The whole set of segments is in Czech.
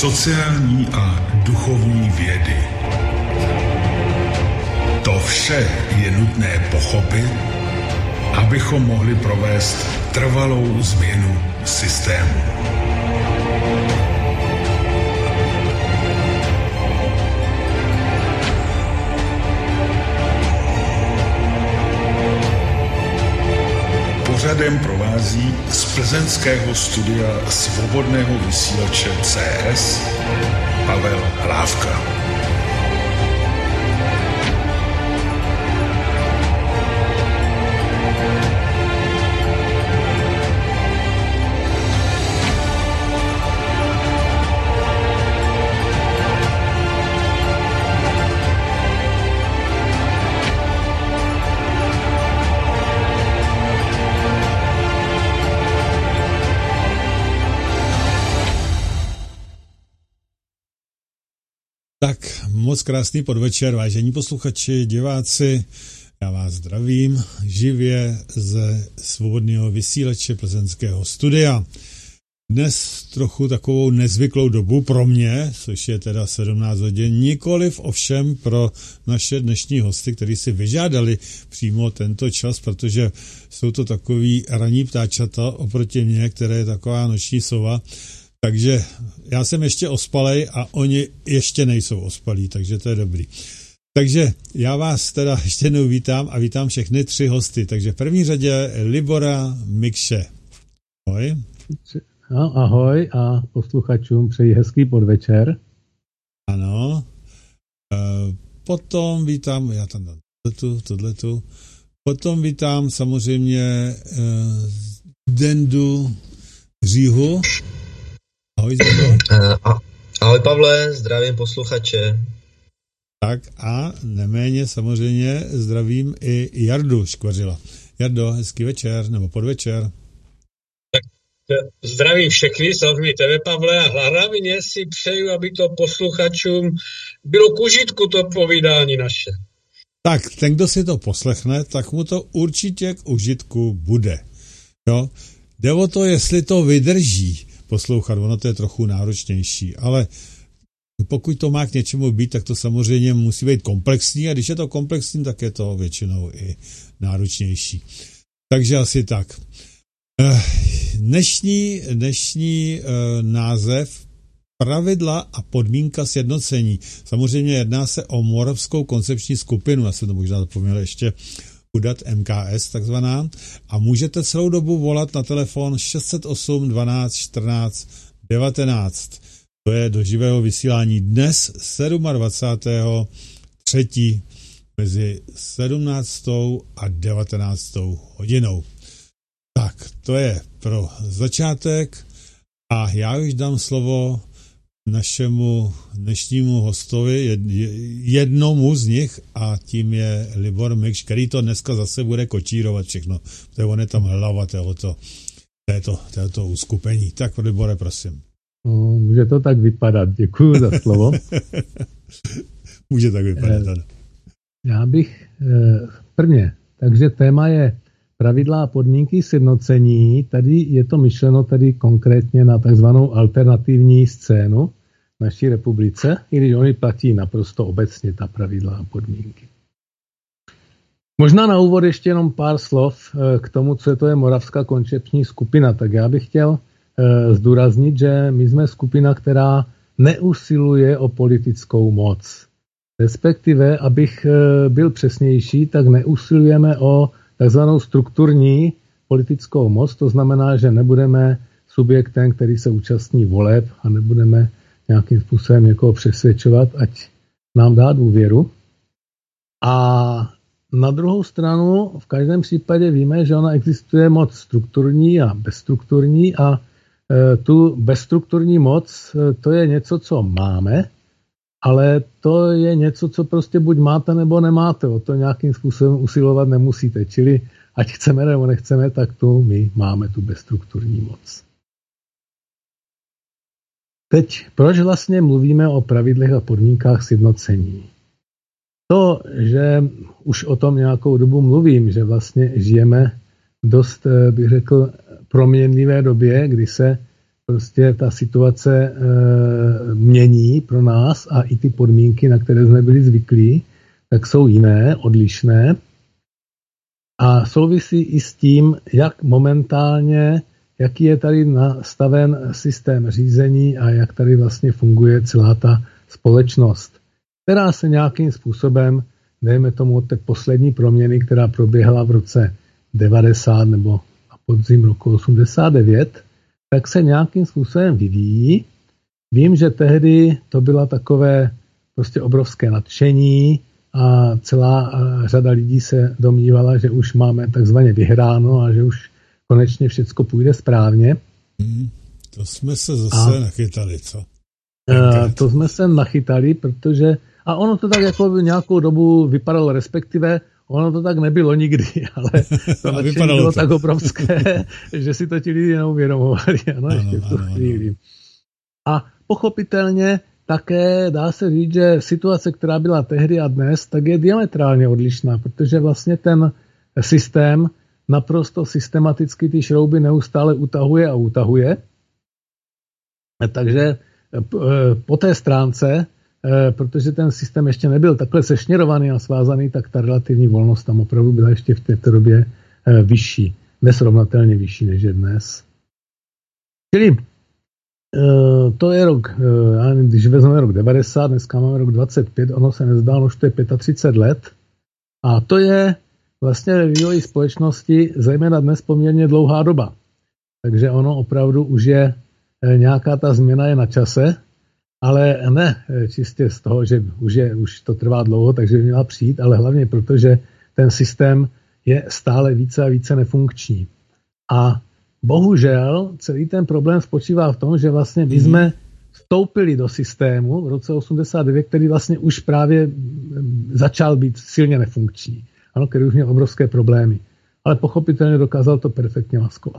sociální a duchovní vědy. To vše je nutné pochopit, abychom mohli provést trvalou změnu systému. Pořadem provází z plzeňského studia Svobodného vysílače CS Pavel Hlávka. Tak moc krásný podvečer, vážení posluchači, diváci, já vás zdravím živě ze Svobodného vysílače plzeňského studia. Dnes trochu takovou nezvyklou dobu pro mě, což je teda 17 hodin, nikoliv ovšem pro naše dnešní hosty, kteří si vyžádali přímo tento čas, protože jsou to takový ranní ptáčata oproti mně, které je taková noční sova. Takže já jsem ještě ospalej a oni ještě nejsou ospalí, takže to je dobrý. Takže já vás teda ještě jednou vítám a vítám všechny 3 hosty. Takže v první řadě Libora Mikše. Ahoj. Ahoj a posluchačům přeji hezký podvečer. Ano. Potom vítám, já tam dám tohletu. Potom vítám samozřejmě Dendu Říhu. Ahoj, Zdenko. Ahoj, Pavle, zdravím posluchače. Tak a neméně samozřejmě zdravím i Jardu Škvařila. Jardo, hezký večer nebo podvečer. Tak zdravím všechny, samozřejmě tebe, Pavle, a hlavně si přeju, aby to posluchačům bylo k užitku to povídání naše. Tak, ten, kdo si to poslechne, tak mu to určitě k užitku bude. Jo? Jde o to, jestli to vydrží poslouchat, ono to je trochu náročnější, ale pokud to má k něčemu být, tak to samozřejmě musí být komplexní a když je to komplexní, tak je to většinou i náročnější. Takže asi tak. Dnešní název pravidla a podmínka sjednocení. Samozřejmě jedná se o Moravskou koncepční skupinu, já jsem to možná zapomněl ještě udat MKS takzvaná, a můžete celou dobu volat na telefon 608 12 14 19. To je do živého vysílání dnes 27.3. mezi 17. a 19. hodinou. Tak, to je pro začátek a já už dám slovo našemu dnešnímu hostovi, jednomu z nich, a tím je Libor Mikš, který to dneska zase bude kočírovat všechno. On je tam hlava této uskupení. Tak, Libore, prosím. Může to tak vypadat. Děkuju za slovo. Může tak vypadat, ano. Já bych prvně, takže téma je pravidla a podmínky sjednocení. Tady je to myšleno tady konkrétně na takzvanou alternativní scénu v naší republice, i když oni platí naprosto obecně ta pravidla a podmínky. Možná na úvod ještě jenom pár slov k tomu, co to je Moravská koncepční skupina. Tak já bych chtěl zdůraznit, že my jsme skupina, která neusiluje o politickou moc. Respektive, abych byl přesnější, tak neusilujeme o takzvanou strukturní politickou moc, to znamená, že nebudeme subjektem, který se účastní voleb a nebudeme nějakým způsobem někoho přesvědčovat, ať nám dá důvěru. A na druhou stranu v každém případě víme, že ona existuje moc strukturní a bezstrukturní a tu bezstrukturní moc, to je něco, co máme, ale to je něco, co prostě buď máte, nebo nemáte. O to nějakým způsobem usilovat nemusíte. Čili ať chceme, nebo nechceme, tak tu my máme tu bezstrukturní moc. Teď, proč vlastně mluvíme o pravidlech a podmínkách sjednocení? To, že už o tom nějakou dobu mluvím, že vlastně žijeme dost, bych řekl, proměnlivé době, kdy se prostě ta situace mění pro nás a i ty podmínky, na které jsme byli zvyklí, tak jsou jiné, odlišné. A souvisí i s tím, jak momentálně, jaký je tady nastaven systém řízení a jak tady vlastně funguje celá ta společnost, která se nějakým způsobem, dejme tomu od té poslední proměny, která proběhla v roce 90 nebo na podzim roku 89, tak se nějakým způsobem vyvíjí. Vím, že tehdy to bylo takové prostě obrovské nadšení a celá řada lidí se domnívala, že už máme takzvaně vyhráno a že už konečně všecko půjde správně. To jsme se zase nachytali, co? To jsme se nachytali, protože a ono to tak jako nějakou dobu vypadalo, respektive ono to tak nebylo nikdy, ale to nadšení bylo tak obrovské, že si to ti lidi neuvědomovali. Ano, ještě v tu chvíli. A pochopitelně také dá se říct, že situace, která byla tehdy a dnes, tak je diametrálně odlišná, protože vlastně ten systém naprosto systematicky ty šrouby neustále utahuje a utahuje. Takže po té stránce, protože ten systém ještě nebyl takhle sešněrovaný a svázaný, tak ta relativní volnost tam opravdu byla ještě v této době vyšší, nesrovnatelně vyšší než je dnes. Čili to je rok, když vezmeme rok 90, dneska máme rok 25, ono se nezdálo, že to je 35 let a to je vlastně ve vývoji společnosti zejména dnes poměrně dlouhá doba. Takže ono opravdu už je nějaká ta změna je na čase, ale ne čistě z toho, že už to trvá dlouho, takže by měla přijít, ale hlavně proto, že ten systém je stále více a více nefunkční. A bohužel celý ten problém spočívá v tom, že vlastně my jsme vstoupili do systému v roce 89, který vlastně už právě začal být silně nefunkční. Ano, který už měl obrovské problémy. Ale pochopitelně dokázal to perfektně maskovat.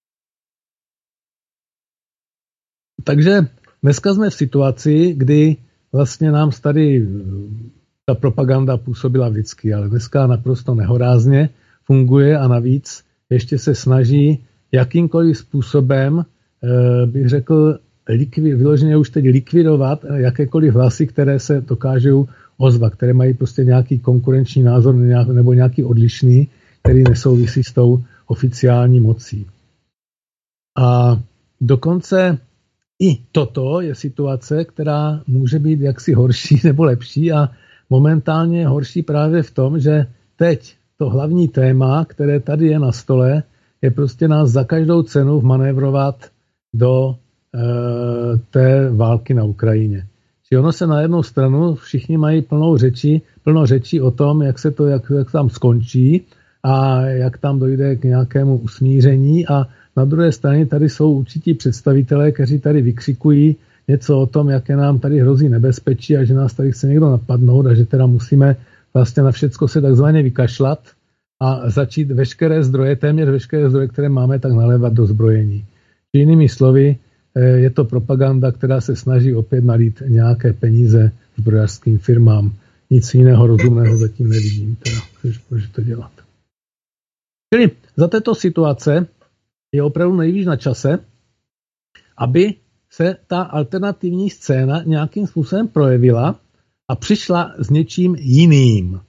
Takže dneska jsme v situaci, kdy vlastně nám tady ta propaganda působila vždycky, ale dneska naprosto nehorázně funguje a navíc ještě se snaží jakýmkoliv způsobem, bych řekl, vyloženě už teď likvidovat jakékoliv hlasy, které se dokážou ozvat, které mají prostě nějaký konkurenční názor nebo nějaký odlišný, který nesouvisí s tou oficiální mocí. A dokonce i toto je situace, která může být jaksi horší nebo lepší a momentálně horší právě v tom, že teď to hlavní téma, které tady je na stole, je prostě nás za každou cenu vmanévrovat do té války na Ukrajině. Či ono se na jednu stranu všichni mají plno řečí o tom, jak tam skončí a jak tam dojde k nějakému usmíření a na druhé straně tady jsou určití představitelé, kteří tady vykřikují něco o tom, jaké nám tady hrozí nebezpečí a že nás tady chce někdo napadnout a že teda musíme vlastně na všecko se takzvaně vykašlat a začít téměř veškeré zdroje, které máme, tak nalévat do zbrojení. Jinými slovy, je to propaganda, která se snaží opět nalít nějaké peníze zbrojařským firmám. Nic jiného rozumného zatím nevidím, teda, proč to dělat. Čili za této situace je opravdu nejvíc na čase, aby se ta alternativní scéna nějakým způsobem projevila a přišla s něčím jiným.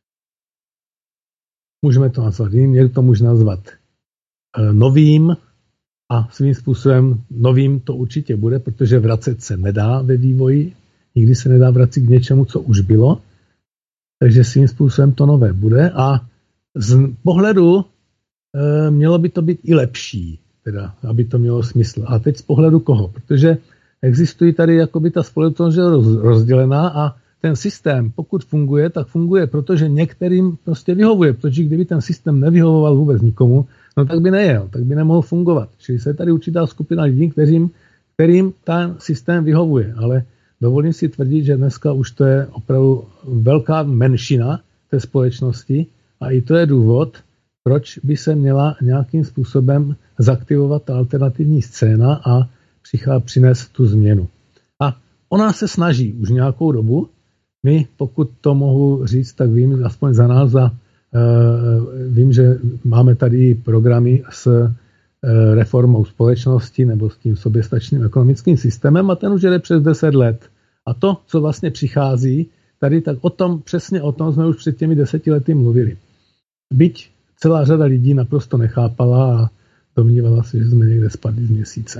Můžeme to nazvat jiným, někdo to může nazvat novým a svým způsobem novým to určitě bude, protože vracet se nedá ve vývoji, nikdy se nedá vracet k něčemu, co už bylo, takže svým způsobem to nové bude a z pohledu mělo by to být i lepší, teda, aby to mělo smysl. A teď z pohledu koho? Protože existují tady jakoby ta společnost rozdělená a ten systém, pokud funguje, tak funguje, protože některým prostě vyhovuje, protože kdyby ten systém nevyhovoval vůbec nikomu, no tak by nejel, tak by nemohl fungovat. Čili se tady určitá skupina lidí, kterým ten systém vyhovuje, ale dovolím si tvrdit, že dneska už to je opravdu velká menšina té společnosti a i to je důvod, proč by se měla nějakým způsobem zaktivovat ta alternativní scéna a přinést tu změnu. A ona se snaží už nějakou dobu. My, pokud to mohu říct, tak vím, aspoň za nás, vím, že máme tady programy s reformou společnosti nebo s tím soběstačným ekonomickým systémem a ten už jde přes 10 let. A to, co vlastně přichází tady, tak přesně o tom jsme už před těmi 10 lety mluvili. Byť celá řada lidí naprosto nechápala a domnívala se, že jsme někde spadli z měsíce.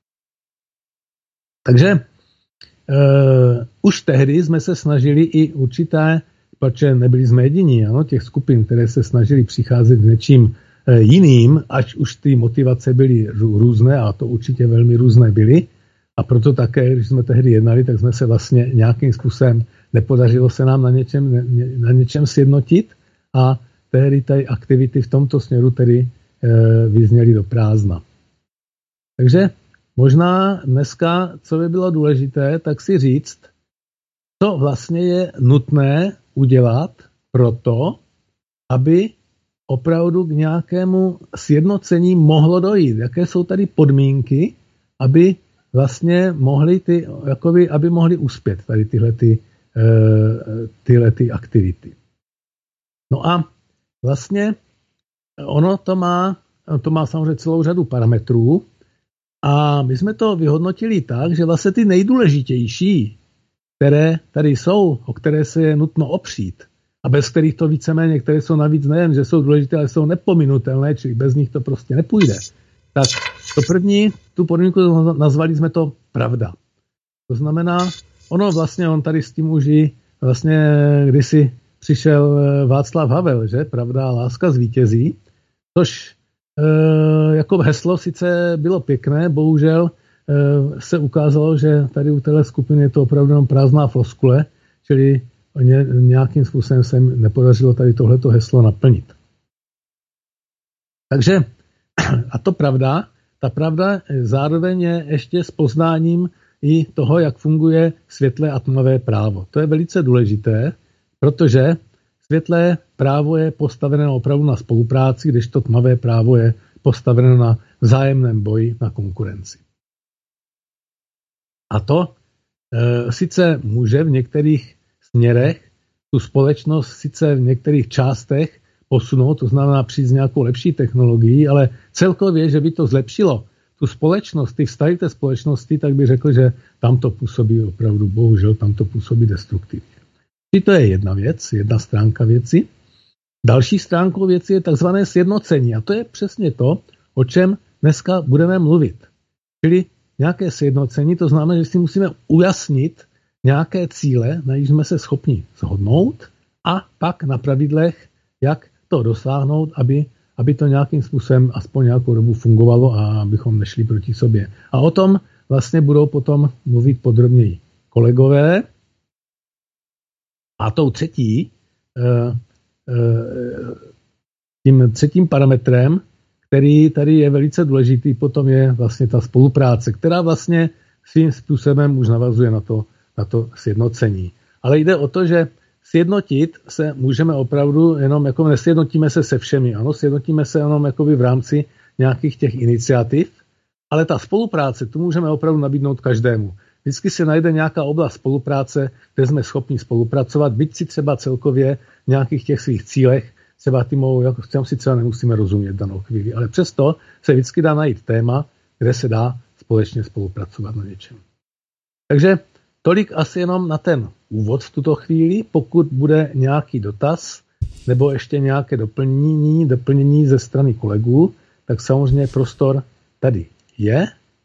Takže už tehdy jsme se snažili i určité, protože nebyli jsme jediní, ano, těch skupin, které se snažili přicházet s něčím jiným, až už ty motivace byly různé, a to určitě velmi různé byly. A proto také, když jsme tehdy jednali, tak jsme se vlastně nějakým způsobem nepodařilo se nám na něčem sjednotit a tehdy ty aktivity v tomto směru tedy vyzněly do prázdna. Takže možná dneska, co by bylo důležité, tak si říct, co vlastně je nutné udělat pro to, aby opravdu k nějakému sjednocení mohlo dojít. Jaké jsou tady podmínky, aby vlastně aby mohly uspět tady tyhle aktivity. No a vlastně ono to má samozřejmě celou řadu parametrů a my jsme to vyhodnotili tak, že vlastně ty nejdůležitější, které tady jsou, o které se je nutno opřít a bez kterých to víceméně, které jsou navíc nejen, že jsou důležité, ale jsou nepominutelné, čili bez nich to prostě nepůjde. Tak to první, tu podmínku nazvali jsme to pravda. To znamená, on tady s tím už vlastně kdysi přišel Václav Havel, že pravda a láska zvítězí, což jako heslo sice bylo pěkné, bohužel se ukázalo, že tady u téhle skupiny je to opravdu jenom prázdná floskule, čili nějakým způsobem se jim nepodařilo tady tohleto heslo naplnit. Takže, a to pravda, ta pravda zároveň je ještě s poznáním i toho, jak funguje světlé a tmavé právo. To je velice důležité, protože světlé právo je postavené opravdu na spolupráci, kdežto tmavé právo je postavené na vzájemném boji, na konkurenci. A to sice může v některých směrech tu společnost sice v některých částech posunout, to znamená přijít s nějakou lepší technologií, ale celkově, že by to zlepšilo tu společnost, ty vztahy té společnosti, tak bych řekl, že tam to působí opravdu, bohužel, tam to působí destruktivně. Čili to je jedna věc, jedna stránka věci. Další stránkou věci je takzvané sjednocení a to je přesně to, o čem dneska budeme mluvit. Čili nějaké sjednocení, to znamená, že si musíme ujasnit nějaké cíle, na níž jsme se schopni shodnout a pak na pravidlech, jak to dosáhnout, aby to nějakým způsobem aspoň nějakou dobu fungovalo a abychom nešli proti sobě. A o tom vlastně budou potom mluvit podrobněji kolegové. A tou tím třetím parametrem, který tady je velice důležitý, potom je vlastně ta spolupráce, která vlastně svým způsobem už navazuje na to sjednocení. Ale jde o to, že sjednotit se můžeme opravdu jenom, jako nesjednotíme se se všemi, ano, sjednotíme se jenom jakoby v rámci nějakých těch iniciativ, ale ta spolupráce, tu můžeme opravdu nabídnout každému. Vždycky se najde nějaká oblast spolupráce, kde jsme schopni spolupracovat, byť si třeba celkově v nějakých těch svých cílech, třeba těm si třeba nemusíme rozumět danou chvíli, ale přesto se vždycky dá najít téma, kde se dá společně spolupracovat na něčem. Takže tolik asi jenom na ten úvod v tuto chvíli. Pokud bude nějaký dotaz nebo ještě nějaké doplnění ze strany kolegů, tak samozřejmě prostor tady je.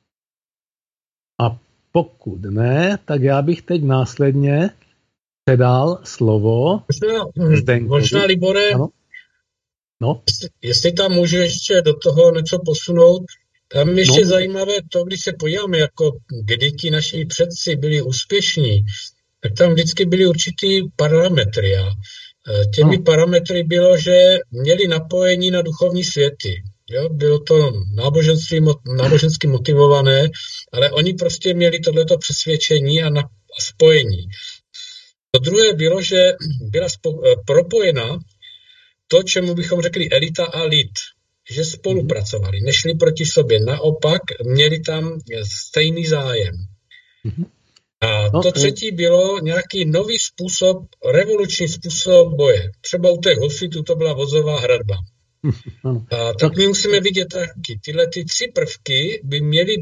A pokud ne, tak já bych teď následně předal slovo Zdenkovi. Možná, Libore, no? Jestli tam můžu ještě do toho něco posunout, tam ještě zajímavé to, když se podíváme, jako kdy ti naši předci byli úspěšní, tak tam vždycky byly určitý parametry. A těmi parametry bylo, že měli napojení na duchovní světy. Jo? Bylo to nábožensky motivované, ale oni prostě měli tohleto přesvědčení a spojení. To druhé bylo, že byla propojena to, čemu bychom řekli elita a lid, že spolupracovali, nešli proti sobě, naopak měli tam stejný zájem. A to třetí bylo nějaký nový způsob, revoluční způsob boje. Třeba u těch husitů to byla vozová hradba. A tak my musíme vidět taky. Tyhle ty 3 prvky by měly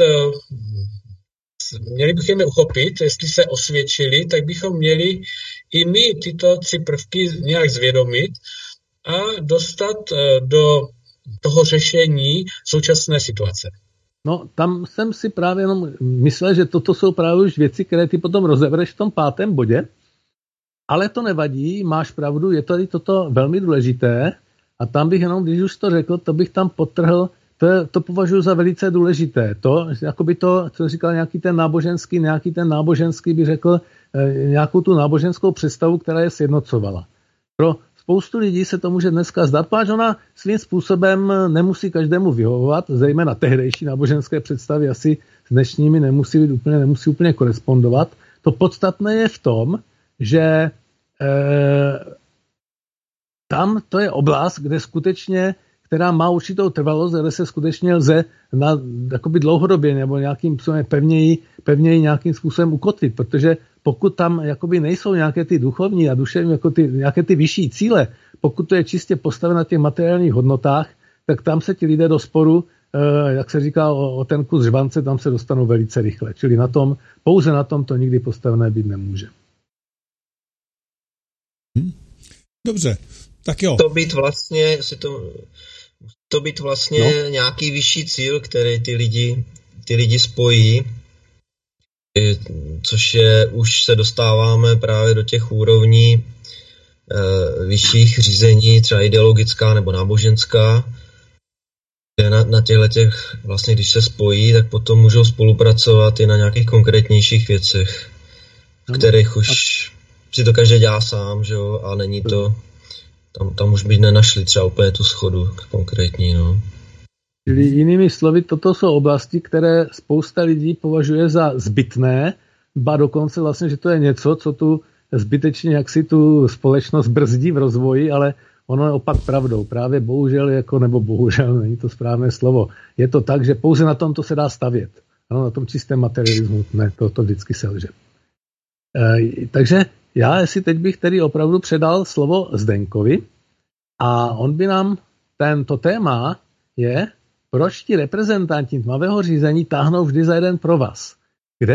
bychom je uchopit, jestli se osvědčili, tak bychom měli i my tyto 3 prvky nějak zvědomit a dostat do toho řešení současné situace. No, tam jsem si právě jenom myslel, že toto jsou právě už věci, které ty potom rozebereš v tom 5. bodě, ale to nevadí, máš pravdu, je tady toto velmi důležité a tam bych jenom, když už to řekl, to bych tam podtrhl, to považuji za velice důležité. To, jakoby to, co říkal nějaký ten náboženský by řekl nějakou tu náboženskou představu, která je sjednocovala. Pro spoustu lidí se to může dneska zdát, protože ona svým způsobem nemusí každému vyhovovat, zejména tehdejší náboženské představy asi s dnešními nemusí úplně korespondovat. To podstatné je v tom, že tam to je oblast, kde skutečně, která má určitou trvalost, kde se skutečně lze jakoby dlouhodobě nebo nějakým způsobem pevněji nějakým způsobem ukotvit, protože pokud tam jakoby nejsou nějaké ty duchovní a duševní, jako nějaké ty vyšší cíle, pokud to je čistě postavené na těch materiálních hodnotách, tak tam se ti lidé do sporu, jak se říká o ten kus žvance, tam se dostanou velice rychle. Čili pouze na tom to nikdy postavené být nemůže. Dobře, tak jo. To být vlastně nějaký vyšší cíl, který ty lidi spojí, což je, už se dostáváme právě do těch úrovní vyšších řízení, třeba ideologická nebo náboženská, kde na těch vlastně, když se spojí, tak potom můžou spolupracovat i na nějakých konkrétnějších věcech, v kterých už si to každý dělá sám, že jo, a není to, tam už by nenašli třeba úplně tu shodu konkrétní, no. Čili jinými slovy, toto jsou oblasti, které spousta lidí považuje za zbytné, ba dokonce vlastně, že to je něco, co tu zbytečně jaksi tu společnost brzdí v rozvoji, ale ono je opak pravdou. Právě bohužel, bohužel, není to správné slovo. Je to tak, že pouze na tom to se dá stavět. Ano, na tom čistém materialismu, ne, to vždycky selže. Takže já si teď bych tedy opravdu předal slovo Zdenkovi a on by nám tento téma je, proč ti reprezentanti tmavého řízení táhnou vždy za jeden provaz. Kde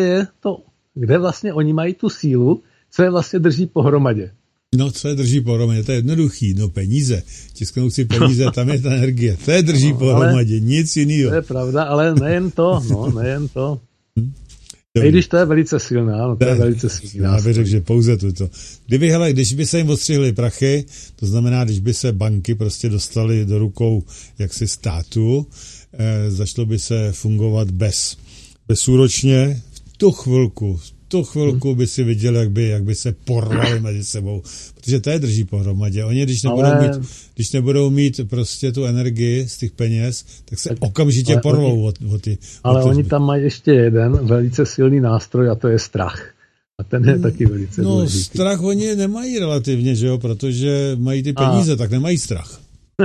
vlastně oni mají tu sílu, co je vlastně drží pohromadě. No, co je drží pohromadě, to je jednoduchý, peníze. Tisknout si peníze, tam je ta energie. To je drží pohromadě, nic jiného. To je pravda, ale nejen to. I když to je velice silná, to je velice silná. Já bych řekl, že pouze tuto. Když by se jim odstřihly prachy, to znamená, když by se banky prostě dostaly do rukou jaksi státu, začalo by se fungovat bezúročně, v tu chvilku by si viděl, jak by se porvali mezi sebou, protože to je drží pohromadě. Oni, když nebudou mít prostě tu energii z těch peněz, tak se okamžitě porvou o ty. Oni tam mají ještě jeden velice silný nástroj a to je strach. A ten je taky velice důležitý. Strach oni nemají relativně, že jo, protože mají ty peníze, tak nemají strach.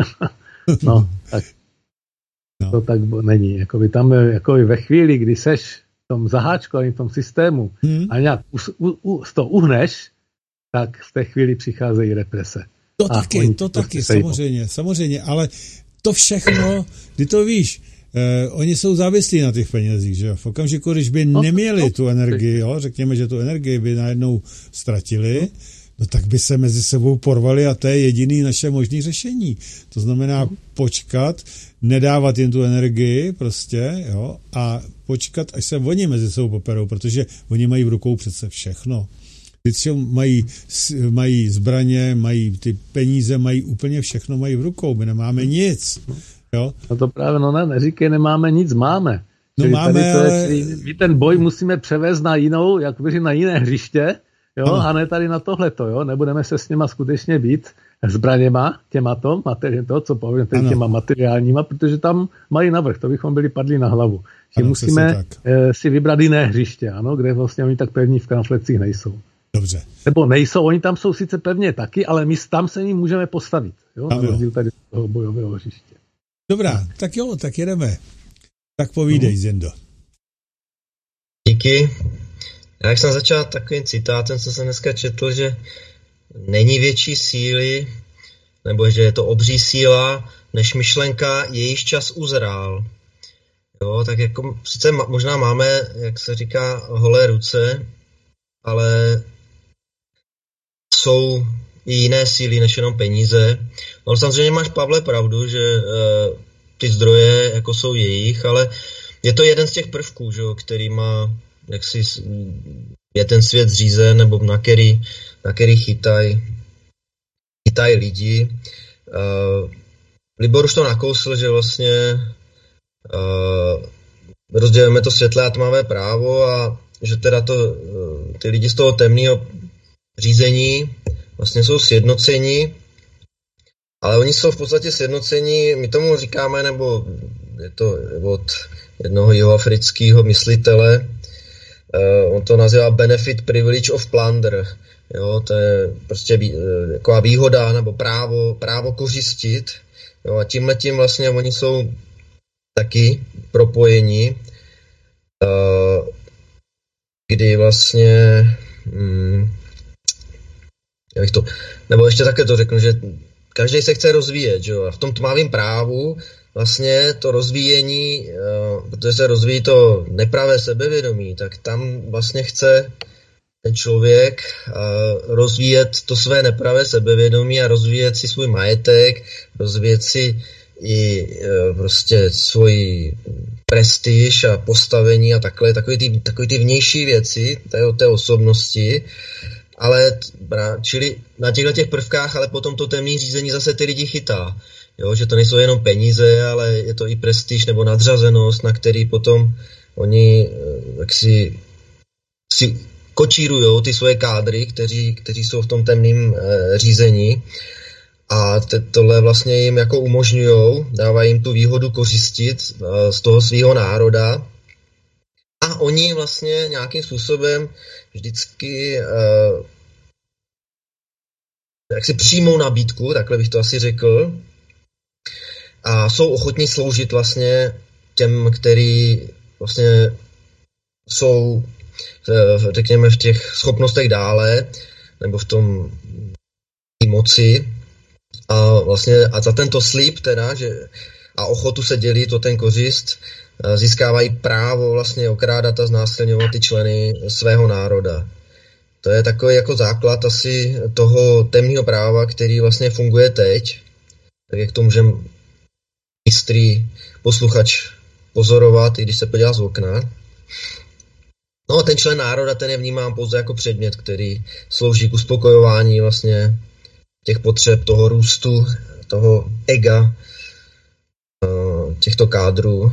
Tak to tak není. Jakoby tam ve chvíli, kdy seš v tom zaháčkovaném, v tom systému a nějak to uhneš, tak v té chvíli přicházejí represe. To taky, samozřejmě, ale to všechno, ty to víš, oni jsou závislí na těch penězích, že jo? V okamžiku, když by neměli tu energii, řekněme, že tu energii by najednou ztratili, tak by se mezi sebou porvali a to je jediný naše možné řešení. To znamená počkat, nedávat jim tu energii prostě, a počkat, až se oni mezi sebou poperou, protože oni mají v rukou přece všechno. Když mají zbraně, mají ty peníze, mají úplně všechno, mají v rukou, my nemáme nic. Jo? No to právě, neříkej, nemáme nic, máme. Máme, my ten boj musíme převést na jiné hřiště, a ne na tohleto, nebudeme se s něma skutečně být zbraněma, těma materiálníma, protože tam mají navrch, to bychom byli padli na hlavu. Že musíme si vybrat jiné hřiště, kde vlastně oni tak pevní v kramflecích nejsou. Dobře. Nebo nejsou, oni tam jsou sice pevně taky, ale my tam se jim můžeme postavit, na rozdíl tady z toho bojového hřiště. Dobrá, tak jedeme. Tak povídej, Zendo. Díky. Já jsem začal takovým citátem, co jsem dneska četl, že není větší síly, nebo že je to obří síla, než myšlenka, jejíž čas uzrál. Jo, tak jako sice možná máme, jak se říká, holé ruce, ale jsou i jiné síly než jenom peníze. No, samozřejmě máš, Pavle, pravdu, že ty zdroje jako jsou jejich, ale je to jeden z těch prvků, že jo, který má, jak si je ten svět zřízen, nebo na který chytají lidi. Libor už to nakousl, že vlastně rozdělujeme to světlé a tmavé právo a že teda ty lidi z toho temného řízení vlastně jsou sjednoceni, ale oni jsou v podstatě sjednoceni, my tomu říkáme, nebo je to od jednoho jihoafrického myslitele, on to nazývá benefit privilege of plunder. Jo, to je prostě taková výhoda nebo právo kořistit. Jo, a tímhletím vlastně oni jsou taky propojeni, kdy vlastně nebo ještě také to řeknu, že každý se chce rozvíjet, že jo? A v tom tmavém právu vlastně to rozvíjení, protože se rozvíjí to nepravé sebevědomí, tak tam vlastně chce ten člověk rozvíjet to své nepravé sebevědomí a rozvíjet si svůj majetek, rozvíjet si i prostě svoji prestiž a postavení a takhle, takový ty vnější věci té osobnosti, ale čili na těch prvkách, ale potom to temné řízení zase ty lidi chytá. Jo, že to nejsou jenom peníze, ale je to i prestiž nebo nadřazenost, na který potom oni jaksi si kočírujou ty svoje kádry, kteří jsou v tom temném řízení. A tohle vlastně jim jako umožňujou, dávají jim tu výhodu kořistit z toho svého národa. A oni vlastně nějakým způsobem vždycky jak si přijmou nabídku, takhle bych to asi řekl, a jsou ochotní sloužit vlastně těm, který vlastně jsou, řekněme, v těch schopnostech dále, nebo v tom moci. A vlastně a za tento slib teda, a ochotu se dělit o ten kořist, získávají právo vlastně okrádat a znásilňovat ty členy svého národa. To je takový jako základ asi toho temného práva, který vlastně funguje teď, tak jak to můžeme mistrý posluchač pozorovat, i když se podívá z okna. No a ten člen národa, ten je vnímám pouze jako předmět, který slouží k uspokojování vlastně těch potřeb, toho růstu, toho ega, těchto kádrů.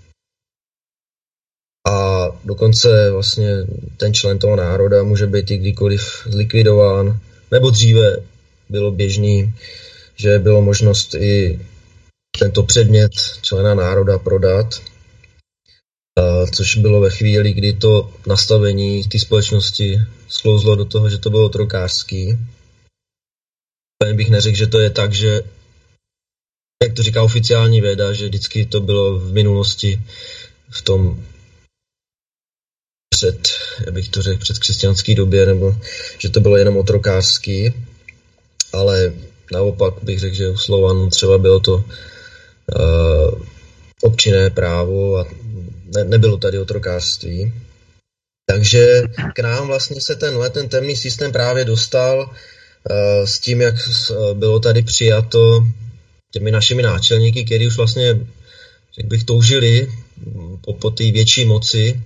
A dokonce vlastně ten člen toho národa může být i kdykoliv zlikvidován, nebo dříve bylo běžný, že bylo možnost i tento předmět člena národa prodat, což bylo ve chvíli, kdy to nastavení té společnosti sklouzlo do toho, že to bylo otrokářský. Bych neřekl, že to je tak, že jak to říká oficiální věda, že vždycky to bylo v minulosti v tom před křesťanské době, nebo že to bylo jenom otrokářský, ale naopak bych řekl, že u Slovanů třeba bylo to občinné právo a nebylo tady otrokářství. Takže k nám vlastně se ten temný systém právě dostal s tím, jak bylo tady přijato těmi našimi náčelníky, kteří už vlastně, řekl bych, toužili po té větší moci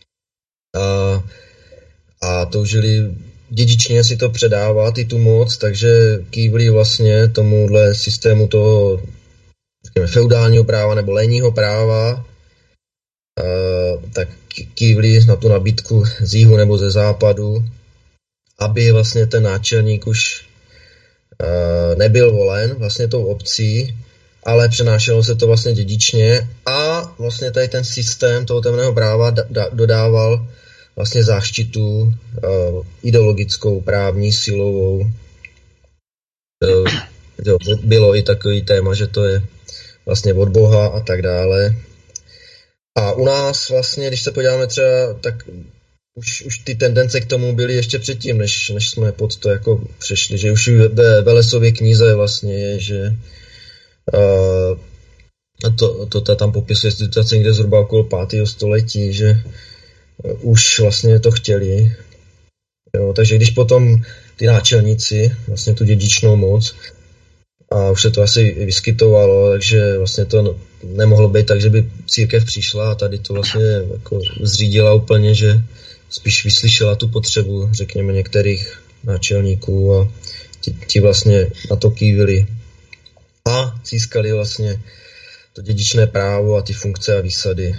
a toužili dědičně si to předávat, i tu moc, takže kývli vlastně tomuhle systému toho, řekněme, feudálního práva nebo lénního práva, tak kývli na tu nabídku z jihu nebo ze západu, aby vlastně ten náčelník už nebyl volen vlastně tou obcí, ale přenášelo se to vlastně dědičně a vlastně tady ten systém toho temného práva dodával vlastně záštitu ideologickou, právní, silovou. Bylo i takový téma, že to je vlastně od Boha a tak dále. A u nás vlastně, když se podíváme třeba, tak už ty tendence k tomu byly ještě předtím, než jsme pod to jako přešli, že už ve Velesově knize vlastně je, že to tam popisuje situace někde zhruba okolo 5. století, že už vlastně to chtěli. Jo, takže když potom ty náčelníci, vlastně tu dědičnou moc, a už se to asi vyskytovalo, takže vlastně to nemohlo být tak, že by církev přišla a tady to vlastně jako zřídila úplně, že spíš vyslyšela tu potřebu, řekněme, některých náčelníků a ti vlastně na to kývili a získali vlastně to dědičné právo a ty funkce a výsady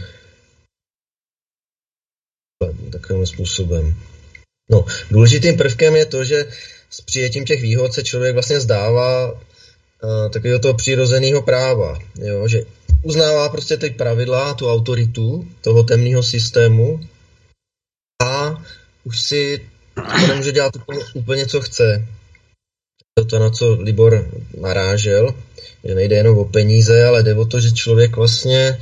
takovým způsobem. No, důležitým prvkem je to, že s přijetím těch výhod se člověk vlastně zdává takového toho přirozeného práva, jo? Že uznává prostě ty pravidla, tu autoritu toho temného systému a už si to nemůže dělat úplně co chce. To, na co Libor narážel, že nejde jenom o peníze, ale jde o to, že člověk vlastně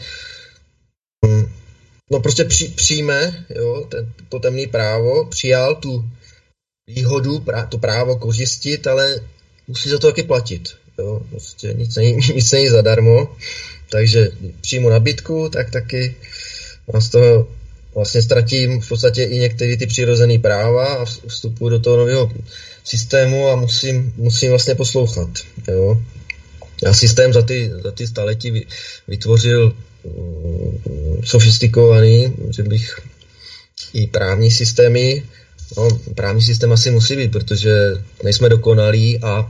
prostě přijme, jo, to temné právo, přijal tu výhodu, to právo kořistit, ale musí za to taky platit. Jo, prostě nic není zadarmo, takže přijmu nabídku, tak taky z toho vlastně ztratím v podstatě i některé ty přirozené práva a vstupuji do toho nového systému a musím vlastně poslouchat. Jo. Já systém za ty staletí vytvořil sofistikovaný, řekl bych, i právní systémy. No, právní systém asi musí být, protože nejsme dokonalí a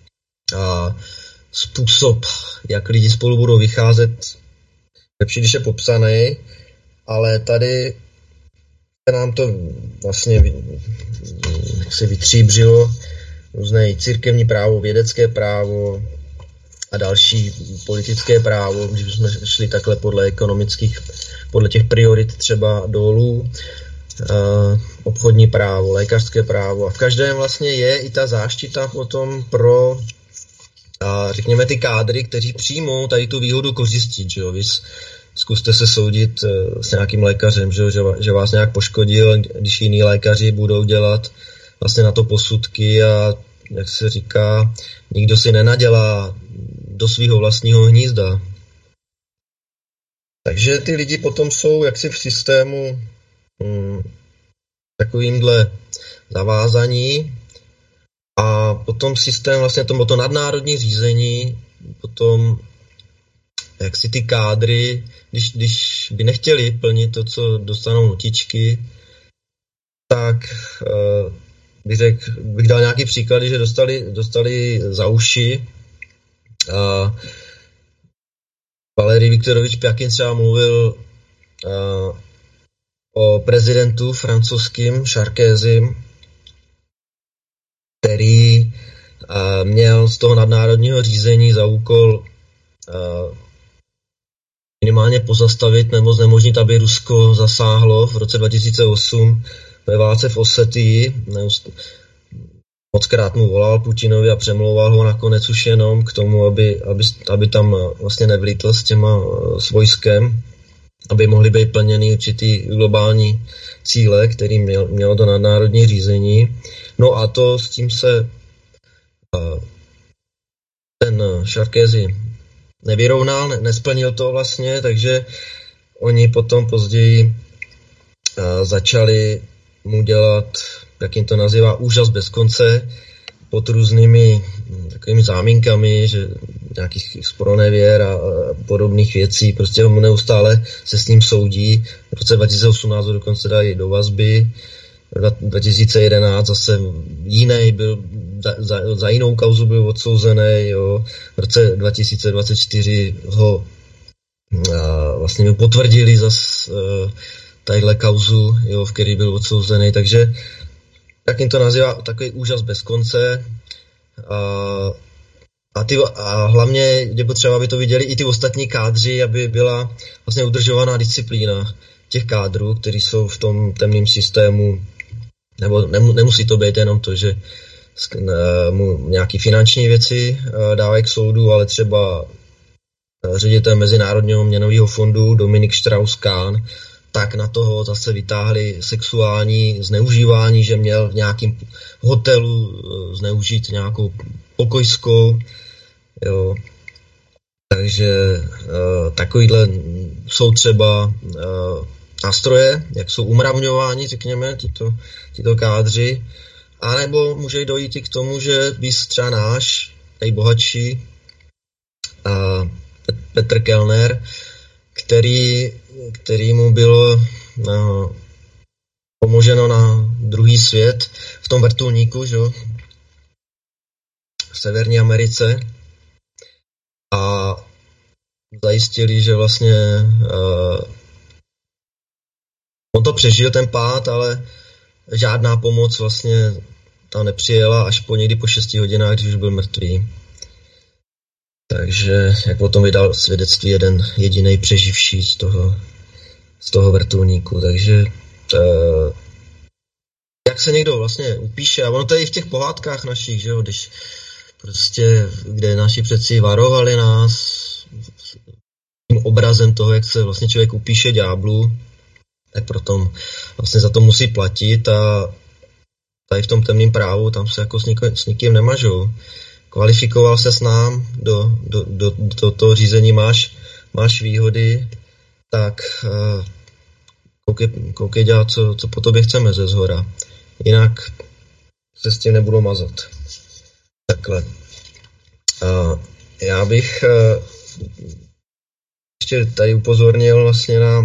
způsob, jak lidi spolu budou vycházet, lepší, když je popsaný, ale tady nám to vlastně se vytříbřilo různé církevní právo, vědecké právo a další politické právo, když jsme šli takhle podle těch priorit třeba dolů, obchodní právo, lékařské právo a v každém vlastně je i ta záštita potom pro řekněme ty kádry, kteří přijmou tady tu výhodu kořistit, že jo, vy zkuste se soudit s nějakým lékařem, že vás nějak poškodil, když jiní lékaři budou dělat vlastně na to posudky a jak se říká, nikdo si nenadělá do svého vlastního hnízda. Takže ty lidi potom jsou jaksi v systému takovýmhle zavázaní a potom systém vlastně to nadnárodní řízení, potom jak si ty kádry, když by nechtěli plnit to, co dostanou notičky, tak bych dal nějaký příklady, že dostali za uši. Valerij Viktorovič Pjakin třeba mluvil o prezidentu francouzským Sarkozym, který měl z toho nadnárodního řízení za úkol minimálně pozastavit nebo znemožnit, aby Rusko zasáhlo v roce 2008 ve válce v Osetii. Mockrát mu volal Putinovi a přemlouval ho nakonec už jenom k tomu, aby tam vlastně nevlítl s s vojskem, aby mohly být plněny určitý globální cíle, který mělo to nadnárodní řízení. No a to s tím se ten Sarkozy nevyrovnal, nesplnil to vlastně, takže oni potom později začali mu dělat, jak jim to nazývá, úžas bez konce, pod různými takovými záminkami, že nějakých zpronevěr a podobných věcí, prostě mu neustále se s ním soudí. V roce 2018 dokonce dají do vazby, 2011 zase jiný byl, za jinou kauzu byl odsouzený, jo. V roce 2024 ho vlastně potvrdili zase tadyhle kauzu, jo, v který byl odsouzený, takže tak jim to nazývá takový úžas bez konce a hlavně je potřeba, aby to viděli i ty ostatní kádři, aby byla vlastně udržovaná disciplína těch kádrů, kteří jsou v tom temném systému, nebo nemusí to být jenom to, že mu nějaký finanční věci dávají k soudu, ale třeba ředitel Mezinárodního měnového fondu Dominik Strauss-Kahn tak na toho zase vytáhli sexuální zneužívání, že měl v nějakém hotelu zneužít nějakou pokojskou. Jo. Takže takovýhle jsou třeba nástroje, jak jsou umravňováni, řekněme, tito kádři. A nebo může dojít i k tomu, že bys třeba náš nejbohatší Petr Kellner, který mu bylo pomoženo na druhý svět v tom vrtulníku, že? V Severní Americe, a zajistili, že vlastně on to přežil ten pád, ale žádná pomoc vlastně tam nepřijela až někdy po 6 hodinách, když už byl mrtvý. Takže jak o tom vydal svědectví jeden jediný přeživší z toho vrtulníku. Takže jak se někdo vlastně upíše, a ono to je i v těch pohádkách našich, že jo, když prostě, kde naši předci varovali nás tím obrazem toho, jak se vlastně člověk upíše ďáblu, tak proto vlastně za to musí platit, a tady v tom temném právu tam se jako s nikým nemažou. Kvalifikoval se s nám, do toho řízení máš výhody, tak koukej dělat, co po tobě chceme ze zhora. Jinak se s tím nebudou mazat. Takhle. Já bych ještě tady upozornil vlastně na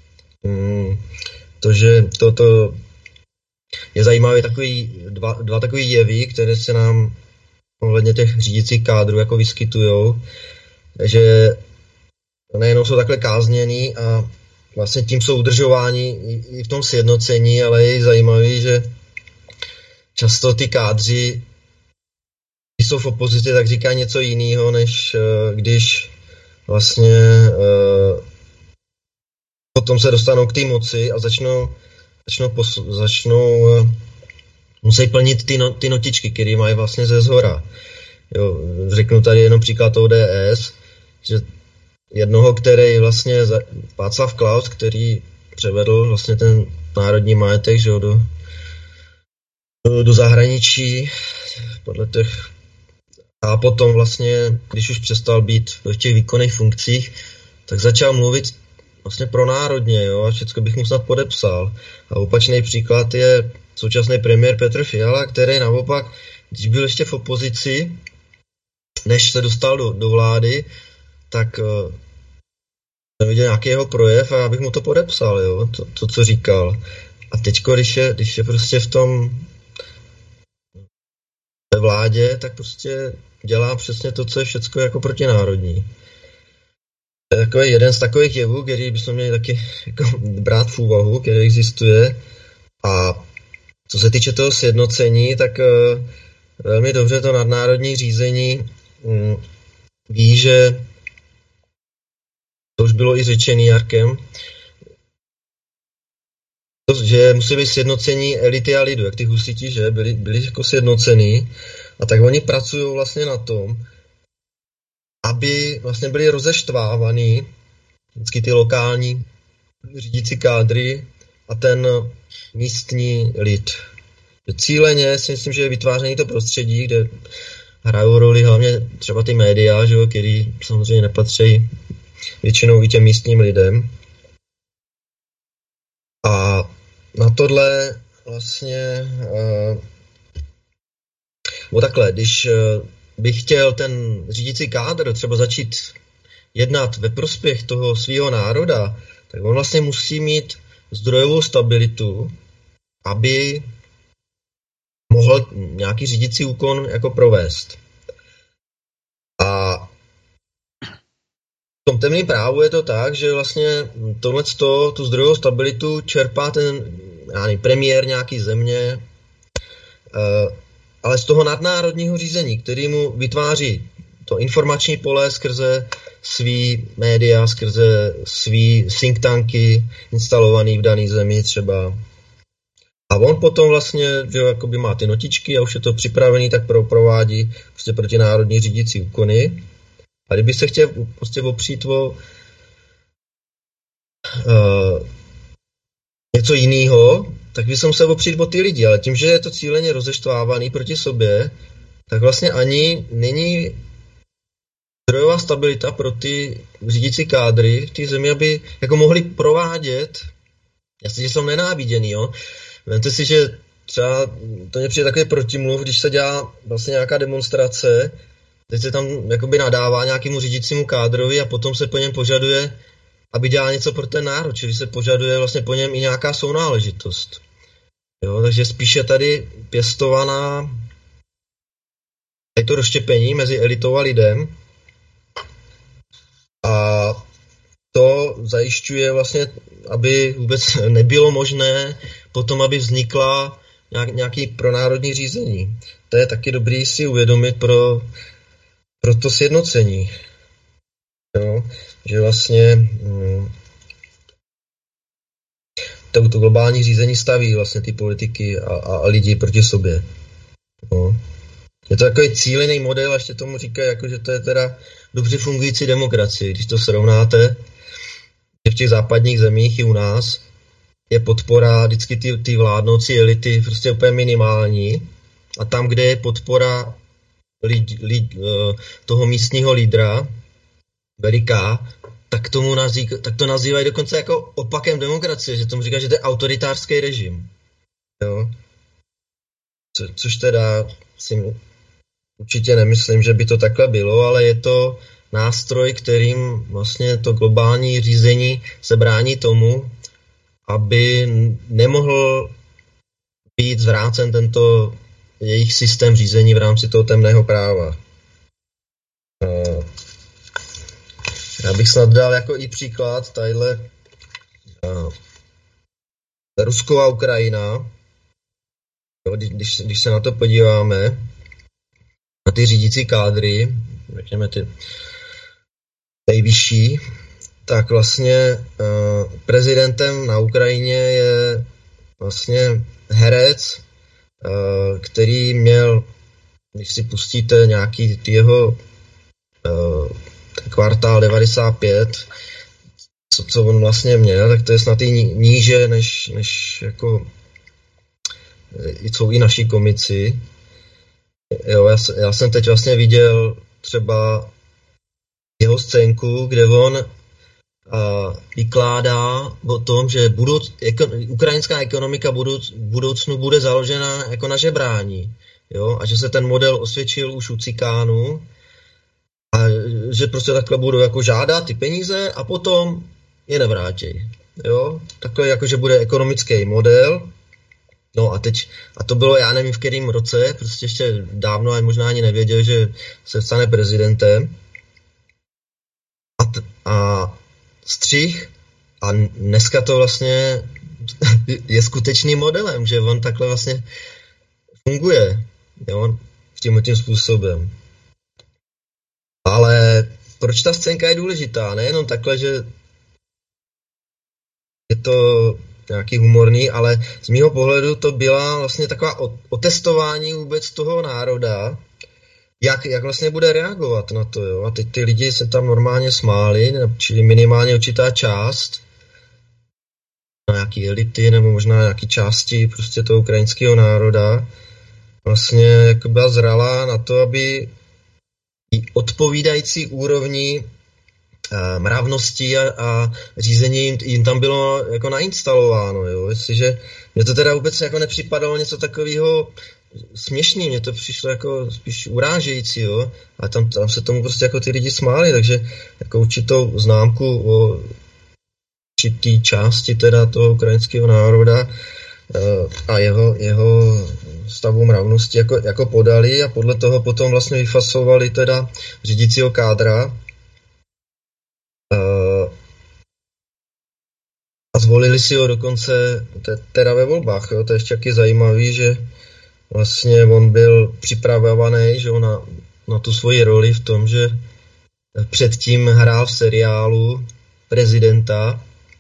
to, že toto je zajímavé dva takový jevy, které se nám ohledně těch řídících kádrů jako vyskytujou, že nejenom jsou takhle kázněný a vlastně tím jsou udržováni i v tom sjednocení, ale je zajímavé, že často ty kádři, když jsou v opozici, tak říkají něco jiného, než když vlastně potom se dostanou k té moci a musí plnit ty notičky, které mají vlastně ze zhora. Jo, řeknu tady jenom příklad ODS, že jednoho, který vlastně Václav Klaus, který převedl vlastně ten národní majetek, že jo, do zahraničí podle těch, a potom vlastně, když už přestal být v těch výkonných funkcích, tak začal mluvit vlastně pronárodně, jo, a všechno bych mu snad podepsal. A opačný příklad je současný premiér Petr Fiala, který naopak, když byl ještě v opozici, než se dostal do vlády, tak jsem viděl nějaký jeho projev a já bych mu to podepsal, jo, to co říkal. A teďko, když je prostě ve vládě, tak prostě dělá přesně to, co je všecko jako protinárodní. To je takový jeden z takových jevů, který bychom měli taky jako brát v úvahu, který existuje. A co se týče toho sjednocení, tak velmi dobře to nadnárodní řízení ví, že to už bylo i řečený Jarkem, že musí být sjednocení elity a lidu, jak ty husiti, že byli jako sjednocený, a tak oni pracují vlastně na tom, aby vlastně byli rozeštvávaný vždycky ty lokální řídící kádry a ten místní lid. Cíleně si myslím, že je vytváření to prostředí, kde hrajou roli hlavně třeba ty média, že jo, který samozřejmě nepatří většinou i těm místním lidem. A na tohle vlastně takhle, když bych chtěl ten řídící kádr třeba začít jednat ve prospěch toho svého národa, tak on vlastně musí mít zdrojovou stabilitu, aby mohl nějaký řídící úkon jako provést. A v tom temném právu je to tak, že vlastně tu zdrojovou stabilitu čerpá ten premiér nějaký země, ale z toho nadnárodního řízení, který mu vytváří to informační pole skrze svý média, skrze svý think tanky instalovaný v dané zemi třeba. A on potom vlastně, že jakoby má ty notičky a už je to připravený, tak provádí prostě protinárodní řídící úkony. A kdyby se chtěl prostě opřít o něco jiného, tak by se musel opřít o ty lidi, ale tím, že je to cíleně rozeštvávaný proti sobě, tak vlastně ani není zdrojová stabilita pro ty řídící kádry v té zemi, aby jako mohli provádět, jasně, že jsou nenáviděný, jo. Vemte si, že třeba to mě přijde takový protimluv, když se dělá vlastně nějaká demonstrace, teď se tam jakoby nadává nějakému řídícímu kádrovi a potom se po něm požaduje, aby dělal něco pro ten národ, čili se požaduje vlastně po něm i nějaká sounáležitost. Jo, takže spíše tady pěstovaná je to rozštěpení mezi elitou a lidem a to zajišťuje vlastně, aby vůbec nebylo možné potom, aby vznikla nějaký pronárodní řízení. To je taky dobrý si uvědomit pro to sjednocení. Jo? Že vlastně to globální řízení staví vlastně ty politiky a lidi proti sobě. Jo? Je to takový cílený model, a ještě tomu říkají, jako, že to je teda dobře fungující demokracie. Když to srovnáte, že v těch západních zemích i u nás je podpora vždycky ty vládnoucí elity prostě úplně minimální a tam, kde je podpora toho místního lídra veliká, tak to nazývají dokonce jako opakem demokracie, že tomu říká, že to je autoritářský režim. Jo? Což teda si určitě nemyslím, že by to takhle bylo, ale je to nástroj, kterým vlastně to globální řízení se brání tomu, aby nemohl být zvrácen tento jejich systém řízení v rámci toho temného práva. Já bych snad dal jako i příklad tadyhle Rusko a Ukrajina. Když se na to podíváme, na ty řídící kádry, řekněme ty nejvyšší, tak vlastně prezidentem na Ukrajině je vlastně herec, který měl, když si pustíte nějaký jeho kvartál 95, co on vlastně měl, tak to je snad i níže, než jako jsou i naši komici. Jo, já jsem teď vlastně viděl třeba jeho scénku, kde on vykládá o tom, že ukrajinská ekonomika v budoucnu bude založena jako na žebrání. Jo? A že se ten model osvědčil už u Cikánů a že prostě takhle budou jako žádat ty peníze a potom je nevrátěj. Jo? Takhle jako, že bude ekonomický model. No a to bylo, já nevím v kterém roce, prostě ještě dávno a možná ani nevěděl, že se stane prezidentem. A střih a dneska to vlastně je skutečným modelem, že on takhle vlastně funguje, jo, tím způsobem. Ale proč ta scénka je důležitá? Nejenom takhle, že je to nějaký humorný, ale z mýho pohledu to byla vlastně taková otestování vůbec toho národa, jak vlastně bude reagovat na to, jo. A teď ty lidi se tam normálně smáli, čili minimálně určitá část na nějaký elity nebo možná nějaký části prostě toho ukrajinského národa vlastně jako byla zralá na to, aby odpovídající úrovni mravnosti a řízení jim tam bylo jako nainstalováno, jo. Jestliže mě to teda vůbec jako nepřipadalo něco takového směšný, mně to přišlo jako spíš urážející, jo. A tam se tomu prostě jako ty lidi smáli, takže jako určitou známku o určitý části teda toho ukrajinského národa a jeho stavu mravnosti jako podali a podle toho potom vlastně vyfasovali teda řídícího kádra a zvolili si ho dokonce teda ve volbách, jo. To je ještě taky zajímavý, že vlastně on byl připravovaný, že na tu svoji roli v tom, že předtím hrál v seriálu prezidenta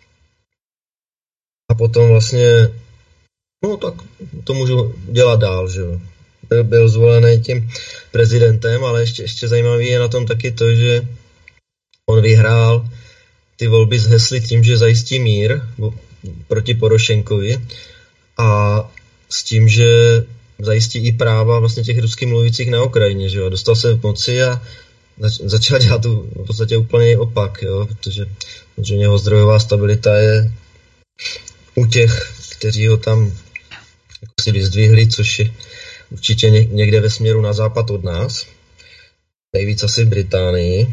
a potom vlastně, no tak to můžu dělat dál, že jo. Byl zvolený tím prezidentem, ale ještě zajímavý je na tom taky to, že on vyhrál ty volby s hesly tím, že zajistí mír, proti Porošenkovi a s tím, že zajistí i práva vlastně těch rusky mluvících na Ukrajině, že jo, dostal se v moci a začal dělat tu v podstatě úplně opak, jo, protože jeho zdrojová stabilita je u těch, kteří ho tam jako si vyzdvihli, což je určitě někde ve směru na západ od nás, nejvíc asi v Británii.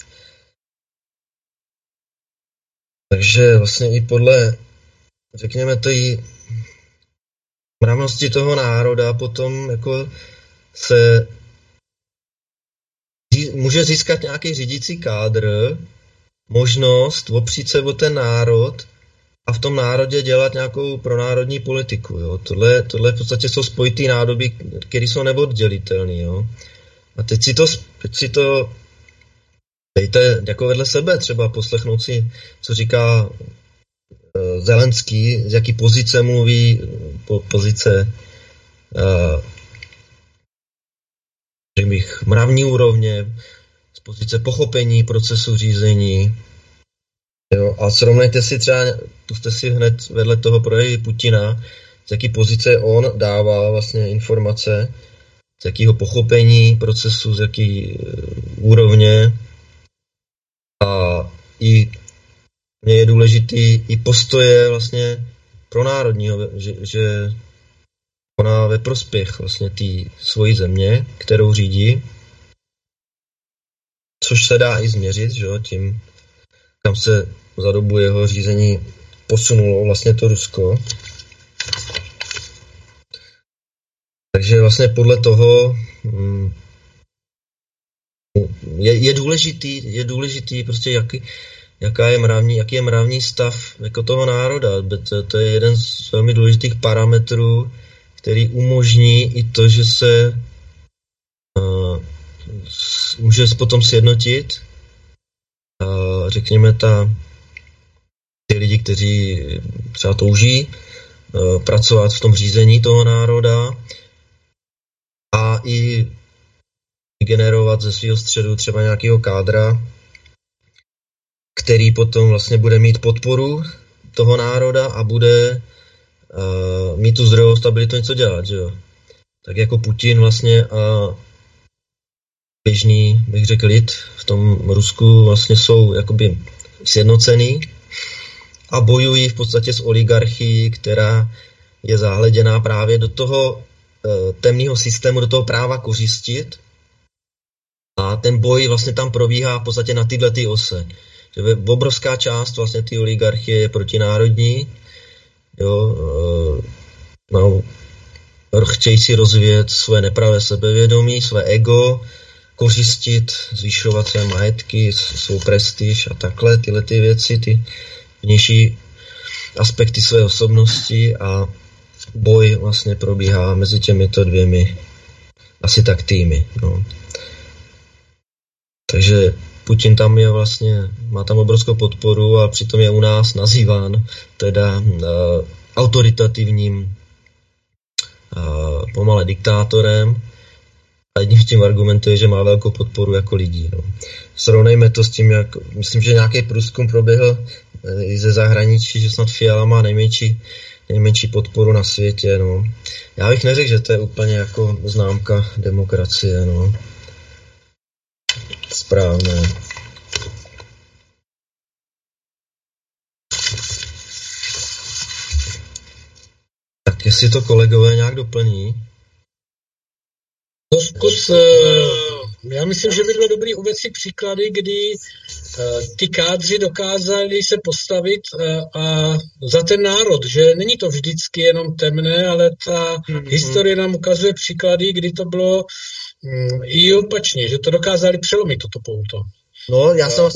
Takže vlastně i podle, řekněme to, i mravnosti toho národa potom jako se může získat nějaký řídící kádr, možnost opřít se o ten národ a v tom národě dělat nějakou pronárodní politiku. Jo. Tohle v podstatě jsou spojitý nádoby, které jsou neoddělitelné. Jo. A teď si to dejte jako vedle sebe, třeba poslechnout si, co říká Zelenský, z jaký pozice mluví, pozice řekl bych, mravní úrovně, z pozice pochopení procesu řízení. Jo, a srovnejte si třeba, puste si hned vedle toho projevy Putina, z jaký pozice on dává vlastně informace, z jakého pochopení procesu, z jaký úrovně. A i mně je důležitý i postoje vlastně pro národního, že koná ve prospěch vlastně té svojí země, kterou řídí, což se dá i změřit, že jo, tím, kam se za dobu jeho řízení posunulo vlastně to Rusko. Takže vlastně podle toho je důležitý prostě jaký je mravní stav jako toho národa. To je jeden z velmi důležitých parametrů, který umožní i to, že se může potom sjednotit, řekněme, ty lidi, kteří třeba touží pracovat v tom řízení toho národa a i generovat ze svého středu třeba nějakého kádra, který potom vlastně bude mít podporu toho národa a bude mít tu zdrojovou stabilitu něco dělat, že jo. Tak jako Putin vlastně a běžný, bych řekl, lid v tom Rusku vlastně jsou jakoby sjednocený a bojují v podstatě s oligarchií, která je zahleděná právě do toho temného systému, do toho práva kořistit. A ten boj vlastně tam probíhá v podstatě na tyhle ty ose. Že obrovská část vlastně ty oligarchie je protinárodní, jo, chtějí si rozvíjet své nepravé sebevědomí, své ego, kořistit, zvyšovat své majetky, svou prestiž a takhle, tyhle ty věci, ty vnější aspekty své osobnosti a boj vlastně probíhá mezi těmito dvěmi asi tak týmy. No. Takže Putin tam je vlastně, má tam obrovskou podporu a přitom je u nás nazýván teda autoritativním pomale diktátorem a jedním tím argumentuje, že má velkou podporu jako lidí. No. Srovnejme to s tím, jak myslím, že nějaký průzkum proběhl i ze zahraničí, že snad Fiala má nejmenší podporu na světě. No. Já bych neřekl, že to je úplně jako známka demokracie. No. Správné. Tak jestli to kolegové nějak doplní. Já myslím, že by bylo dobrý uvést si příklady, kdy ty kádři dokázali se postavit a za ten národ, že není to vždycky jenom temné, ale ta historie nám ukazuje příklady, kdy to bylo i opačně, že to dokázali přelomit toto pouto. No,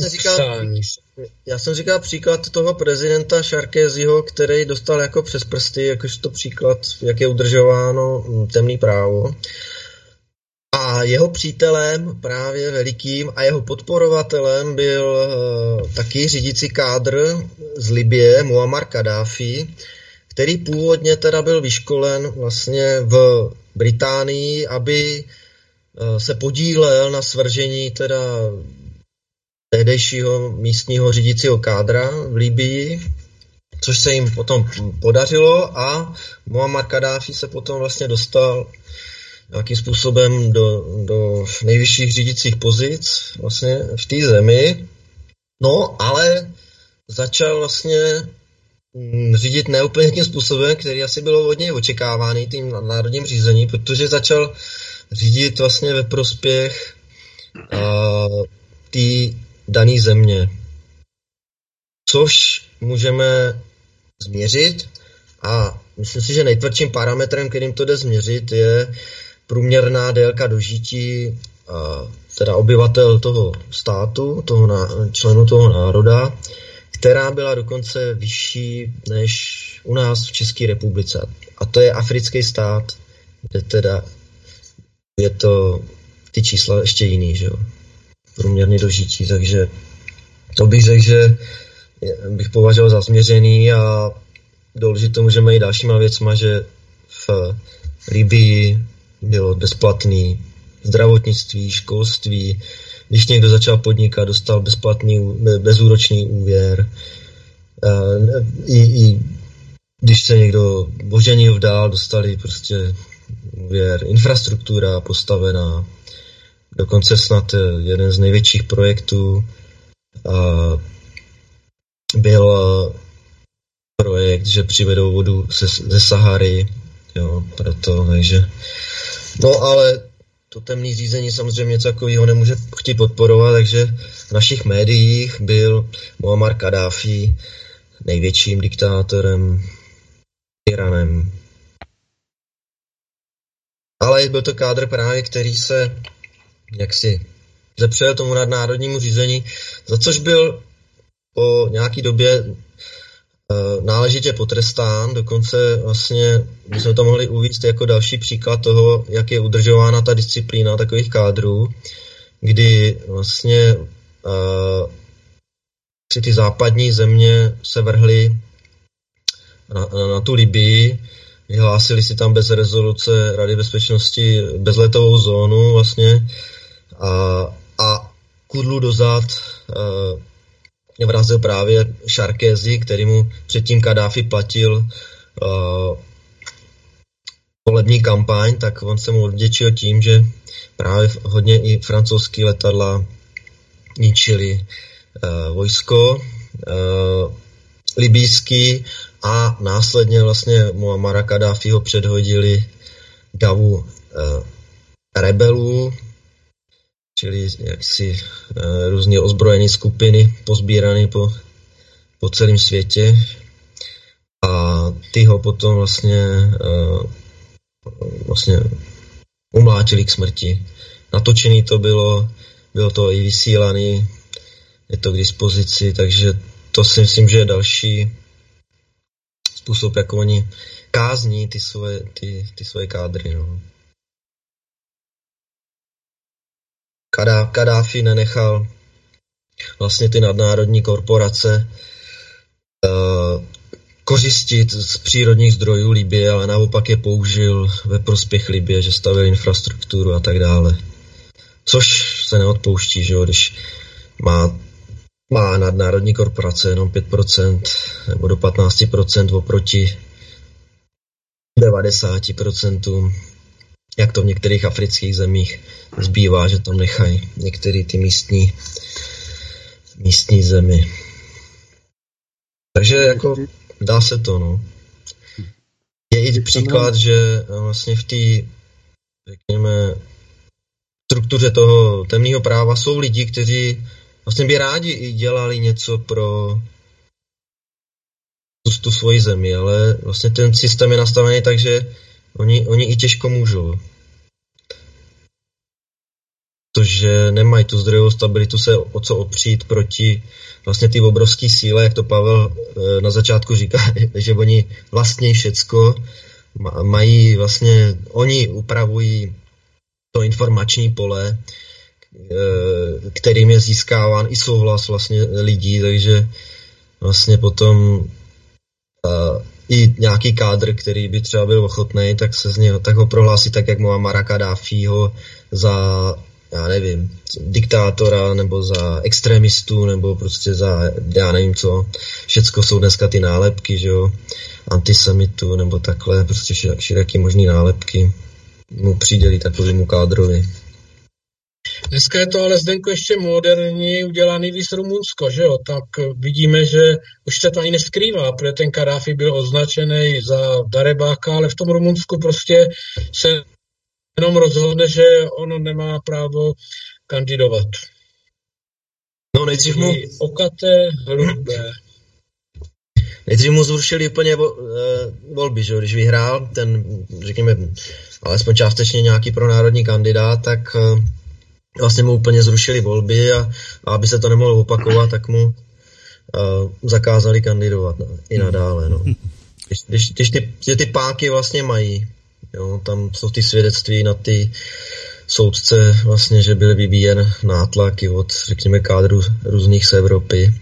já jsem říkal příklad toho prezidenta Sarkozyho, který dostal jako přes prsty, jakožto příklad, jak je udržováno temný právo. A jeho přítelem právě velikým a jeho podporovatelem byl taky řídící kádr z Libye, Muammar Kaddáfi, který původně teda byl vyškolen vlastně v Británii, aby se podílel na svržení teda tehdejšího místního řídícího kádra v Libyi což se jim potom podařilo a Muammar Kaddáfí se potom vlastně dostal nějakým způsobem do nejvyšších řídících pozic vlastně v té zemi. No, ale začal vlastně řídit neúplně tím způsobem, který asi bylo hodně očekávaný tím národním řízení, protože začal řídit vlastně ve prospěch té dané země. Což můžeme změřit a myslím si, že nejtvrdším parametrem, kterým to jde změřit, je průměrná délka dožití teda obyvatel toho státu, členů toho národa, která byla dokonce vyšší než u nás v České republice. A to je africký stát, kde teda je to ty čísla ještě jiný, že jo? Průměrný dožití, takže to bych řekl, že bych považoval za změřený a doložit to můžeme i dalšíma věcma, že v Libii bylo bezplatný zdravotnictví, školství, když někdo začal podnikat, dostal bezplatný, bezúročný úvěr. I když se někdo oženil vdál, dostali prostě úvěr. Infrastruktura postavená. Dokonce snad jeden z největších projektů byl projekt, že přivedou vodu ze Sahary. Jo, proto, takže. No ale to temné řízení samozřejmě něco takového nemůže chtít podporovat, takže v našich médiích byl Muammar Kaddáfí největším diktátorem, tyranem. Ale byl to kádr právě, který se jaksi zepřel tomu nadnárodnímu řízení, za což byl po nějaký době náležitě potrestán, dokonce vlastně bychom to mohli uvést jako další příklad toho, jak je udržována ta disciplína takových kádrů, kdy vlastně si ty západní země se vrhly na tu Libii, vyhlásili si tam bez rezoluce Rady bezpečnosti bezletovou zónu vlastně a kudlu dozad vrazil právě Šarkézy, který mu předtím Kaddáfí platil volební kampaň, tak on se mu odděčil tím, že právě hodně i francouzský letadla ničili vojsko libýský a následně vlastně Muammara Kaddáfího předhodili davu rebelů, čili jaksi různé ozbrojené skupiny pozbírané po celém světě a ty ho potom vlastně umlátili k smrti. Natočený to bylo to i vysílaný, je to k dispozici, takže to si myslím, že je další způsob, jak oni kázní ty svoje kádry. No. Kaddáfí nenechal vlastně ty nadnárodní korporace kořistit z přírodních zdrojů Libye, ale naopak je použil ve prospěch Libye, že stavil infrastrukturu a tak dále. Což se neodpouští, že jo, když má nadnárodní korporace jenom 5% nebo do 15% oproti 90%, jak to v některých afrických zemích zbývá, že tam nechají některé ty místní zemi. Takže jako dá se to, no. Je i příklad, že vlastně v té, řekněme, struktuře toho temného práva jsou lidi, kteří vlastně by rádi i dělali něco pro tu svoji zemi, ale vlastně ten systém je nastavený tak, že oni i těžko můžou. Protože nemají tu zdrojovou stabilitu se o co opřít proti vlastně ty obrovské síle, jak to Pavel na začátku říká, že oni vlastní všecko, mají vlastně, oni upravují to informační pole, kterým je získáván i souhlas vlastně lidí, takže vlastně potom i nějaký kádr, který by třeba byl ochotný, tak ho prohlásí tak, jak Muammara Kaddáfího za já nevím, diktátora, nebo za extremistu, nebo prostě za, já nevím co, všecko jsou dneska ty nálepky, že jo, antisemitu, nebo takhle, prostě široký možný nálepky mu přidělí takovému kádrovi. Dneska je to ale, Zdenko, ještě moderní udělaný víc Rumunsko, že jo? Tak vidíme, že už se to ani neskrývá, protože ten Kadáfi byl označený za darebáka, ale v tom Rumunsku prostě se jenom rozhodne, že ono nemá právo kandidovat. No nejdřív mu... Okaté, hrubé. Nejdřív mu zrušili úplně volby, že jo? Když vyhrál ten, řekněme, alespoň částečně nějaký pronárodní kandidát, tak vlastně mu úplně zrušili volby a aby se to nemohlo opakovat, tak mu zakázali kandidovat i nadále. No. Když ty páky vlastně mají, jo, tam jsou ty svědectví na ty soudce, vlastně, že byl vyvíjen nátlaky od, řekněme, kádru různých z Evropy.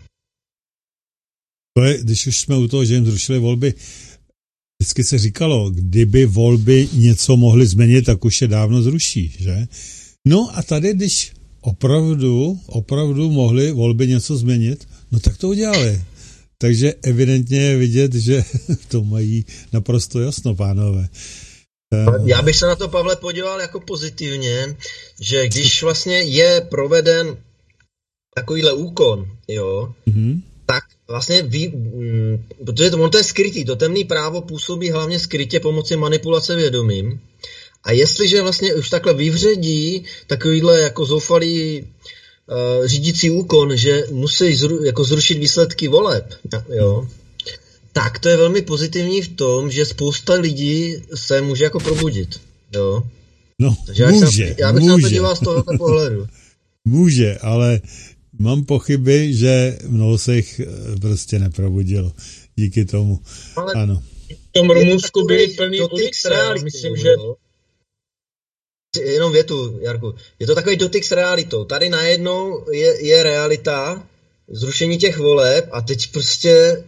To je, když už jsme u toho, že jim zrušili volby, vždycky se říkalo, kdyby volby něco mohly změnit, tak už je dávno zruší, že? No a tady, když opravdu mohli volby něco změnit, no tak to udělali. Takže evidentně je vidět, že to mají naprosto jasno, pánové. Já bych se na to, Pavle, podíval jako pozitivně, že když vlastně je proveden takovýhle úkon, jo, tak vlastně protože to je skrytý, to temný právo působí hlavně skrytě pomocí manipulace vědomím. A jestliže vlastně už takhle vyvředí takovýhle jako zoufalý řídící úkon, že musí jako zrušit výsledky voleb, jo, tak to je velmi pozitivní v tom, že spousta lidí se může jako probudit. Jo. No, takže já bych na to díval z tohoto pohledu. Může, ale mám pochyby, že mnoho se jich prostě neprobudilo díky tomu. Ale ano. V tom Rumunsku byly plný ulice, myslím, že... Jenom větu, Jarku. Je to takový dotyk s realitou. Tady najednou je realita, zrušení těch voleb a teď prostě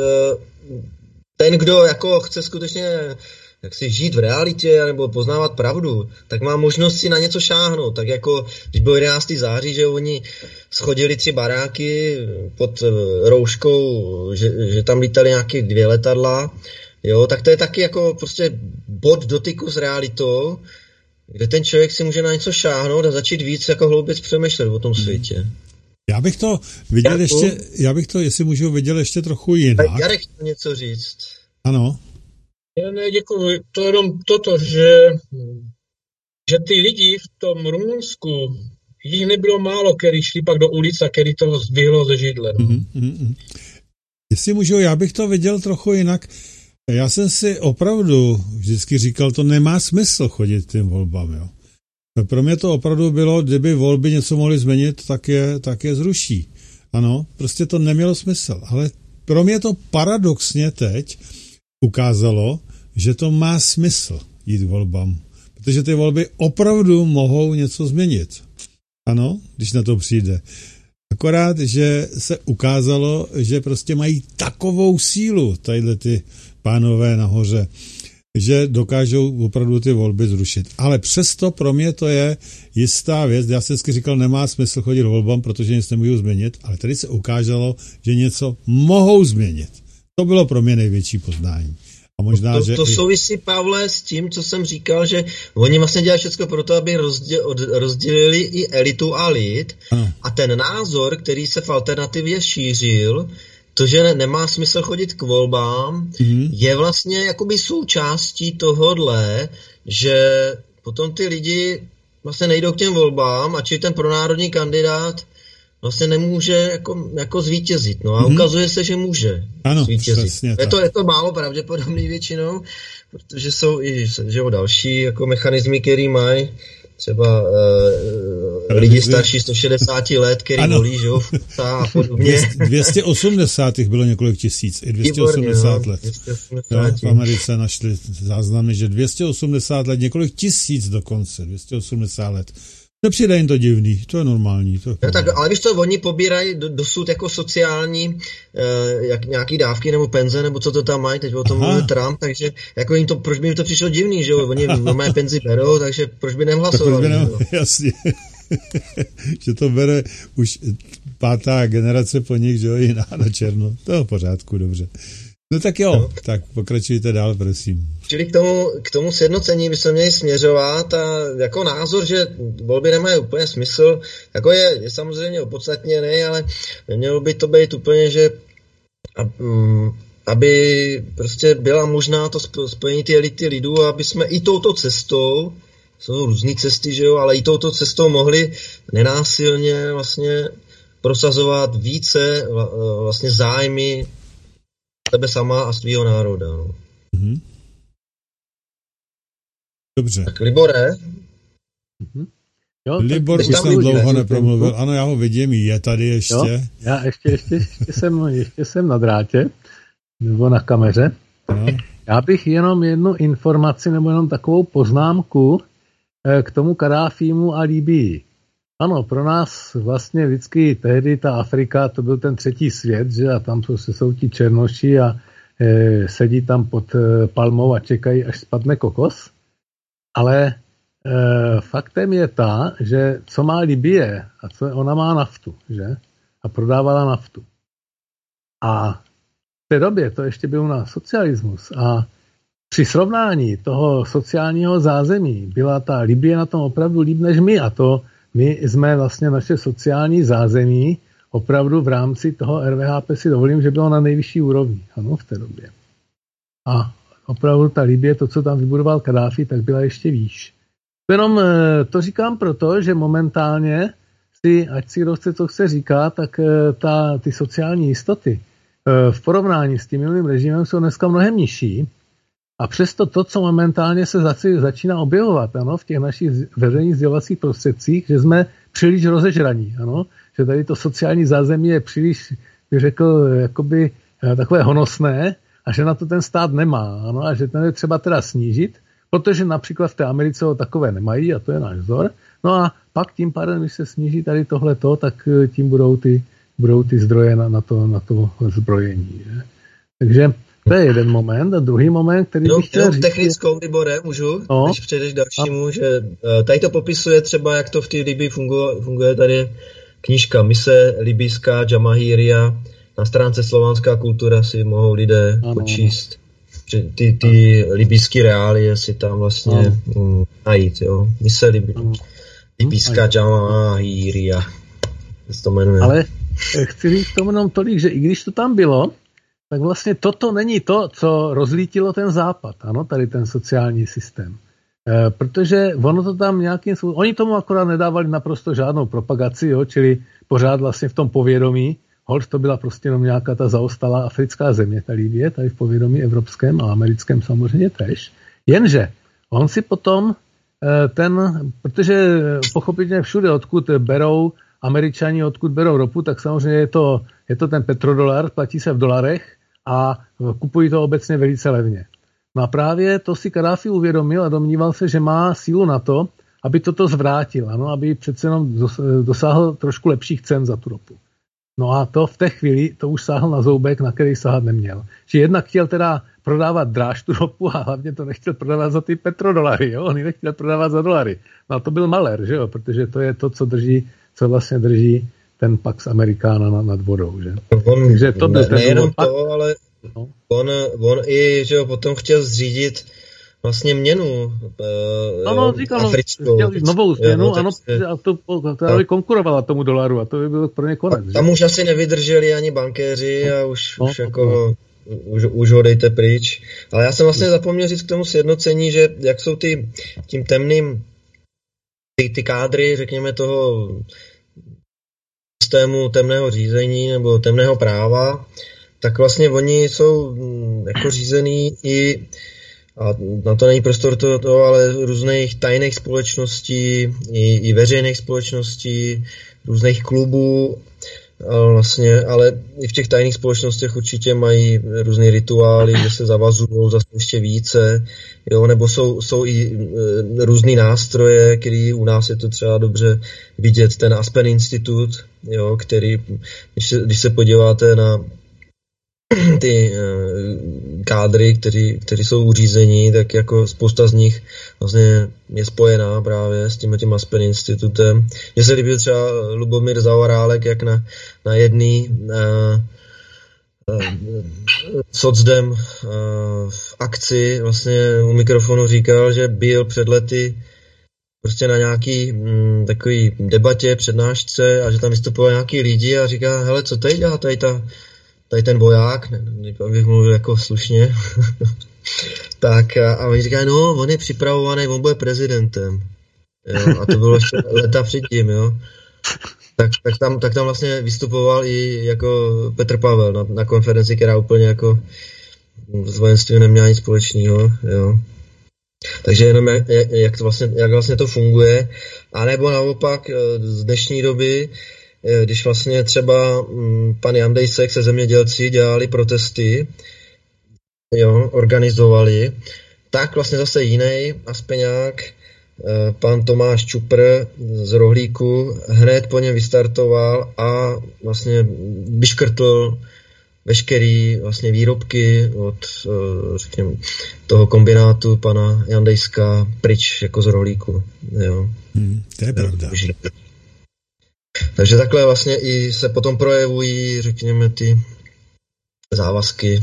ten, kdo jako chce skutečně jak si žít v realitě nebo poznávat pravdu, tak má možnost si na něco šáhnout. Tak jako, když bylo 11. září, že oni schodili 3 baráky pod rouškou, že tam lítali nějaké 2 letadla, jo, tak to je taky jako prostě bod dotyku s realitou, kde ten člověk si může na něco šáhnout a začít víc jako hlouběji přemýšlet o tom světě. Já bych to viděl jestli můžu viděl ještě trochu jinak. Jarek chtěl něco říct. Ano. Ne, děkuji. To jenom toto, že ty lidi v tom Rumunsku, jich nebylo málo, který šli pak do ulic a který to zdvihlo ze židle. No. Jestli můžu, já bych to viděl trochu jinak. Já jsem si opravdu vždycky říkal, to nemá smysl chodit tím volbám, jo. Pro mě to opravdu bylo, kdyby volby něco mohly změnit, tak je zruší. Ano, prostě to nemělo smysl. Ale pro mě to paradoxně teď ukázalo, že to má smysl jít k volbám. Protože ty volby opravdu mohou něco změnit. Ano, když na to přijde. Akorát, že se ukázalo, že prostě mají takovou sílu tadyhle ty pánové nahoře, že dokážou opravdu ty volby zrušit. Ale přesto pro mě to je jistá věc. Já jsem vždycky říkal, nemá smysl chodit volbám, protože nic nemůžou změnit, ale tady se ukázalo, že něco mohou změnit. To bylo pro mě největší poznání. A možná, to souvisí, Pavle, s tím, co jsem říkal, že oni vlastně dělají všechno pro to, aby rozdělili i elitu a lid. Ano. A ten názor, který se v alternativě šířil, to, že nemá smysl chodit k volbám, je vlastně jakoby součástí tohodle, že potom ty lidi vlastně nejdou k těm volbám a či ten pronárodní kandidát vlastně nemůže jako zvítězit. No a ukazuje se, že může zvítězit. Je to málo pravděpodobný většinou, protože jsou i další jako mechanismy, který mají třeba lidi starší 160 let, který volí, že jo, a podobně. 280 bylo několik tisíc, i 280 let. 280. V Americe našli záznamy, že 280 let, několik tisíc dokonce, 280 let. Nepřijde jim to divný, to je normální. To je no, tak, ale víš co, oni pobírají dosud jako sociální nějaký dávky nebo penze, nebo co to tam mají, teď o tom mluví Trump, takže jako jim to, proč by jim to přišlo divný, že jo, oni mají penzi berou, takže proč by nehlasovali. Jasně, že to bere už 5. generace po nich, že jo, i na černo, to je v pořádku, dobře. No tak jo, no. Tak pokračujte dál, prosím. Čili k tomu sjednocení by se měli směřovat a jako názor, že volby nemají úplně smysl, jako je samozřejmě opodstatněný, ale nemělo by to být úplně, že aby prostě byla možná to spojení ty elity lidů, aby jsme i touto cestou, jsou různé cesty, že jo, ale i touto cestou mohli nenásilně vlastně prosazovat více vlastně zájmy sebe sama a svýho národa. No. Mm-hmm. Dobře. Tak Libore? Mm-hmm. Jo, Libor už tam dlouho nepromluvil. Ano, já ho vidím, je tady ještě. Jo, já ještě jsem na drátě, nebo na kameře. No. Já bych jenom jednu informaci, nebo jenom takovou poznámku k tomu Kaddáfímu a Libyi. Ano, pro nás vlastně vždycky tehdy ta Afrika, to byl ten třetí svět, že a tam jsou ti černoši a sedí tam pod palmou a čekají, až spadne kokos. Ale faktem je že co má Libye, a co ona má naftu, že? A prodávala naftu. A v té době to ještě byl na socialismus a při srovnání toho sociálního zázemí byla ta Libye na tom opravdu líp než my a to my jsme vlastně naše sociální zázemí opravdu v rámci toho RVHP si dovolím, že bylo na nejvyšší úrovni, ano, v té době. A opravdu ta Libye, to, co tam vybudoval Kaddáfi, tak byla ještě výš. Jenom to říkám proto, že momentálně ať si kdo chce, co chce říkat, tak ty sociální jistoty v porovnání s tím minulým režimem jsou dneska mnohem nižší. A přesto to, co momentálně se začíná objevovat, ano, v těch našich veřejných sdělovacích prostředcích, že jsme příliš rozežraní, ano, že tady to sociální zázemí je příliš, bych řekl, jakoby takové honosné a že na to ten stát nemá, ano, a že ten je třeba teda snížit, protože například v té Americe ho takové nemají a to je náš vzor. No a pak tím pádem, když se sníží tady tohleto, tak tím budou ty zdroje na to zbrojení. Že? Takže to je jeden moment. A druhý moment, který bych chtěl říct... technickou, Libore, můžu? No. Když přejdeš dalšímu, že tady to popisuje třeba, jak to v té Libii funguje tady knížka Mise libijská Jamahíria. Na stránce Slovanská kultura si mohou lidé počíst. Ty libijské reálie si tam vlastně najít, jo. Mise libijská Jamahíria. To jmenuje. Ale chci říct tomu jenom tolik, že i když to tam bylo, tak vlastně toto není to, co rozlítilo ten západ, ano, tady ten sociální systém. Protože ono to tam nějakým způsobem, oni tomu akorát nedávali naprosto žádnou propagaci, jo, čili pořád vlastně v tom povědomí, holt to byla prostě jenom nějaká ta zaostalá africká země, ta Libye, tady v povědomí evropském a americkém samozřejmě tež. Jenže on si potom protože pochopitelně všude, odkud berou Američani, odkud berou ropu, tak samozřejmě je to ten petrodolar, platí se v dolarech a kupují to obecně velice levně. No a právě to si Kaddáfi uvědomil a domníval se, že má sílu na to, aby toto zvrátil, ano, aby přece jenom dosáhl trošku lepších cen za tu ropu. No a to v té chvíli to už sáhl na zoubek, na který sahat neměl. Že jednak chtěl teda prodávat dráž tu ropu a hlavně to nechtěl prodávat za ty petrodolary, jo? On ji nechtěl prodávat za dolary. No a to byl malér, že jo? Protože to je to, co vlastně drží ten Pax Americana nad vodou, že? Takže to byl nejenom to, ale no. on i, že jo, potom chtěl zřídit vlastně měnu africkou. Novou změnu, ano, a to by konkurovala tomu dolaru a to by bylo pro ně konec. Tam už asi nevydrželi ani bankéři a už ho dejte pryč. Ale já jsem vlastně zapomněl říct k tomu sjednocení, že jak jsou tím temným ty kádry, řekněme, toho systému temného řízení nebo temného práva, tak vlastně oni jsou jako řízený i, a na to není prostor toho, ale různých tajných společností, i veřejných společností, různých klubů, vlastně, ale i v těch tajných společnostech určitě mají různé rituály, kde se zavazují zase ještě více, jo, nebo jsou i různý nástroje, který u nás je to třeba dobře vidět, ten Aspen Institut, jo, který, když se podíváte na ty kádry, kteří jsou uřízení, tak jako spousta z nich vlastně je spojená právě s tím Aspen Institutem. Mně se líbil třeba Lubomír Zaorálek, jak na jedný socdem v akci vlastně u mikrofonu říkal, že byl před lety prostě na nějaký takový debatě, přednášce a že tam vystupoval nějaký lidi a říká, hele, co tady dělá tady ten voják, abych mluvil jako slušně, tak a oni říkají, no, on je připravovaný, on bude prezidentem. Jo, a to bylo ještě leta předtím, jo. Tak tam vlastně vystupoval i jako Petr Pavel na konferenci, která úplně jako s vojenstvím neměla nic společného, jo. Takže jenom jak vlastně to funguje, anebo naopak z dnešní doby, když vlastně třeba pan Jandejsek se zemědělci dělali protesty, jo, organizovali, tak vlastně zase jiný aspeňák, pan Tomáš Čupr z Rohlíku, hned po něm vystartoval a vlastně vyškrtl veškerý vlastně výrobky od, řekněme, toho kombinátu pana Jandejska pryč jako z Rohlíku. Jo. To je pravda. Takže takhle vlastně i se potom projevují, řekněme, ty závazky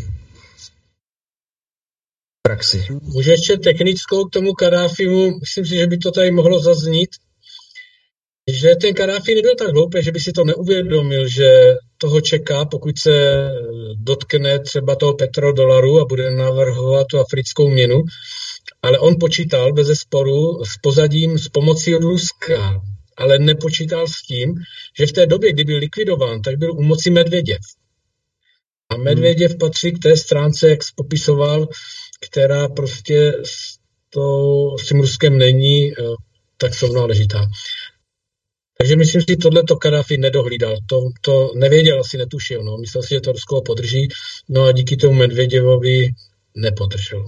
v praxi. Může ještě technickou k tomu Kaddáfimu, myslím si, že by to tady mohlo zaznít, že ten Kaddáfi nebyl tak hloupý, že by si to neuvědomil, že toho čeká, pokud se dotkne třeba toho petrodolaru a bude navrhovat tu africkou měnu, ale on počítal bezesporu s pozadím s pomocí Ruska, ale nepočítal s tím, že v té době, kdy byl likvidován, tak byl u moci Medveděv. A Medveděv patří k té stránce, jak jsi popisoval, která prostě s tím Ruskem není tak sounáležitá. Takže myslím si, tohleto Kaddáfi nedohlídal. To nevěděl, asi netušil. No. Myslel si, že to Rusko podrží, no a díky tomu Medveděvovi nepodržel.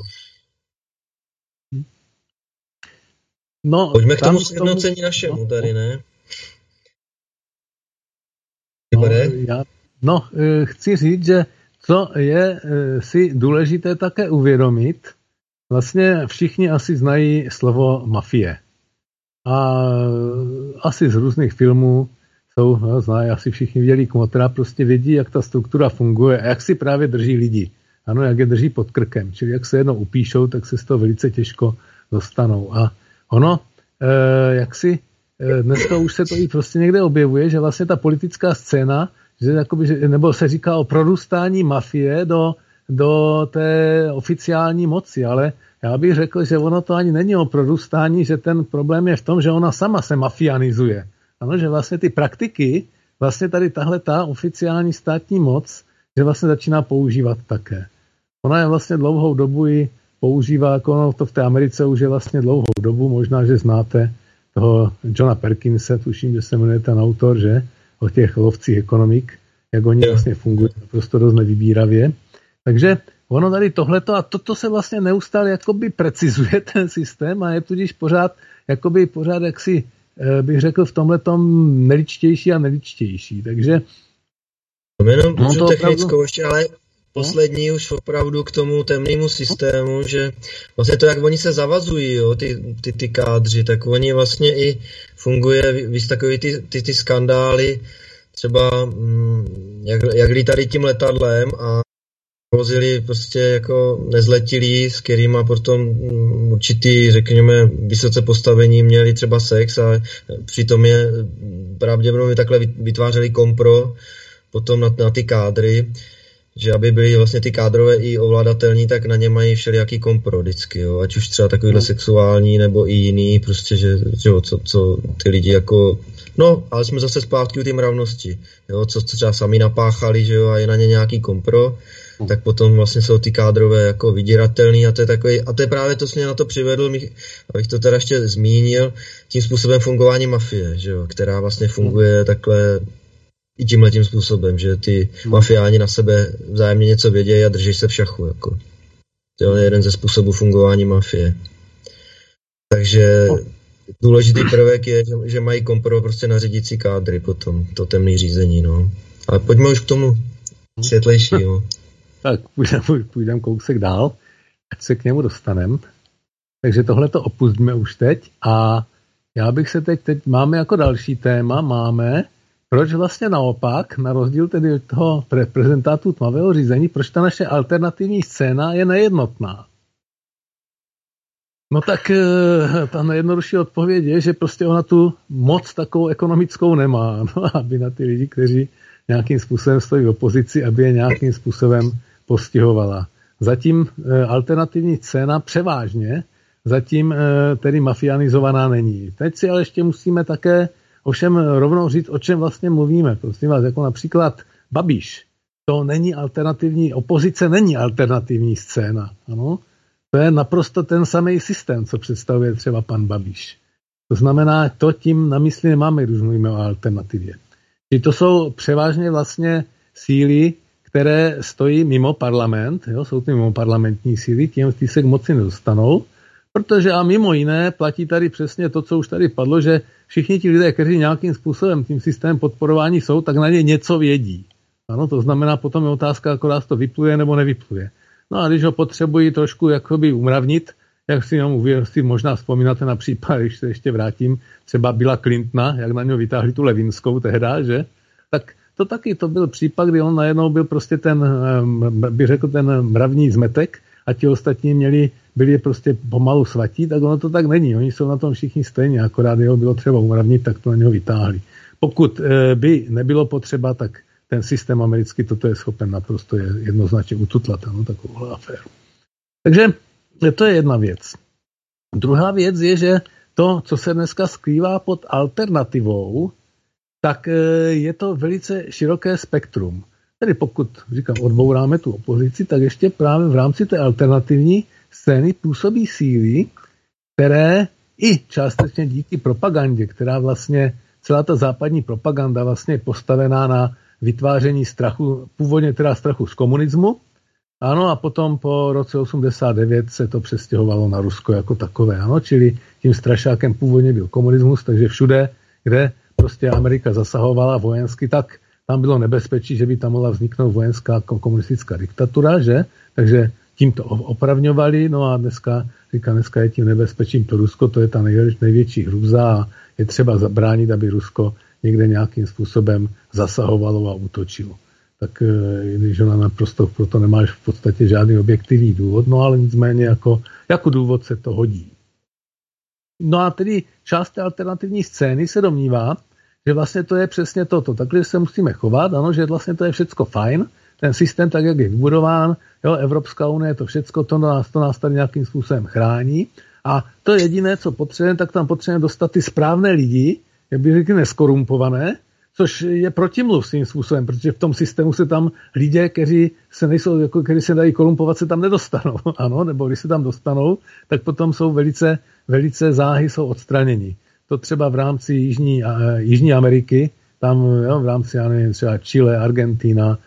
No, pojďme k tomu sjednocení našemu tady, ne? Chci říct, že co je si důležité také uvědomit, vlastně všichni asi znají slovo mafie. A asi z různých filmů znají, asi všichni viděli Kmotra, prostě vědí, jak ta struktura funguje a jak si právě drží lidi. Ano, jak je drží pod krkem. Čili jak se jednou upíšou, tak se z toho velice těžko dostanou. A ono, dneska už se to i prostě někde objevuje, že vlastně ta politická scéna, nebo se říká o prorůstání mafie do té oficiální moci, ale já bych řekl, že ono to ani není o prorůstání, že ten problém je v tom, že ona sama se mafianizuje. Ano, že vlastně ty praktiky, vlastně tady tahle ta oficiální státní moc, že vlastně začíná používat také. Ona je vlastně dlouhou dobu i používá, jako to v té Americe už je vlastně dlouhou dobu, možná, že znáte toho Johna Perkinse, tuším, že se jmenuje ten autor, že? O těch lovcích ekonomik, jak oni vlastně fungují prostě dost nevybíravě. Takže ono tady tohleto a toto se vlastně neustále jakoby precizuje ten systém a je tudíž pořád jaksi bych řekl v tomhletom neličtější a neličtější. Takže jenom můžu technickou ještě, ale poslední už opravdu k tomu temnému systému, že vlastně to, jak oni se zavazují, jo, ty kádři, tak oni vlastně i funguje, víš, takový ty skandály, třeba jak lítali tím letadlem a vozili prostě jako nezletilí, s kterýma potom určitý, řekněme, vysoce postavení měli třeba sex a přitom je pravděpodobně takhle vytvářeli kompro potom na ty kádry, že aby byly vlastně ty kádrové i ovladatelní, tak na ně mají všelijaký kompro vždycky, jo, ať už třeba takovýhle sexuální nebo i jiný, prostě, že jo, co ty lidi jako, no, ale jsme zase zpátky u té mravnosti, jo, co třeba sami napáchali, že jo, a je na ně nějaký kompro, tak potom vlastně jsou ty kádrové jako vydíratelný a to je takový, a to je právě to, co mě na to přivedl, abych to teda ještě zmínil, tím způsobem fungování mafie, že jo, která vlastně funguje takhle i tímhletím způsobem, že ty mafiáni na sebe vzájemně něco vědějí a drží se v šachu. Jako. To je jeden ze způsobů fungování mafie. Takže důležitý prvek je, že mají kompromis prostě na řídící kádry potom, to temné řízení. No. Ale pojďme už k tomu světlejšímu. Tak půjdeme kousek dál, ať se k němu dostaneme. Takže tohle to opustíme už teď a já bych se teď máme jako další téma, proč vlastně naopak, na rozdíl tedy od toho reprezentátu tmavého řízení, proč ta naše alternativní scéna je nejednotná. No tak ta nejjednodušší odpověď je, že prostě ona tu moc takovou ekonomickou nemá, no, aby na ty lidi, kteří nějakým způsobem stojí v opozici, aby je nějakým způsobem postihovala. Zatím alternativní scéna převážně zatím tedy mafianizovaná není. Teď si ale ještě musíme také ovšem rovnou říct, o čem vlastně mluvíme. Prosím vás, jako například Babiš. To není alternativní, opozice není alternativní scéna. Ano? To je naprosto ten samý systém, co představuje třeba pan Babiš. To znamená, to tím na mysli nemáme, když mluvíme o alternativě. Či to jsou převážně vlastně síly, které stojí mimo parlament, jo? Jsou to mimo parlamentní síly, ty se k moci nedostanou, protože a mimo jiné platí tady přesně to, co už tady padlo, že všichni ti lidé, kteří nějakým způsobem tím systémem podporování jsou, tak na ně něco vědí. Ano, to znamená, potom je otázka, akorát to vypluje nebo nevypluje. No a když ho potřebují trošku jakoby umravnit, jak si možná vzpomínáte na případ, když se ještě vrátím, třeba Billa Clintona, jak na něho vytáhli tu Levinskou tehda, že? Tak to taky, to byl případ, kdy on najednou byl prostě ten, bych řekl, ten mravní zmetek a ti ostatní byli prostě pomalu svatí, tak ono to tak není. Oni jsou na tom všichni stejně, akorát jeho bylo třeba umravnit, tak to na něho vytáhli. Pokud by nebylo potřeba, tak ten systém americký toto je schopen naprosto jednoznačně ututlat, takovou aféru. Takže to je jedna věc. Druhá věc je, že to, co se dneska skrývá pod alternativou, tak je to velice široké spektrum. Tedy pokud, říkám, odbouráme tu opozici, tak ještě právě v rámci té alternativní scény působí síly, které i částečně díky propagandě, která vlastně, celá ta západní propaganda vlastně je postavená na vytváření strachu, původně teda strachu z komunismu, ano, a potom po roce 89 se to přestěhovalo na Rusko jako takové, ano, čili tím strašákem původně byl komunismus, takže všude, kde prostě Amerika zasahovala vojensky, tak tam bylo nebezpečí, že by tam mohla vzniknout vojenská komunistická diktatura, že? Takže tím to opravňovali, no a dneska je tím nebezpečím to Rusko, to je ta největší hrůza a je třeba zabránit, aby Rusko někde nějakým způsobem zasahovalo a útočilo. Tak když ona naprosto proto nemáš v podstatě žádný objektivní důvod, no ale nicméně jako důvod se to hodí. No a tedy část té alternativní scény se domnívá, že vlastně to je přesně toto. Takhle se musíme chovat, ano, že vlastně to je všecko fajn, ten systém tak, jak je vybudován, jo, Evropská unie, to všecko, to nás tady nějakým způsobem chrání a to jediné, co potřebujeme, tak tam potřebujeme dostat ty správné lidi, jak bych řekl, neskorumpované, což je protimluv svým způsobem, protože v tom systému se tam lidé, kteří se dají korumpovat, se tam nedostanou, ano, nebo když se tam dostanou, tak potom jsou velice záhy jsou odstraněni. To třeba v rámci Jižní Ameriky, tam jo, v rámci, já nevím, třeba Chile, Argentina,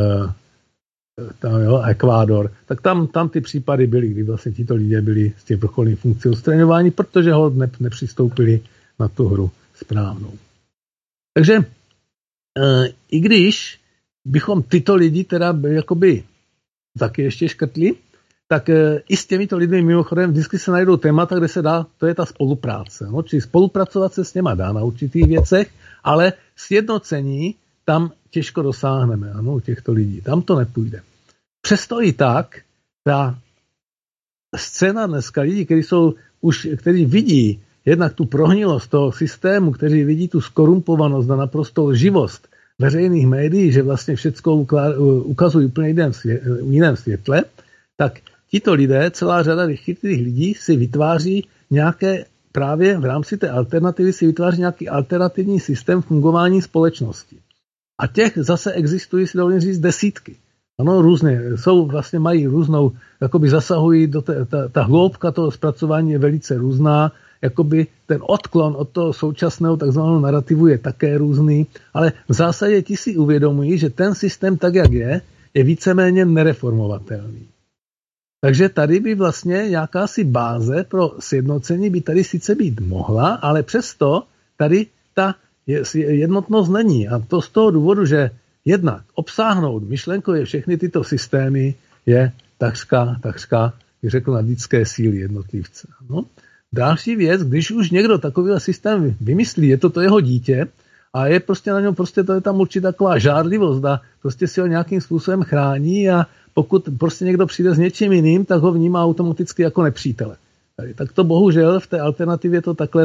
Ekvádor, tak tam ty případy byly, kdy vlastně tito lidé byli z těch vrcholných funkcí odstraňováni, protože ho nepřistoupili na tu hru správnou. Takže i když bychom tyto lidi teda jakoby taky ještě škrtli, tak i s těmito lidmi mimochodem vždycky se najdou témata, kde se dá, to je ta spolupráce. No? Čili spolupracovat se s něma dá na určitých věcech, ale sjednocení tam těžko dosáhneme, ano, u těchto lidí. Tam to nepůjde. Přesto i tak ta scéna dneska lidí, kteří vidí jednak tu prohnilost toho systému, kteří vidí tu skorumpovanost a naprostou lživost veřejných médií, že vlastně všecko ukazují úplně jiném světle, tak tito lidé, celá řada chytrých lidí si vytváří nějaké, právě v rámci té alternativy si vytváří nějaký alternativní systém fungování společnosti. A těch zase existují, si dovolím říct, desítky. Ano, různě. Vlastně mají různou, jakoby zasahují do ta hloubka toho zpracování je velice různá, jakoby ten odklon od toho současného takzvaného narrativu je také různý, ale v zásadě ti si uvědomují, že ten systém tak, jak je víceméně nereformovatelný. Takže tady by vlastně jakási báze pro sjednocení by tady sice být mohla, ale přesto tady ta jednotnost není. A to z toho důvodu, že jednak obsáhnout myšlenkově všechny tyto systémy je takřka, jak řekl, nad lidské síly jednotlivce. No. Další věc, když už někdo takový systém vymyslí, je to jeho dítě a je prostě na něm, to je tam určitě taková žárlivost a prostě si ho nějakým způsobem chrání a pokud prostě někdo přijde s něčím jiným, tak ho vnímá automaticky jako nepřítele. Tak to bohužel v té alternativě to takhle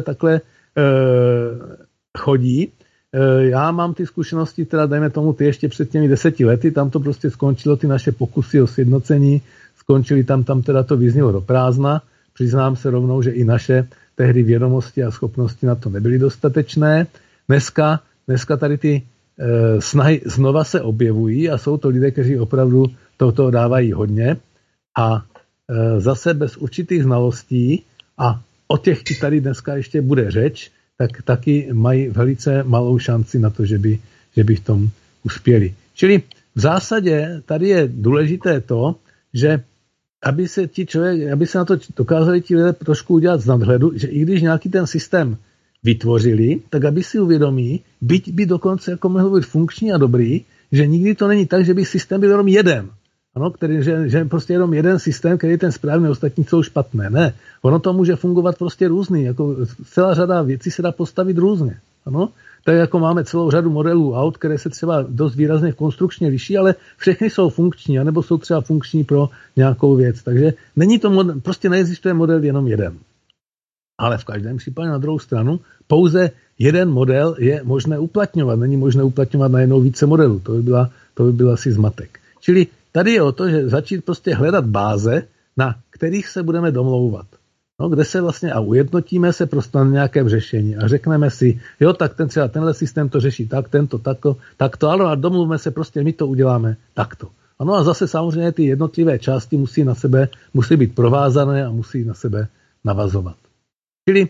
chodí. Já mám ty zkušenosti, teda dejme tomu ty ještě před těmi 10 lety, tam to prostě skončilo, ty naše pokusy o sjednocení, skončily tam teda to vyznělo do prázdna. Přiznám se rovnou, že i naše tehdy vědomosti a schopnosti na to nebyly dostatečné. Dneska tady ty snahy znova se objevují a jsou to lidé, kteří opravdu toto dávají hodně a zase bez určitých znalostí a o těch i tady dneska ještě bude řeč, tak taky mají velice malou šanci na to, že by v tom uspěli. Čili v zásadě tady je důležité to, že aby se na to dokázali ti lidé trošku udělat z nadhledu, že i když nějaký ten systém vytvořili, tak aby si uvědomí, byť by dokonce jako mohl být funkční a dobrý, že nikdy to není tak, že by systém byl jenom jeden. Ano, že prostě jenom jeden systém, který je ten správný, ostatní jsou špatné. Ne, ono to může fungovat prostě různý. Jako celá řada věcí se dá postavit různě. Ano, tak jako máme celou řadu modelů aut, které se třeba dost výrazně konstrukčně liší, ale všechny jsou funkční, anebo jsou třeba funkční pro nějakou věc. Takže není to prostě neexistuje model jenom jeden. Ale v každém případě na druhou stranu pouze jeden model je možné uplatňovat. Není možné uplatňovat najednou více modelů. To by byl asi zmatek. Čili tady je o to, že začít prostě hledat báze, na kterých se budeme domlouvat. No, kde se vlastně a ujednotíme se prostě na nějakém řešení a řekneme si, jo, tak tenhle systém to řeší tak, tento takto, ano, a domluvíme se prostě, my to uděláme takto. Ano, a zase samozřejmě ty jednotlivé části musí být provázané a musí na sebe navazovat. Čili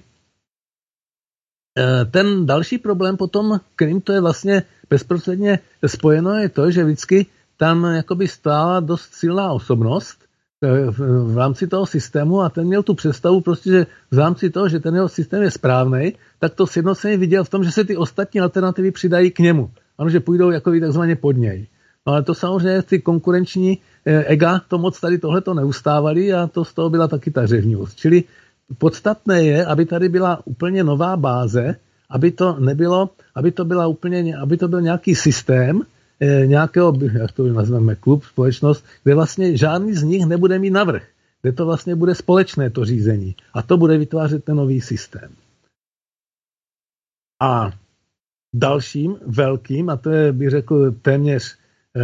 ten další problém potom, kterým to je vlastně bezprostředně spojeno, je to, že vždycky tam jakoby stála dost silná osobnost v rámci toho systému a ten měl tu představu prostě, že v rámci toho, že ten jeho systém je správnej, tak to sjednocení viděl v tom, že se ty ostatní alternativy přidají k němu. Ano, že půjdou jako takzvaně pod něj. No ale to samozřejmě ty konkurenční ega to moc tady tohleto neustávali a to z toho byla taky ta řevnivost. Čili podstatné je, aby tady byla úplně nová báze, aby to byl nějaký systém, nějakého, jak to nazveme, klub, společnost, kde vlastně žádný z nich nebude mít navrch, kde to vlastně bude společné to řízení a to bude vytvářet ten nový systém. A dalším velkým, a to je, bych řekl, téměř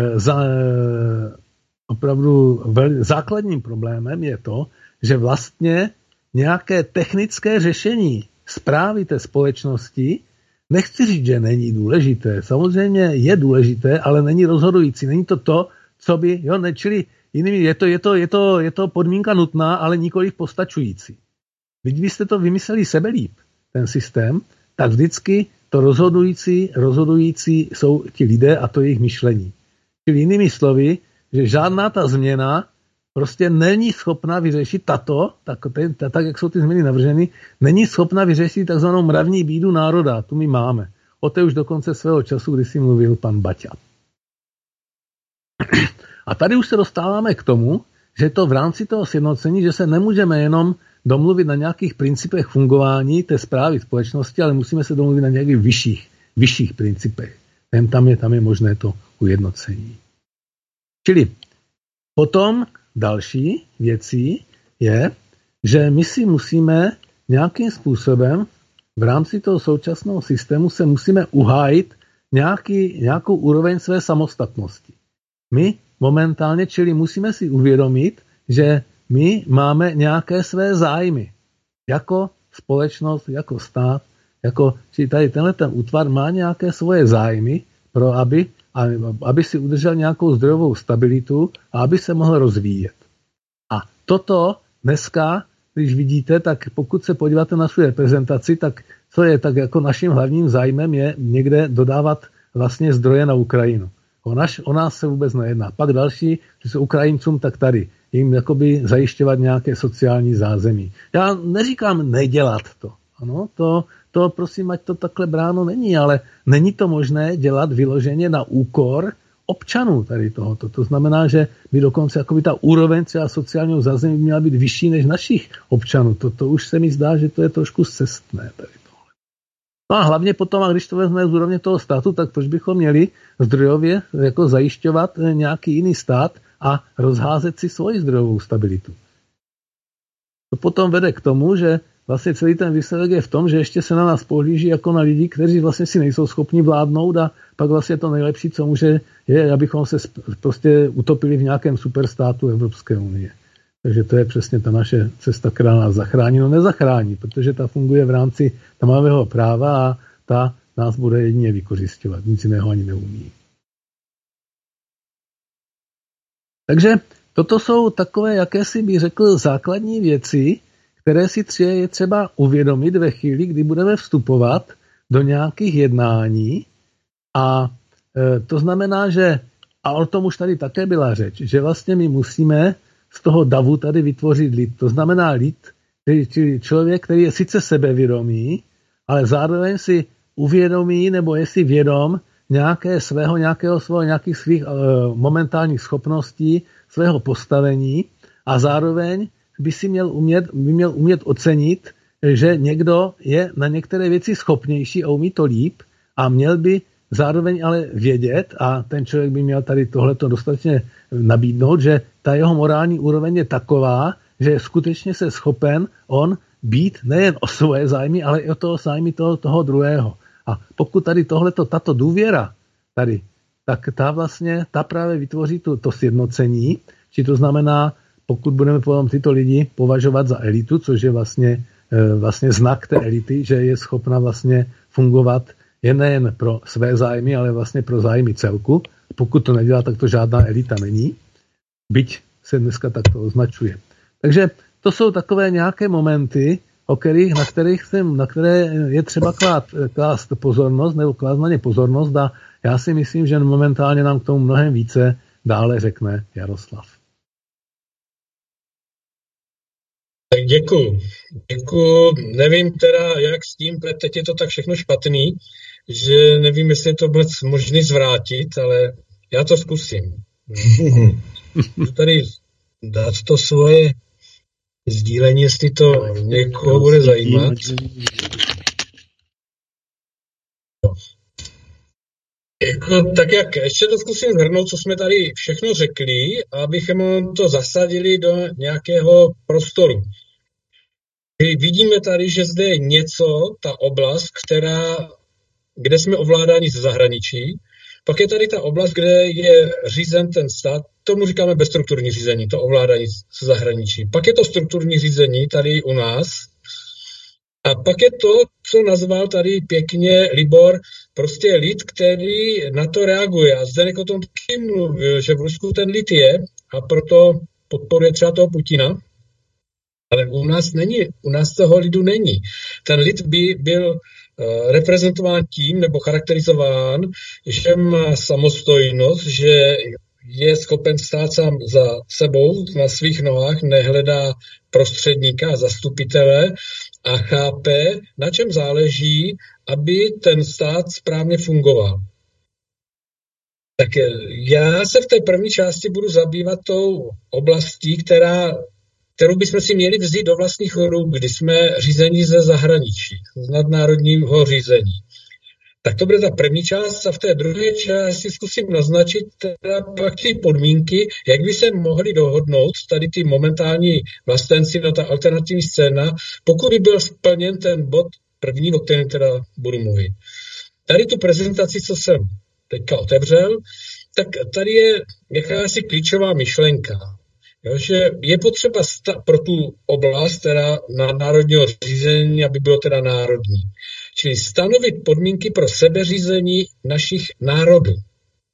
opravdu základním problémem je to, že vlastně nějaké technické řešení správy té společnosti, nechci říct, že není důležité. Samozřejmě je důležité, ale není rozhodující. Není to, co by, čili jinými, je to podmínka nutná, ale nikoliv postačující. Když byste to vymysleli sebelíp, ten systém, tak vždycky to rozhodující jsou ti lidé a to jejich myšlení. Čili jinými slovy, že žádná ta změna prostě není schopna vyřešit tak jak jsou ty změny navrženy, není schopna vyřešit takzvanou mravní bídu národa. Tu my máme. O té už dokonce svého času, kdy si mluvil pan Baťa. A tady už se dostáváme k tomu, že to v rámci toho sjednocení, že se nemůžeme jenom domluvit na nějakých principech fungování té správy společnosti, ale musíme se domluvit na nějakých vyšších principech. Tam je možné to ujednocení. Čili potom další věcí je, že my si musíme nějakým způsobem v rámci toho současného systému se musíme uhájit nějakou úroveň své samostatnosti. My momentálně, čili musíme si uvědomit, že my máme nějaké své zájmy. Jako společnost, jako stát, čili tady ten útvar má nějaké svoje zájmy, aby a aby si udržel nějakou zdrojovou stabilitu a aby se mohl rozvíjet. A toto dneska, když vidíte, tak pokud se podíváte na svou reprezentaci, tak co je tak jako naším hlavním zájmem je někde dodávat vlastně zdroje na Ukrajinu. O nás se vůbec nejedná. Pak další, že jsou Ukrajincům, tak tady jim jakoby zajišťovat nějaké sociální zázemí. Já neříkám nedělat to. Ano, to prosím, ať to takhle bráno není, ale není to možné dělat vyloženě na úkor občanů tady tohoto. To znamená, že by dokonce jakoby ta úroveň třeba sociálního zázemí měla být vyšší než našich občanů. To už se mi zdá, že to je trošku scestné tady tohle. No a hlavně potom, a když to vezme z úrovně toho státu, tak proč bychom měli zdrojově jako zajišťovat nějaký jiný stát a rozházet si svoji zdrojovou stabilitu. To potom vede k tomu, že vlastně celý ten výsledek je v tom, že ještě se na nás pohlíží jako na lidi, kteří vlastně si nejsou schopni vládnout a pak vlastně to nejlepší, co může, je, abychom se prostě utopili v nějakém superstátu Evropské unie. Takže to je přesně ta naše cesta, která nás zachrání. No nezachrání, protože ta funguje v rámci tmavého práva a ta nás bude jedině vykořisťovat. Nic jiného ani neumí. Takže toto jsou takové, jakési bych řekl, základní věci, které si je třeba uvědomit ve chvíli, kdy budeme vstupovat do nějakých jednání. A to znamená, že, a o tom už tady také byla řeč, že vlastně my musíme z toho davu tady vytvořit lid. To znamená lid, čili člověk, který je sice sebevědomý, ale zároveň si uvědomí nebo je si vědom nějakých svých momentálních schopností, svého postavení a zároveň by měl umět ocenit, že někdo je na některé věci schopnější a umí to líp a měl by zároveň ale vědět, a ten člověk by měl tady tohleto dostatečně nabídnout, že ta jeho morální úroveň je taková, že skutečně se schopen on být nejen o svoje zájmy, ale i o toho zájmy toho druhého. A pokud tady tato důvěra tady, tak ta právě vytvoří to sjednocení, či to znamená, pokud budeme potom tyto lidi považovat za elitu, což je vlastně znak té elity, že je schopna vlastně fungovat je nejen pro své zájmy, ale vlastně pro zájmy celku. Pokud to nedělá, tak to žádná elita není. Byť se dneska takto označuje. Takže to jsou takové nějaké momenty, na které je třeba klást pozornost, nebo klást na ně pozornost a já si myslím, že momentálně nám k tomu mnohem více dále řekne Jaroslav. Tak děkuju. Nevím teda, jak s tím, protože teď je to tak všechno špatný, že nevím, jestli je to vůbec možný zvrátit, ale já to zkusím. Můžu tady dát to svoje sdílení, jestli to někoho bude zajímat. Tak jak ještě to zkusím shrnout, co jsme tady všechno řekli, abychom to zasadili do nějakého prostoru. Vidíme tady, že zde je něco, ta oblast, kde jsme ovládáni ze zahraničí. Pak je tady ta oblast, kde je řízen ten stát, tomu říkáme bezstrukturní řízení, to ovládání ze zahraničí. Pak je to strukturní řízení tady u nás. A pak je to, co nazval tady pěkně Libor, prostě lid, který na to reaguje. A Zdeněk o tom taky mluvil, že v Rusku ten lid je a proto podporuje třeba toho Putina. Ale u nás toho lidu není. Ten lid by byl reprezentován tím, nebo charakterizován, že má samostojnost, že je schopen stát sám za sebou, na svých nohách, nehledá prostředníka a zastupitele a chápe, na čem záleží, aby ten stát správně fungoval. Tak já se v té první části budu zabývat tou oblastí, kterou bychom si měli vzít do vlastních ruk, kdy jsme řízení ze zahraničí, z nadnárodního řízení. Tak to bude ta první část a v té druhé části zkusím naznačit teda pak ty podmínky, jak by se mohli dohodnout tady ty momentální vlastenci, ta alternativní scéna, pokud by byl splněn ten bod první, o kterém teda budu mluvit. Tady tu prezentaci, co jsem teďka otevřel, tak tady je jakási klíčová myšlenka. Jo, že je potřeba pro tu oblast teda národního řízení, aby bylo teda národní. Čili stanovit podmínky pro sebeřízení našich národů.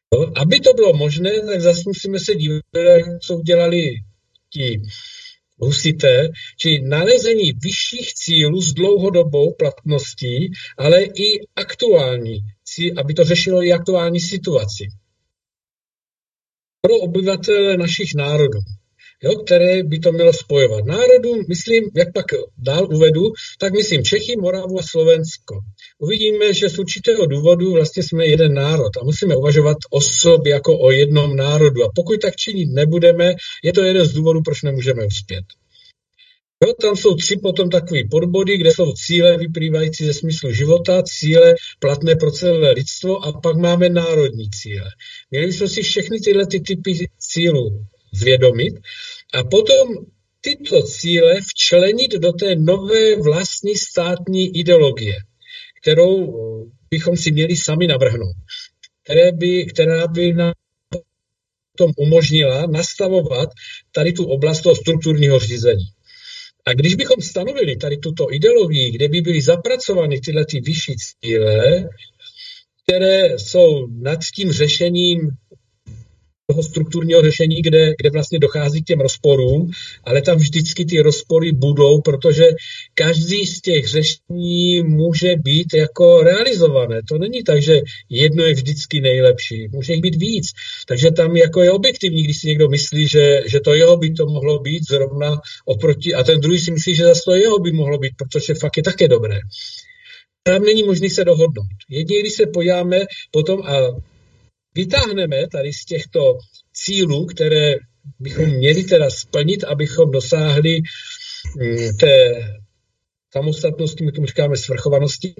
No, aby to bylo možné, tak zase musíme se dívat, co udělali ti husité, či nalezení vyšších cílů s dlouhodobou platností, ale i aktuální, aby to řešilo i aktuální situaci. Pro obyvatele našich národů, které by to mělo spojovat. Národům, myslím, jak pak dál uvedu, tak myslím Čechy, Moravu a Slovensko. Uvidíme, že z určitého důvodu vlastně jsme jeden národ a musíme uvažovat o sobě jako o jednom národu. A pokud tak činit nebudeme, je to jeden z důvodů, proč nemůžeme uspět. Jo, tam jsou 3 potom takové podbody, kde jsou cíle vyplývající ze smyslu života, cíle platné pro celé lidstvo a pak máme národní cíle. Měli bychom si všechny tyhle typy cílů zvědomit a potom tyto cíle včlenit do té nové vlastní státní ideologie, kterou bychom si měli sami navrhnout, která by nám tom umožnila nastavovat tady tu oblast toho strukturního řízení. A když bychom stanovili tady tuto ideologii, kde by byly zapracovány tyhle ty vyšší cíle, které jsou nad tím řešením toho strukturního řešení, kde vlastně dochází k těm rozporům, ale tam vždycky ty rozpory budou, protože každý z těch řešení může být jako realizované. To není tak, že jedno je vždycky nejlepší, může jich být víc. Takže tam jako je objektivní, když si někdo myslí, že to jeho by to mohlo být zrovna oproti, a ten druhý si myslí, že zase to jeho by mohlo být, protože fakt je také dobré. Tam není možné se dohodnout. Jedině, když se podíváme potom a vytáhneme tady z těchto cílů, které bychom měli teda splnit, abychom dosáhli té samostatnosti, my tomu říkáme svrchovanosti,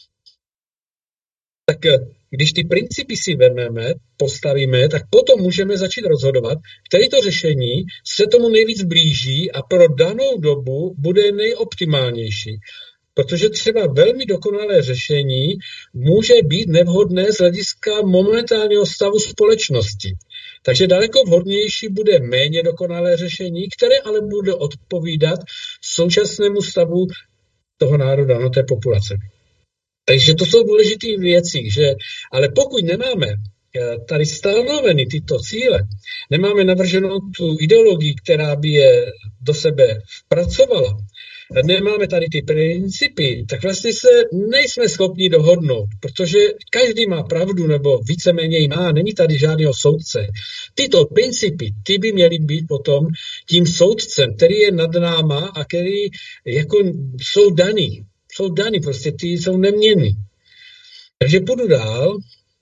tak když ty principy si vezmeme, postavíme, tak potom můžeme začít rozhodovat, které to řešení se tomu nejvíc blíží a pro danou dobu bude nejoptimálnější. Protože třeba velmi dokonalé řešení může být nevhodné z hlediska momentálního stavu společnosti. Takže daleko vhodnější bude méně dokonalé řešení, které ale bude odpovídat současnému stavu toho národa, no té populace. Takže to jsou důležité věci, ale pokud nemáme tady stanoveny tyto cíle, nemáme navrženou tu ideologii, která by je do sebe vpracovala, nemáme tady ty principy, tak vlastně se nejsme schopni dohodnout, protože každý má pravdu, nebo víceméně ji má, není tady žádného soudce. Tyto principy, ty by měly být potom tím soudcem, který je nad náma a který jako jsou daný, prostě ty jsou neměnný. Takže půjdu dál.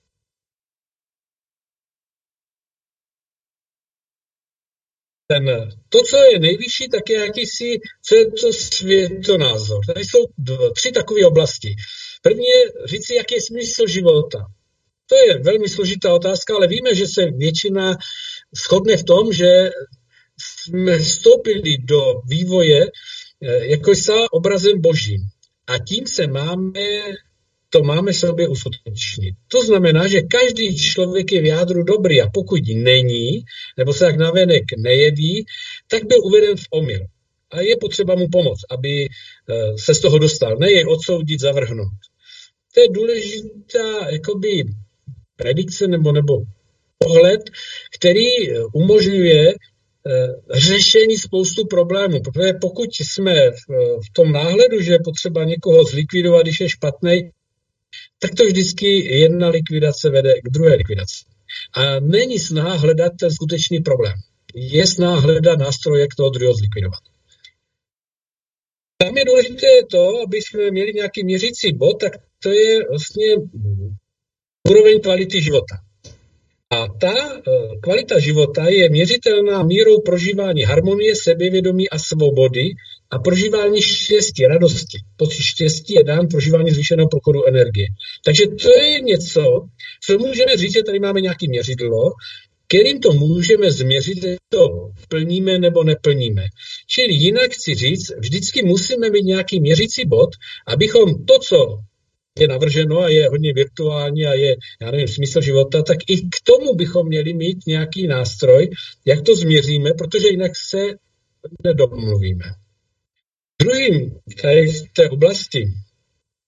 To, co je nejvyšší, tak je jakýsi, co je to světonázor. Tady jsou 3 takové oblasti. První je říci, jaký je smysl života. To je velmi složitá otázka, ale víme, že se většina shodne v tom, že jsme vstoupili do vývoje jako obrazem božím. A tím se máme sobě uskutečnit. To znamená, že každý člověk je v jádru dobrý a pokud není, nebo se tak navenek nejeví, tak byl uveden v omyl. A je potřeba mu pomoct, aby se z toho dostal. Ne jej odsoudit, zavrhnout. To je důležitá jakoby predikce nebo pohled, který umožňuje řešení spoustu problémů. Protože pokud jsme v tom náhledu, že je potřeba někoho zlikvidovat, když je špatný, tak to vždycky jedna likvidace vede k druhé likvidaci. A není snaha hledat ten skutečný problém. Je snaha hledat nástroje, jak toho druhého zlikvidovat. Tam je důležité to, aby jsme měli nějaký měřící bod, tak to je vlastně úroveň kvality života. A ta kvalita života je měřitelná mírou prožívání harmonie, sebevědomí a svobody a prožívání štěstí, radosti. Pocit štěstí je dán prožívání zvýšeného prochodu energie. Takže to je něco, co můžeme říct, že tady máme nějaké měřidlo, kterým to můžeme změřit, že to plníme nebo neplníme. Čili jinak chci říct, vždycky musíme mít nějaký měřící bod, abychom to, co je navrženo a je hodně virtuální a je, smysl života, tak i k tomu bychom měli mít nějaký nástroj, jak to změříme, protože jinak se nedomluvíme. Druhým v té oblasti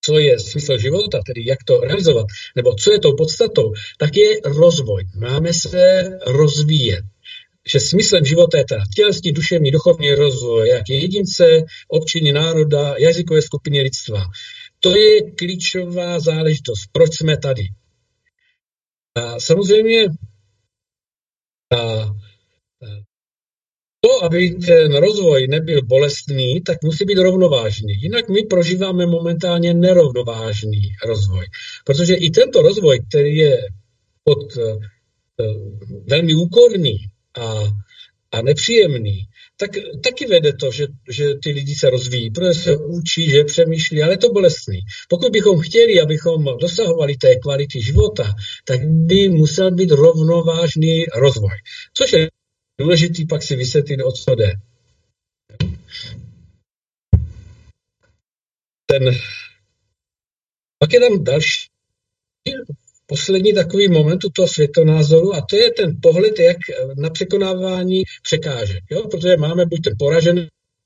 co je smysl života, tedy jak to realizovat, nebo co je tou podstatou, tak je rozvoj. Máme se rozvíjet. Že smyslem života je teda tělesný, duševní, duchovní rozvoj, jak je jedince, občiny národa, jazykové skupiny lidstva. To je klíčová záležitost. Proč jsme tady? A samozřejmě to, aby ten rozvoj nebyl bolestný, tak musí být rovnovážný. Jinak my prožíváme momentálně nerovnovážný rozvoj. Protože i tento rozvoj, který je velmi úkorný a nepříjemný, tak taky vede to, že ty lidi se rozvíjí, protože se učí, že přemýšlí, ale je to bolestný. Pokud bychom chtěli, abychom dosahovali té kvality života, tak by musel být rovnovážný rozvoj. Což je důležitý pak si vysvětlit, o co jde. Pak je tam další poslední takový moment toho světonázoru a to je ten pohled, jak na překonávání překážek. Jo? Protože máme buď ten poražený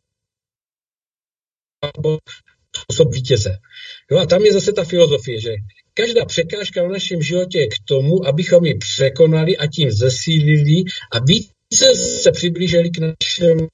nebo způsob vítěze. Jo? A tam je zase ta filozofie, že každá překážka v našem životě je k tomu, abychom ji překonali a tím zesílili a více se přiblížili k našemu.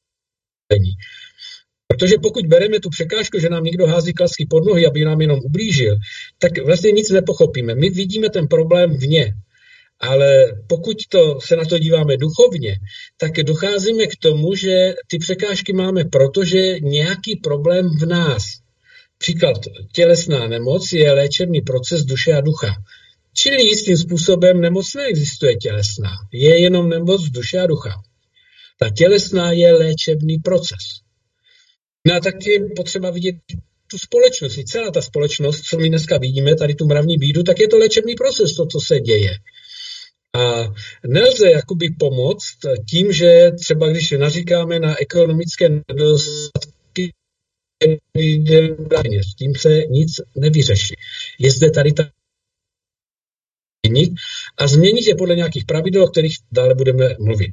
Protože pokud bereme tu překážku, že nám někdo hází klacky pod nohy, aby nám jenom ublížil, tak vlastně nic nepochopíme. My vidíme ten problém vně. Ale pokud se na to díváme duchovně, tak docházíme k tomu, že ty překážky máme, protože nějaký problém v nás. Příklad, tělesná nemoc je léčebný proces duše a ducha. Čili jistým způsobem nemoc neexistuje tělesná. Je jenom nemoc duše a ducha. Ta tělesná je léčebný proces. No a tak je potřeba vidět tu společnost. Celá ta společnost, co my dneska vidíme, tady tu mravní bídu, tak je to léčebný proces, to, co se děje. A nelze jakoby pomoct tím, že třeba když naříkáme na ekonomické nedostatky, s tím se nic nevyřeší. Je zde tady ta a změnit je podle nějakých pravidel, o kterých dále budeme mluvit.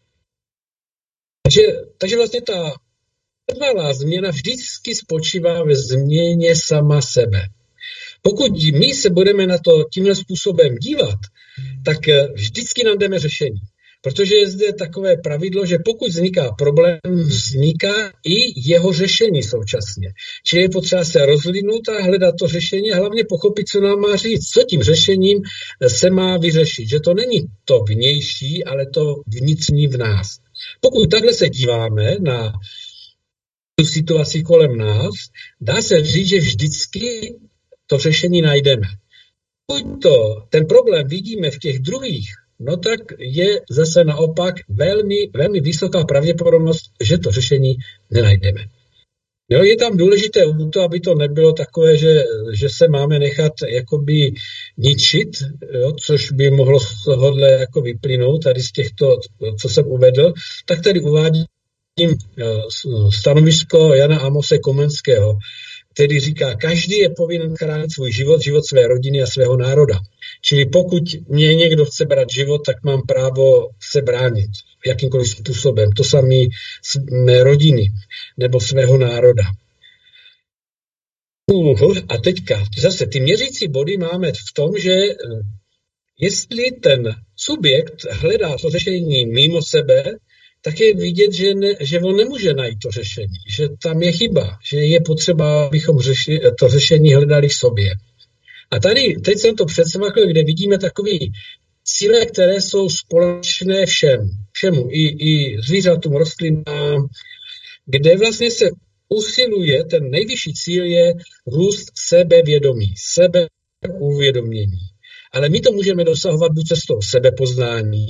Takže vlastně ta trvalá změna vždycky spočívá ve změně sama sebe. Pokud my se budeme na to tímhle způsobem dívat, tak vždycky nám jdeme řešení. Protože je zde takové pravidlo, že pokud vzniká problém, vzniká i jeho řešení současně. Čili je potřeba se rozlídnout a hledat to řešení a hlavně pochopit, co nám má říct, co tím řešením se má vyřešit. Že to není to vnější, ale to vnitřní v nás. Pokud takhle se díváme na tu situaci kolem nás, dá se říct, že vždycky to řešení najdeme. Pokud ten problém vidíme v těch druhých, no tak je zase naopak velmi, velmi vysoká pravděpodobnost, že to řešení nenajdeme. Jo, je tam důležité to, aby to nebylo takové, že se máme nechat jakoby ničit, jo, což by mohlo z tohohle jako vyplynout tady z těchto, co jsem uvedl, tak tady uvádím stanovisko Jana Amose Komenského, který říká, každý je povinen chránit svůj život, život své rodiny a svého národa. Čili pokud mě někdo chce brát život, tak mám právo se bránit jakýmkoliv způsobem. To samé mé rodiny nebo svého národa. A teďka zase ty měřící body máme v tom, že jestli ten subjekt hledá to řešení mimo sebe, tak je vidět, že on nemůže najít to řešení, že tam je chyba, že je potřeba, abychom to řešení hledali v sobě. A teď jsem to představil, kde vidíme takový cíle, které jsou společné všemu, i zvířatům, rostlinám, kde vlastně se usiluje, ten nejvyšší cíl je růst sebevědomí, sebeuvědomění. Ale my to můžeme dosahovat buď cestou sebepoznání,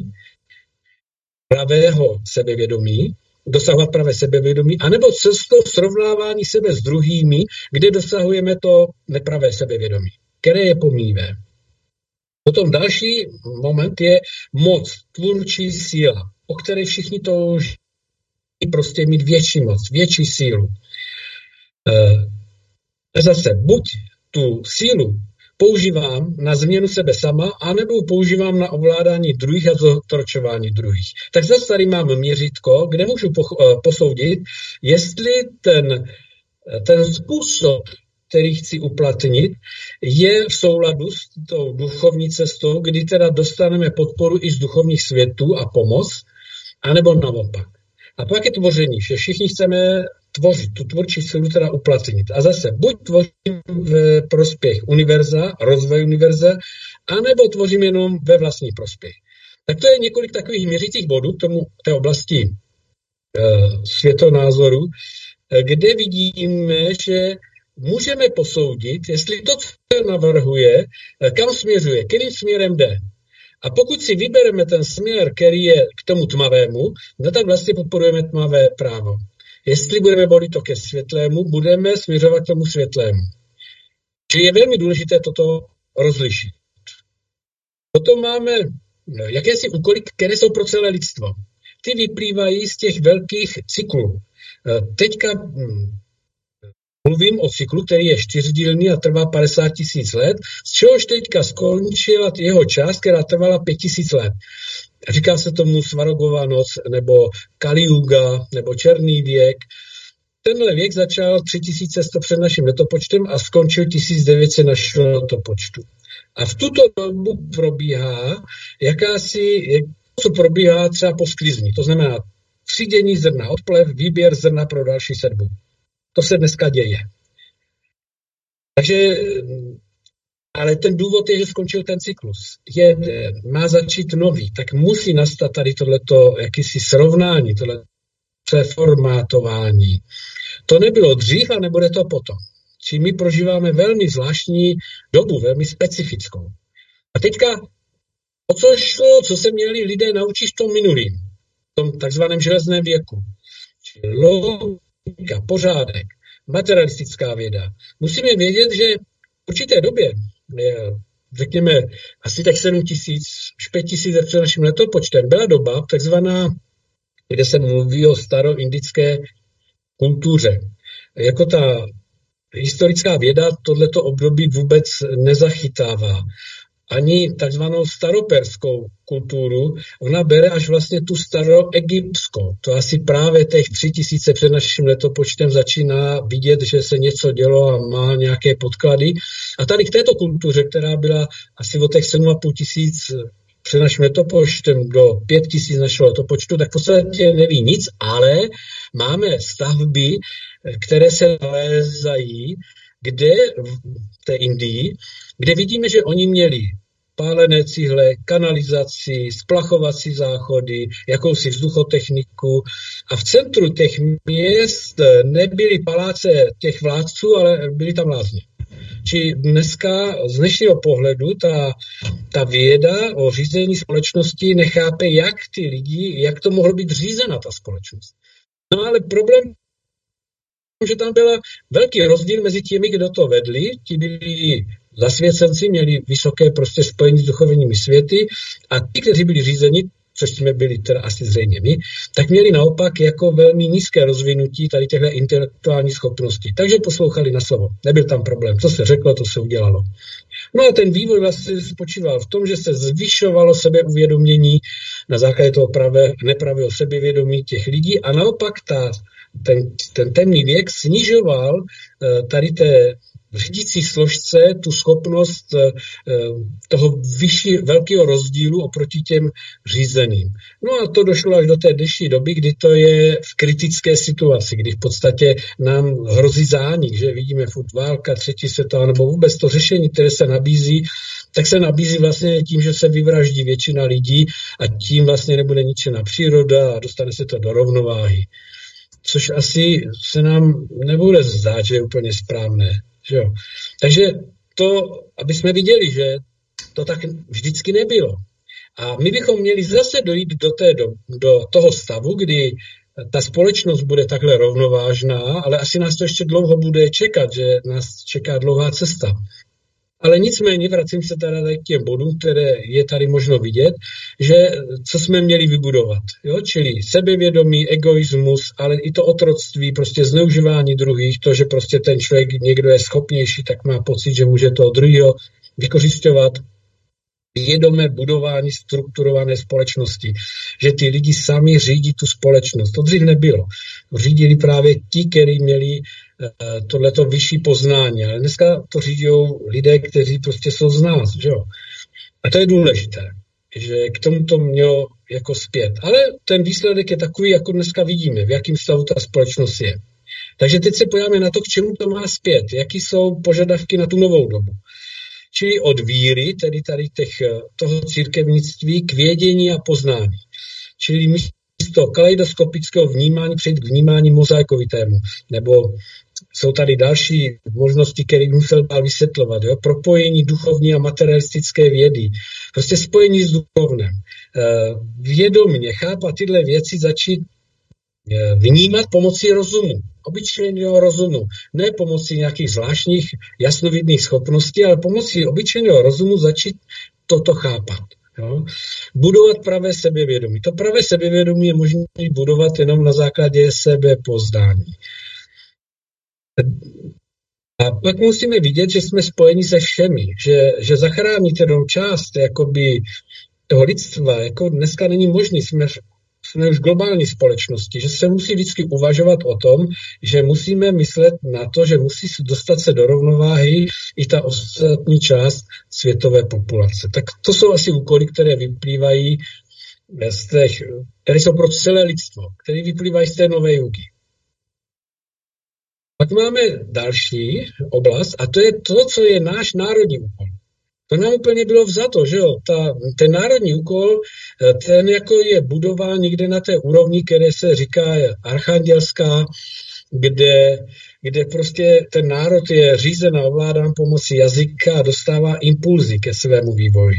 pravého sebevědomí, dosahovat pravé sebevědomí, anebo cestou srovnávání sebe s druhými, kde dosahujeme to nepravé sebevědomí, které je pomíjivé. Potom další moment je moc, tvůrčí síla, o které všichni touží prostě mít větší moc, větší sílu. Zase buď tu sílu používám na změnu sebe sama, anebo používám na ovládání druhých a zotročování druhých. Tak zase tady mám měřítko, kde můžu posoudit, jestli ten způsob který chci uplatnit, je v souladu s tou duchovní cestou, kdy teda dostaneme podporu i z duchovních světů a pomoc, anebo naopak. A pak je tvoření, že všichni chceme tvořit, tu tvůrčí sílu teda uplatnit. A zase buď tvořím ve prospěch univerza, rozvoj univerza, anebo tvořím jenom ve vlastní prospěch. Tak to je několik takových měřících bodů k tomu té oblasti světonázoru, kde vidíme, že můžeme posoudit, jestli to, co navrhuje, kam směřuje, kterým směrem jde. A pokud si vybereme ten směr, který je k tomu tmavému, no tak vlastně podporujeme tmavé právo. Jestli budeme volit to ke světlému, budeme směřovat k tomu světlému. Čili je velmi důležité toto rozlišit. Potom máme jakési úkoly, které jsou pro celé lidstvo. Ty vyplývají z těch velkých cyklů. Teďka mluvím o cyklu, který je 4dílný a trvá 50 000 let, z čehož teďka skončila jeho část, která trvala 5 000 let. Říká se tomu Svarogova noc, nebo Kali Yuga, nebo Černý věk. Tenhle věk začal 3100 před naším letopočtem a skončil 1900 našeho letopočtu. A v tuto dobu probíhá co probíhá třeba po sklizní. To znamená třídění zrna od plev, výběr zrna pro další sedbu. To se dneska děje. Takže, ale ten důvod je, že skončil ten cyklus. Má začít nový, tak musí nastat tady tohleto jakýsi srovnání, tohle přeformátování. To nebylo dřív a nebude to potom. Či my prožíváme velmi zvláštní dobu, velmi specifickou. A teďka, o co šlo, co se měli lidé naučit v tom minulým, v tom takzvaném železném věku. Či logika, pořádek, materialistická věda. Musíme vědět, že v určité době, řekněme asi tak 7 000 až 5 000 před naším letopočtem, byla doba takzvaná, kde se mluví o staroindické kultuře. Jako ta historická věda tohleto období vůbec nezachytává. Ani takzvanou staroperskou kulturu, ona bere až vlastně tu staroegyptskou. To asi právě těch 3000 před naším letopočtem začíná vidět, že se něco dělo a má nějaké podklady. A tady k této kultuře, která byla asi od těch 7500 před naším letopočtem do 5000 našeho letopočtu, tak v podstatě neví nic, ale máme stavby, které se nalézají, kde v té Indii, kde vidíme, že oni měli pálené cihle, kanalizaci, splachovací záchody, jakousi vzduchotechniku a v centru těch měst nebyly paláce těch vládců, ale byly tam lázně. Či dneska z dnešního pohledu ta věda o řízení společnosti nechápe, jak ty lidi, jak to mohlo být řízena ta společnost. No ale problém, že tam byl velký rozdíl mezi těmi, kdo to vedli, ti byli zasvěcenci, měli vysoké prostě spojení s duchovními světy a ti, kteří byli řízeni, což jsme byli teda asi zřejmě my, tak měli naopak jako velmi nízké rozvinutí tady těchto intelektuální schopností. Takže poslouchali na slovo. Nebyl tam problém. Co se řeklo, to se udělalo. No a ten vývoj vlastně spočíval v tom, že se zvyšovalo sebeuvědomění na základě toho nepravého sebevědomí těch lidí a naopak ten temný věk snižoval tady té řídící složce tu schopnost toho velkého rozdílu oproti těm řízeným. No a to došlo až do té dnešní doby, kdy to je v kritické situaci, kdy v podstatě nám hrozí zánik, že vidíme furt válka, třetí světová, nebo vůbec to řešení, které se nabízí, tak se nabízí vlastně tím, že se vyvraždí většina lidí a tím vlastně nebude ničena příroda a dostane se to do rovnováhy. Což asi se nám nebude zdát, že je úplně správné. Jo. Takže to, aby jsme viděli, že to tak vždycky nebylo. A my bychom měli zase dojít do toho stavu, kdy ta společnost bude takhle rovnovážná, ale asi nás to ještě dlouho bude čekat, že nás čeká dlouhá cesta. Ale nicméně vracím se teda k těm bodům, které je tady možno vidět, že co jsme měli vybudovat. Jo? Čili sebevědomí, egoismus, ale i to otroctví, prostě zneužívání druhých, to, že prostě ten člověk někdo je schopnější, tak má pocit, že může toho druhého vykořisťovat. Vědomé budování strukturované společnosti. že ty lidi sami řídí tu společnost. To dřív nebylo. Řídili právě ti, kteří měli tohleto vyšší poznání. Ale dneska to řídí lidé, kteří prostě jsou z nás. Že jo? A to je důležité, že k tomu to mělo jako zpět. Ale ten výsledek je takový, jako dneska vidíme, v jakém stavu ta společnost je. Takže teď se podíváme na to, k čemu to má zpět, jaký jsou požadavky na tu novou dobu. Čili od víry, tedy tady toho církevnictví, k vědění a poznání. Čili místo kaleidoskopického vnímání přejít k vnímání mozaikovitému. Nebo jsou tady další možnosti, které musel dál vysvětlovat. Jo? Propojení duchovní a materialistické vědy. Prostě spojení s duchovnem. Vědomně chápat tyhle věci, začít vnímat pomocí rozumu. Obyčejného rozumu. Ne pomocí nějakých zvláštních jasnovidných schopností, ale pomocí obyčejného rozumu začít toto chápat. Jo? Budovat pravé sebevědomí. To pravé sebevědomí je možné budovat jenom na základě sebepoznání. A pak musíme vidět, že jsme spojeni se všemi, že zachránit jenom část jakoby toho lidstva, jako dneska není možný, jsme už globální společnosti, že se musí vždycky uvažovat o tom, že musíme myslet na to, že musí dostat se do rovnováhy i ta ostatní část světové populace. Tak to jsou asi úkoly, které vyplývají které jsou pro celé lidstvo, které vyplývají z té nové jugy. Pak máme další oblast a to je to, co je náš národní úkol. To nám úplně bylo vzato, že jo? Ten národní úkol, ten jako je budován někde na té úrovni, které se říká archangelská, kde prostě ten národ je řízen a ovládán pomocí jazyka a dostává impulzy ke svému vývoji.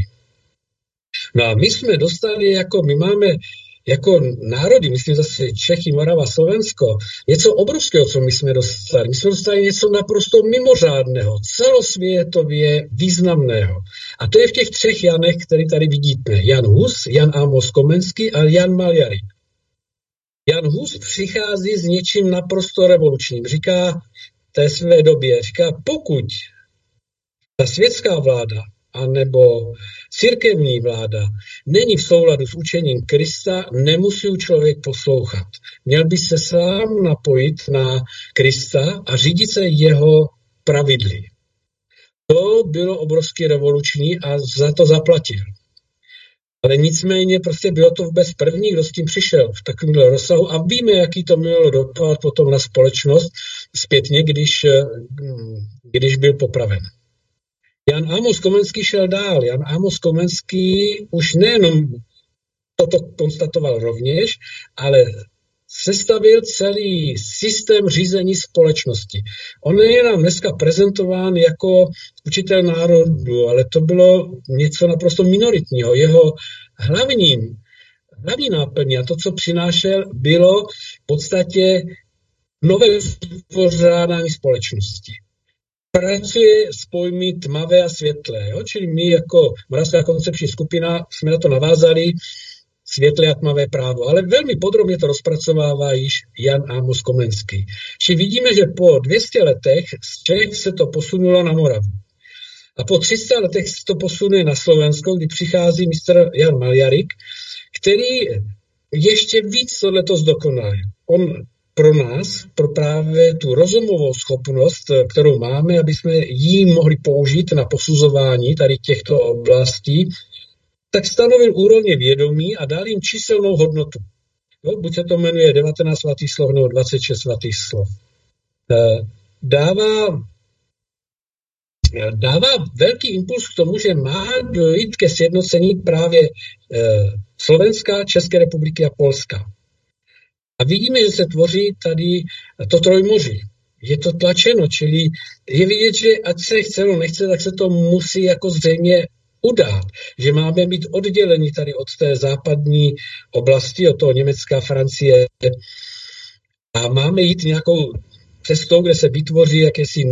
No a my jsme dostali, my máme jako národy, myslím zase Čechy, Morava, Slovensko, něco obrovského, co my jsme dostali. My jsme dostali něco naprosto mimořádného, celosvětově významného. A to je v těch 3 Janech, který tady vidíte. Jan Hus, Jan Amos Komenský a Jan Maljarik. Jan Hus přichází s něčím naprosto revolučním. Říká té své době, pokud ta světská vláda anebo církevní vláda není v souladu s učením Krista, nemusí člověk poslouchat. Měl by se sám napojit na Krista a řídit se jeho pravidly. To bylo obrovsky revoluční a za to zaplatil. Ale nicméně prostě bylo to vůbec první, kdo s tím přišel v takovémhle rozsahu a víme, jaký to mělo dopad potom na společnost zpětně, když byl popraven. Jan Amos Komenský šel dál. Jan Amos Komenský už nejenom toto konstatoval rovněž, ale sestavil celý systém řízení společnosti. On je nám dneska prezentován jako učitel národu, ale to bylo něco naprosto minoritního. Jeho hlavní náplň a to, co přinášel, bylo v podstatě nové uspořádání společnosti. Pracuje s pojmy tmavé a světlé. Jo? Čili my jako Moravská koncepční skupina jsme na to navázali světlé a tmavé právo. Ale velmi podrobně to rozpracovává již Jan Amos Komenský. Čili vidíme, že po 200 letech z Čech se to posunulo na Moravu. A po 300 letech se to posunuje na Slovensko, kdy přichází mistr Jan Maljarik, který ještě víc tohleto zdokonalil. On pro nás, pro právě tu rozumovou schopnost, kterou máme, aby jsme ji mohli použít na posuzování tady těchto oblastí, tak stanovil úrovně vědomí a dal jim číselnou hodnotu. Jo, buď se to jmenuje 19 svatých slov nebo 26 svatých slov. Dává velký impuls k tomu, že má dojít ke sjednocení právě Slovenska, České republiky a Polska. A vidíme, že se tvoří tady to trojmoří. Je to tlačeno, čili je vidět, že ať se chce nebo nechce, tak se to musí jako zřejmě udát. Že máme být odděleni tady od té západní oblasti, od toho Německa, Francie a máme jít nějakou cestou, kde se vytvoří jakési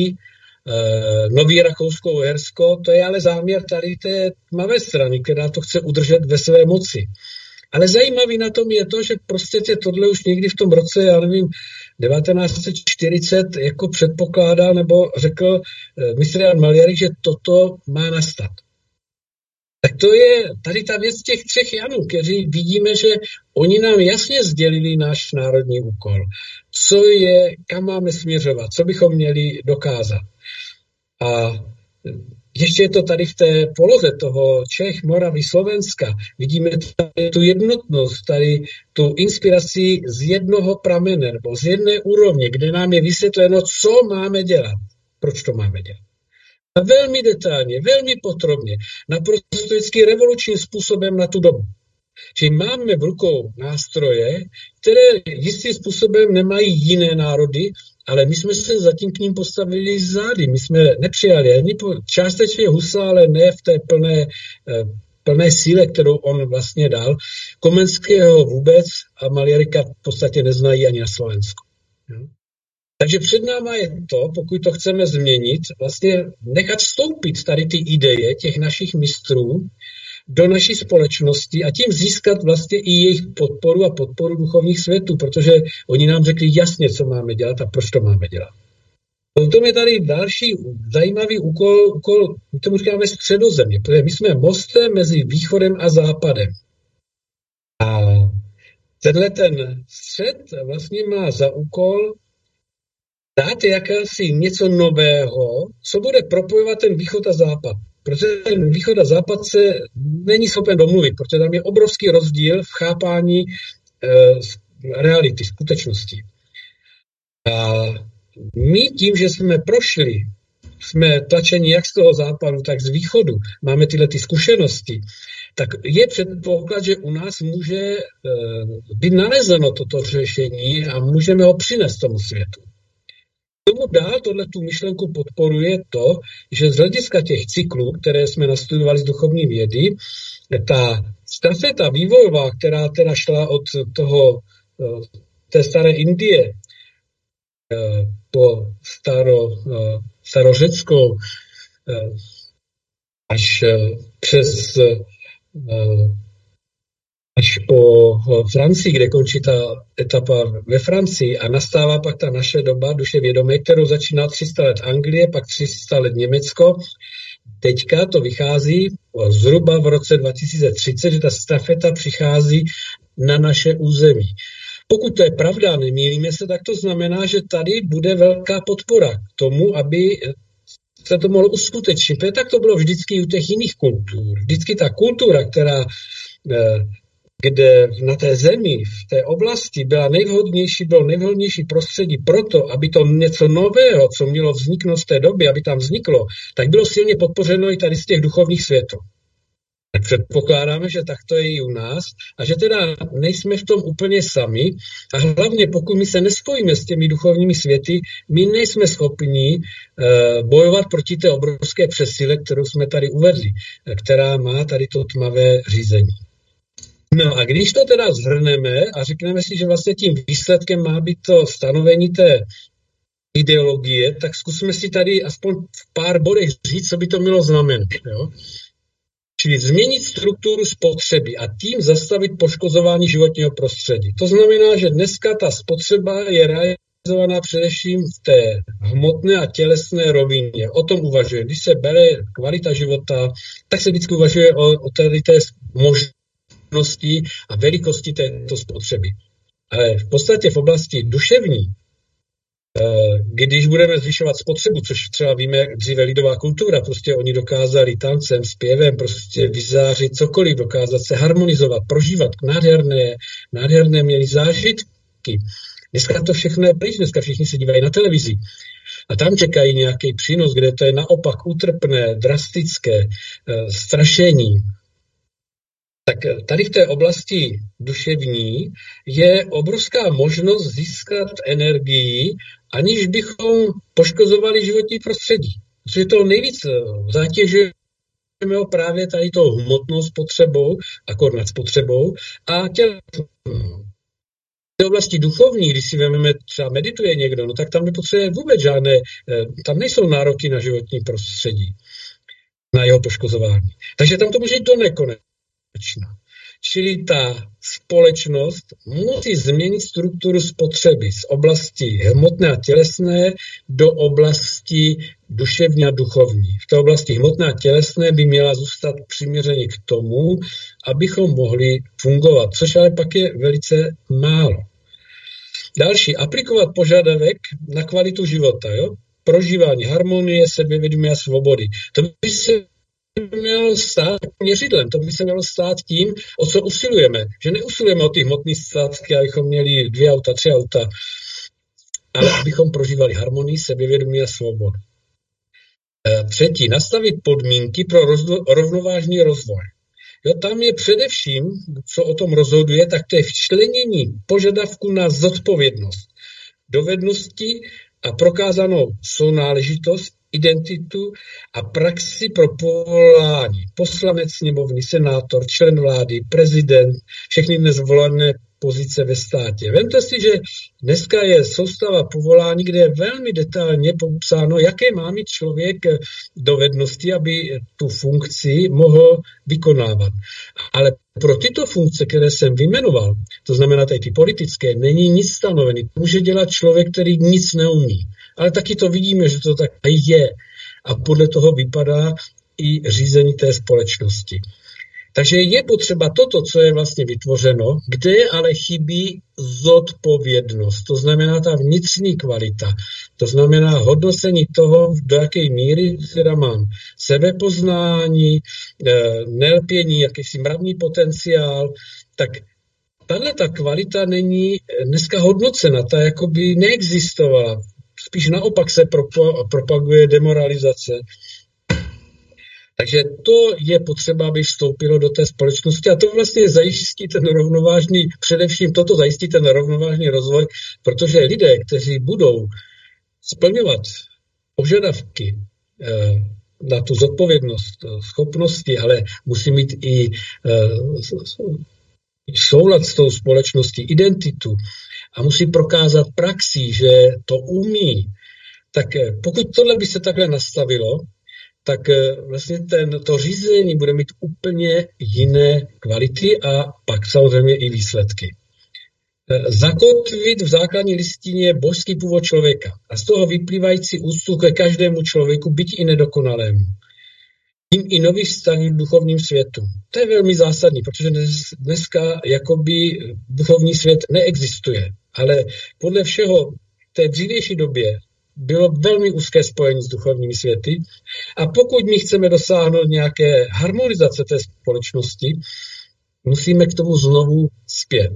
nový Rakousko-Uhersko. To je ale záměr tady té tmavé strany, která to chce udržet ve své moci. Ale zajímavý na tom je to, že prostě tohle už někdy v tom roce, já nevím, 1940 jako předpokládal nebo řekl mistr Jan Maljarik, že toto má nastat. Tak to je tady ta věc těch 3 Janů, kteří vidíme, že oni nám jasně sdělili náš národní úkol. Co je, kam máme směřovat, co bychom měli dokázat. A ještě je to tady v té poloze toho Čech, Moravy, Slovenska. Vidíme tady tu jednotnost, tady tu inspiraci z jednoho pramene nebo z jedné úrovně, kde nám je vysvětleno, co máme dělat, proč to máme dělat. A velmi detailně, velmi podrobně, naprosto vždycky revolučním způsobem na tu dobu. Čili máme v rukou nástroje, které jistým způsobem nemají jiné národy, ale my jsme se zatím k ním postavili zády. My jsme nepřijali ani částečně Husa, ale ne v té plné síle, kterou on vlastně dal. Komenského vůbec a Masaryka v podstatě neznají ani na Slovensku. Takže před náma je to, pokud to chceme změnit, vlastně nechat vstoupit tady ty ideje těch našich mistrů do naší společnosti a tím získat vlastně i jejich podporu a podporu duchovních světů, protože oni nám řekli jasně, co máme dělat a proč to máme dělat. Potom je tady další zajímavý úkol tomu říkáme středozemě, protože my jsme mostem mezi východem a západem. A tenhle ten střed vlastně má za úkol dát jakési něco nového, co bude propojovat ten východ a západ. Protože ten východ a západ se není schopen domluvit, protože tam je obrovský rozdíl v chápání reality, skutečnosti. A my tím, že jsme prošli, jsme tlačeni jak z toho západu, tak z východu, máme tyhle ty zkušenosti, tak je předpoklad, že u nás může být nalezeno toto řešení a můžeme ho přinést tomu světu. Tomu dál tu myšlenku podporuje to, že z hlediska těch cyklů, které jsme nastudovali z duchovní vědy, ta stafeta vývojová, která teda šla od té staré Indie po starořeckou až po Francii, kde končí ta etapa ve Francii a nastává pak ta naše doba duše vědomé, kterou začíná 300 let Anglie, pak 300 let Německo. Teďka to vychází zhruba v roce 2030, že ta stafeta přichází na naše území. Pokud to je pravda, nemýlíme se, tak to znamená, že tady bude velká podpora k tomu, aby se to mohlo uskutečnit. Tak to bylo vždycky u těch jiných kultur. Vždycky ta kultura, kde na té zemi, v té oblasti bylo nejvhodnější prostředí proto, aby to něco nového, co mělo vzniknout v té době, aby tam vzniklo, tak bylo silně podpořeno i tady z těch duchovních světů. Tak předpokládáme, že tak to je i u nás a že teda nejsme v tom úplně sami a hlavně pokud my se nespojíme s těmi duchovními světy, my nejsme schopni bojovat proti té obrovské přesile, kterou jsme tady uvedli, která má tady to tmavé řízení. No a když to teda zhrneme a řekneme si, že vlastně tím výsledkem má být to stanovení té ideologie, tak zkusme si tady aspoň v pár bodech říct, co by to mělo znamenat. Jo? Čili změnit strukturu spotřeby a tím zastavit poškozování životního prostředí. To znamená, že dneska ta spotřeba je realizovaná především v té hmotné a tělesné rovině. O tom uvažuje. Když se bere kvalita života, tak se vždycky uvažuje o té možnosti a velikosti této spotřeby. Ale v podstatě v oblasti duševní, když budeme zvyšovat spotřebu, což třeba víme, dříve lidová kultura, prostě oni dokázali tancem, zpěvem, prostě vyzářit cokoliv, dokázat se harmonizovat, prožívat nádherné měli zážitky. Dneska to všechno je pryč, dneska všichni se dívají na televizi. A tam čekají nějaký přínos, kde to je naopak útrpné, drastické, strašení. Tak tady v té oblasti duševní je obrovská možnost získat energii, aniž bychom poškozovali životní prostředí. Protože to nejvíc zatěžujeme právě tady tou hmotnou spotřebou, akor nad spotřebou a v té oblasti duchovní, když si vezmeme, třeba medituje někdo, no tak tam nepotřebuje vůbec žádné, tam nejsou nároky na životní prostředí, na jeho poškozování. Takže tam to může jít do nekonečna. Čili ta společnost musí změnit strukturu spotřeby z oblasti hmotné a tělesné do oblasti duševní a duchovní. V té oblasti hmotné a tělesné by měla zůstat přiměřeně k tomu, abychom mohli fungovat, což ale pak je velice málo. Další, aplikovat požadavek na kvalitu života, jo? Prožívání harmonie, sebevědomí a svobody. To by se mělo stát měřidlem, to by se mělo stát tím, o co usilujeme. Že neusilujeme o ty hmotné statky, abychom měli 2 auta, 3 auta, ale abychom prožívali harmonii, sebevědomí a svobodu. Třetí, nastavit podmínky pro rovnovážný rozvoj. Jo, tam je především, co o tom rozhoduje, tak to je včlenění požadavku na zodpovědnost, dovednosti a prokázanou sounáležitost, identitu a praxi pro povolání. Poslanec sněmovny, senátor, člen vlády, prezident, všechny dnes volené pozice ve státě. Vemte si, že dneska je soustava povolání, kde je velmi detailně popsáno, jaké má mít člověk dovednosti, aby tu funkci mohl vykonávat. Ale pro tyto funkce, které jsem vyjmenoval, to znamená tady ty politické, není nic stanovený. Může dělat člověk, který nic neumí. Ale taky to vidíme, že to tak je. A podle toho vypadá i řízení té společnosti. Takže je potřeba toto, co je vlastně vytvořeno, kde ale chybí zodpovědnost. To znamená ta vnitřní kvalita. To znamená hodnocení toho, do jaké míry teda mám sebepoznání, nelpění, jakýsi mravní potenciál. Tak tato kvalita není dneska hodnocena, ta jakoby neexistovala. Spíš naopak se propaguje demoralizace. Takže to je potřeba, aby vstoupilo do té společnosti a to vlastně zajistí ten rovnovážný, především toto zajistí ten rovnovážný rozvoj, protože lidé, kteří budou splňovat požadavky na tu zodpovědnost, schopnosti, ale musí mít i soulad s tou společností, identitu a musí prokázat praxí, že to umí, tak pokud tohle by se takhle nastavilo, tak vlastně to řízení bude mít úplně jiné kvality a pak samozřejmě i výsledky. Zakotvit v základní listině božský původ člověka a z toho vyplývající úctu ke každému člověku, byť i nedokonalému. Tím i nový vztah v duchovním světu. To je velmi zásadní, protože dneska jakoby duchovní svět neexistuje, ale podle všeho v té dřívější době bylo velmi úzké spojení s duchovními světy a pokud my chceme dosáhnout nějaké harmonizace té společnosti, musíme k tomu znovu zpět.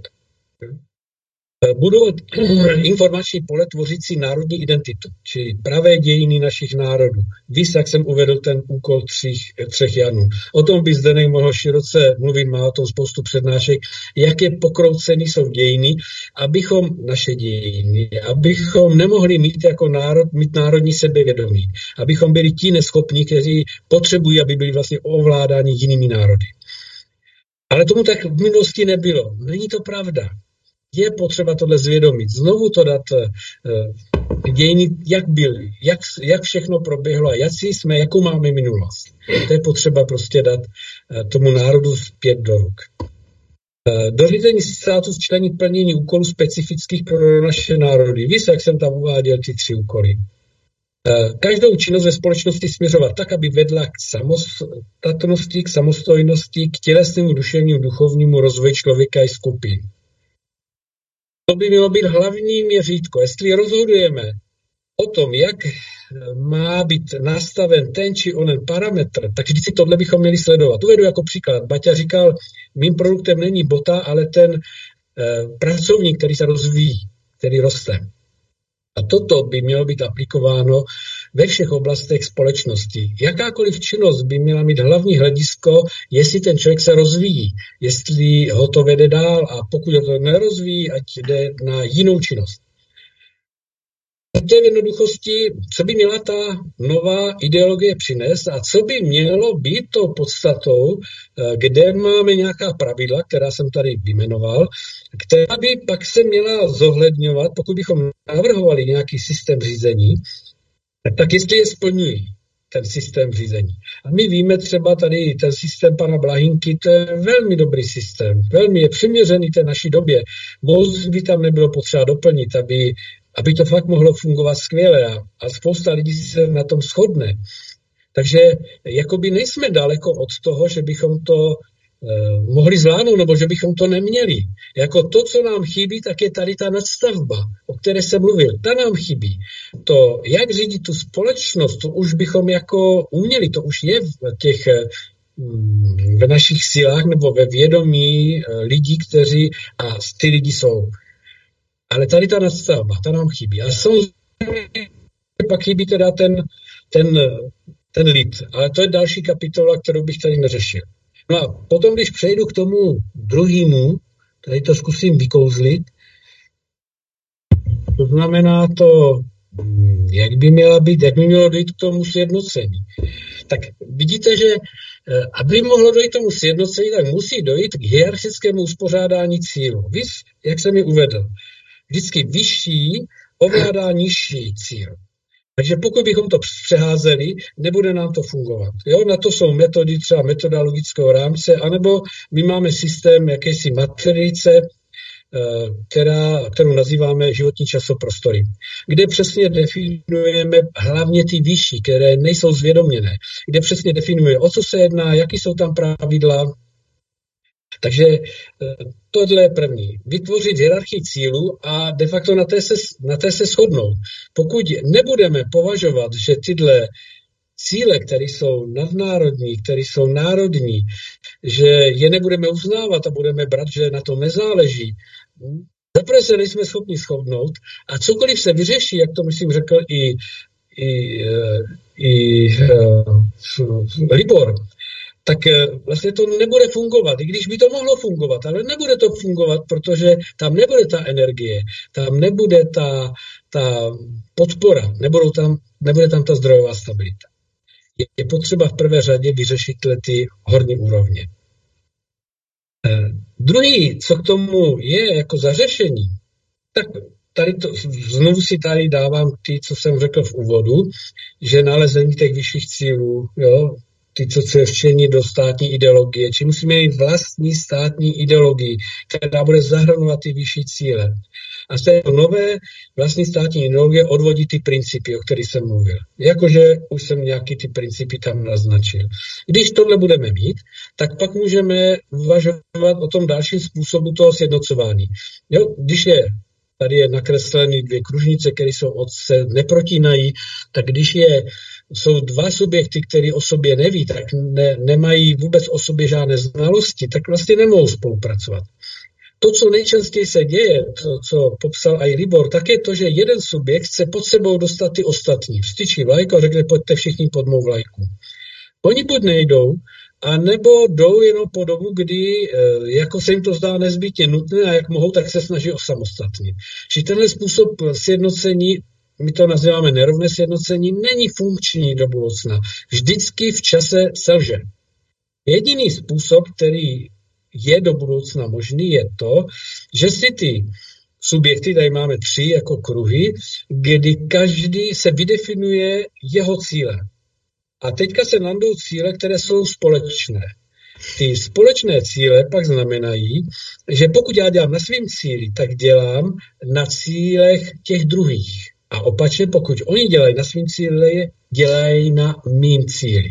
Budou informační pole tvořící národní identitu, čili pravé dějiny našich národů. Víš, jak jsem uvedl ten úkol 3 Janů. O tom by zde mohl široce mluvit, má o tom spoustu přednášek, jaké pokroucený jsou dějiny, abychom naše dějiny, abychom nemohli mít jako národ, mít národní sebevědomí, abychom byli ti neschopní, kteří potřebují, aby byli vlastně ovládáni jinými národy. Ale tomu tak v minulosti nebylo. Není to pravda. Je potřeba tohle zvědomit. Znovu to dát dějiny, jak byly, jak všechno proběhlo a jakou máme minulost. To je potřeba prostě dát tomu národu zpět do ruk. Dořízení státu včlení plnění úkolů specifických pro naše národy. Víš, jak jsem tam uváděl ty 3 úkoly. Každou činnost ve společnosti směřovat tak, aby vedla k samostatnosti, k samostojnosti, k tělesnému, duševnímu, duchovnímu rozvoji člověka i skupin. To by mělo být hlavní měřítko. Jestli rozhodujeme o tom, jak má být nastaven ten či onen parametr, tak vždycky tohle bychom měli sledovat. Uvedu jako příklad. Baťa říkal, mým produktem není bota, ale ten pracovník, který se rozvíjí, který roste. A toto by mělo být aplikováno ve všech oblastech společnosti. Jakákoliv činnost by měla mít hlavní hledisko, jestli ten člověk se rozvíjí, jestli ho to vede dál a pokud ho to nerozvíjí, ať jde na jinou činnost. V té jednoduchosti, co by měla ta nová ideologie přinést a co by mělo být tou podstatou, kde máme nějaká pravidla, která jsem tady vyjmenoval, která by pak se měla zohledňovat, pokud bychom navrhovali nějaký systém řízení, tak jestli je splňují. ten systém řízení. A my víme třeba tady ten systém pana Blahinky, to je velmi dobrý systém, velmi je přiměřený té naší době. Moc by tam nebylo potřeba doplnit, aby to fakt mohlo fungovat skvěle a spousta lidí se na tom shodne. Takže jakoby nejsme daleko od toho, že bychom to mohli zvládnout, nebo že bychom to neměli. Jako to, co nám chybí, tak je tady ta nadstavba, o které jsem mluvil. Ta nám chybí. To, jak řídit tu společnost, to už bychom jako uměli, to už je v našich silách nebo ve vědomí lidí, kteří a ty lidi jsou. Ale tady ta nadstavba, ta nám chybí. A samozřejmě pak chybí teda ten lid. Ale to je další kapitola, kterou bych tady neřešil. No a potom, když přejdu k tomu druhému, tady to zkusím vykouzlit, to znamená to, jak by mělo dojít k tomu sjednocení. Tak vidíte, že aby mohlo dojít k tomu sjednocení, tak musí dojít k hierarchickému uspořádání cílu. Víš, jak jsem mi uvedl. Vždycky vyšší ovládá nižší cíl. Takže pokud bychom to přeházeli, nebude nám to fungovat. Jo? Na to jsou metody třeba metodologického rámce, anebo my máme systém jakési matrice, kterou nazýváme životní časoprostory, kde přesně definujeme hlavně ty vyšší, které nejsou zvědoměné, kde přesně definujeme, o co se jedná, jaký jsou tam pravidla. Takže tohle je první. Vytvořit hierarchii cílů a de facto na té se shodnout. Pokud nebudeme považovat, že tyhle cíle, které jsou nadnárodní, které jsou národní, že je nebudeme uznávat a budeme brát, že na tom nezáleží, zaprvé se nejsme schopni shodnout a cokoliv se vyřeší, jak to myslím řekl i Libor, tak vlastně to nebude fungovat. I když by to mohlo fungovat, ale nebude to fungovat, protože tam nebude ta energie, tam nebude ta podpora, nebude tam ta zdrojová stabilita. Je potřeba v prvé řadě vyřešit ty horní úrovně. Druhý, co k tomu je jako zařešení, tak znovu si tady dávám co jsem řekl v úvodu, že nalezení těch vyšších cílů, jo, ty, co se včení do státní ideologie, či musíme mít vlastní státní ideologii, která bude zahrnovat ty vyšší cíle. A z té nové vlastní státní ideologie odvodí ty principy, o kterých jsem mluvil. Jakože už jsem nějaký ty principy tam naznačil. Když tohle budeme mít, tak pak můžeme uvažovat o tom dalším způsobu toho sjednocování. Jo, když tady je nakreslený 2 kružnice, které se neprotínají, tak když jsou 2 subjekty, které o sobě neví, tak nemají vůbec o sobě žádné znalosti, tak vlastně nemohou spolupracovat. To, co nejčastěji se děje, to, co popsal i Libor, tak je to, že jeden subjekt chce pod sebou dostat ty ostatní. Vstyčí vlajku a řekne, pojďte všichni pod mou vlajku. Oni buď nejdou, a nebo jdou jenom po dobu, kdy jako se jim to zdá nezbytně nutné a jak mohou, tak se snaží osamostatnit. Čiže tenhle způsob sjednocení, my to nazýváme nerovné sjednocení, není funkční do budoucna. Vždycky v čase selže. Jediný způsob, který je do budoucna možný, je to, že si ty subjekty, tady máme 3 jako kruhy, kdy každý se vydefinuje jeho cíle. A teďka se najdou cíle, které jsou společné. Ty společné cíle pak znamenají, že pokud já dělám na svým cíli, tak dělám na cílech těch druhých. A opačně, pokud oni dělají na svým cíli, dělají na mým cíli.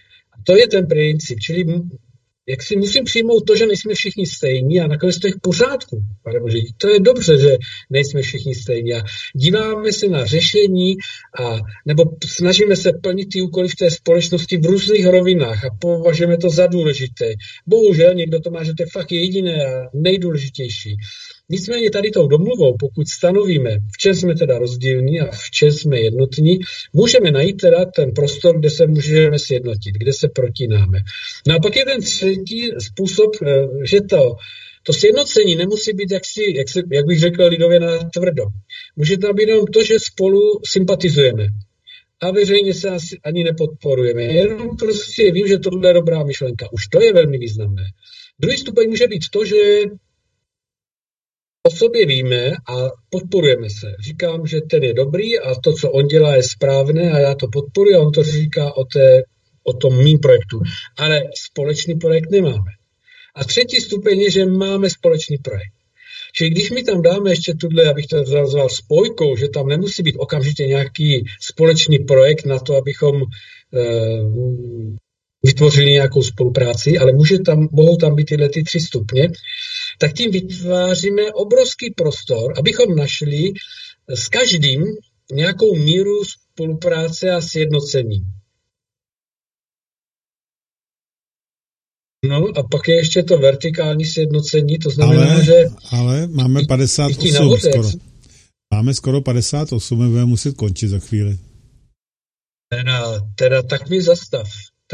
A to je ten princip, čili jak si musím přijmout to, že nejsme všichni stejní a nakonec to je v pořádku. To je dobře, že nejsme všichni stejní a díváme se na řešení nebo snažíme se plnit ty úkoly v té společnosti v různých rovinách a považujeme to za důležité. Bohužel někdo to má, že to je fakt jediné a nejdůležitější. Nicméně tady tou domluvou, pokud stanovíme, v čem jsme teda rozdílní a v čem jsme jednotní, můžeme najít teda ten prostor, kde se můžeme sjednotit, kde se protínáme. No a pak je ten třetí způsob, že to sjednocení nemusí být, jak bych řekl lidově, na tvrdo. Může tam být jenom to, že spolu sympatizujeme a veřejně se ani nepodporujeme. Jenom prostě vím, že tohle je dobrá myšlenka. Už to je velmi významné. Druhý stupeň může být to, že o sobě víme a podporujeme se. Říkám, že ten je dobrý a to, co on dělá, je správné a já to podporuji a on to říká o tom mým projektu. Ale společný projekt nemáme. A třetí stupeň je, že máme společný projekt. Čili když my tam dáme ještě tuhle, abych to nazval spojkou, že tam nemusí být okamžitě nějaký společný projekt na to, abychom vytvořili nějakou spolupráci, ale mohou tam být tyhle 3 stupně, tak tím vytváříme obrovský prostor, abychom našli s každým nějakou míru spolupráce a sjednocení. No a pak je ještě to vertikální sjednocení, to znamená, že... Ale máme 58 skoro. Máme skoro 58, budeme muset končit za chvíli. Teda tak mi zastav.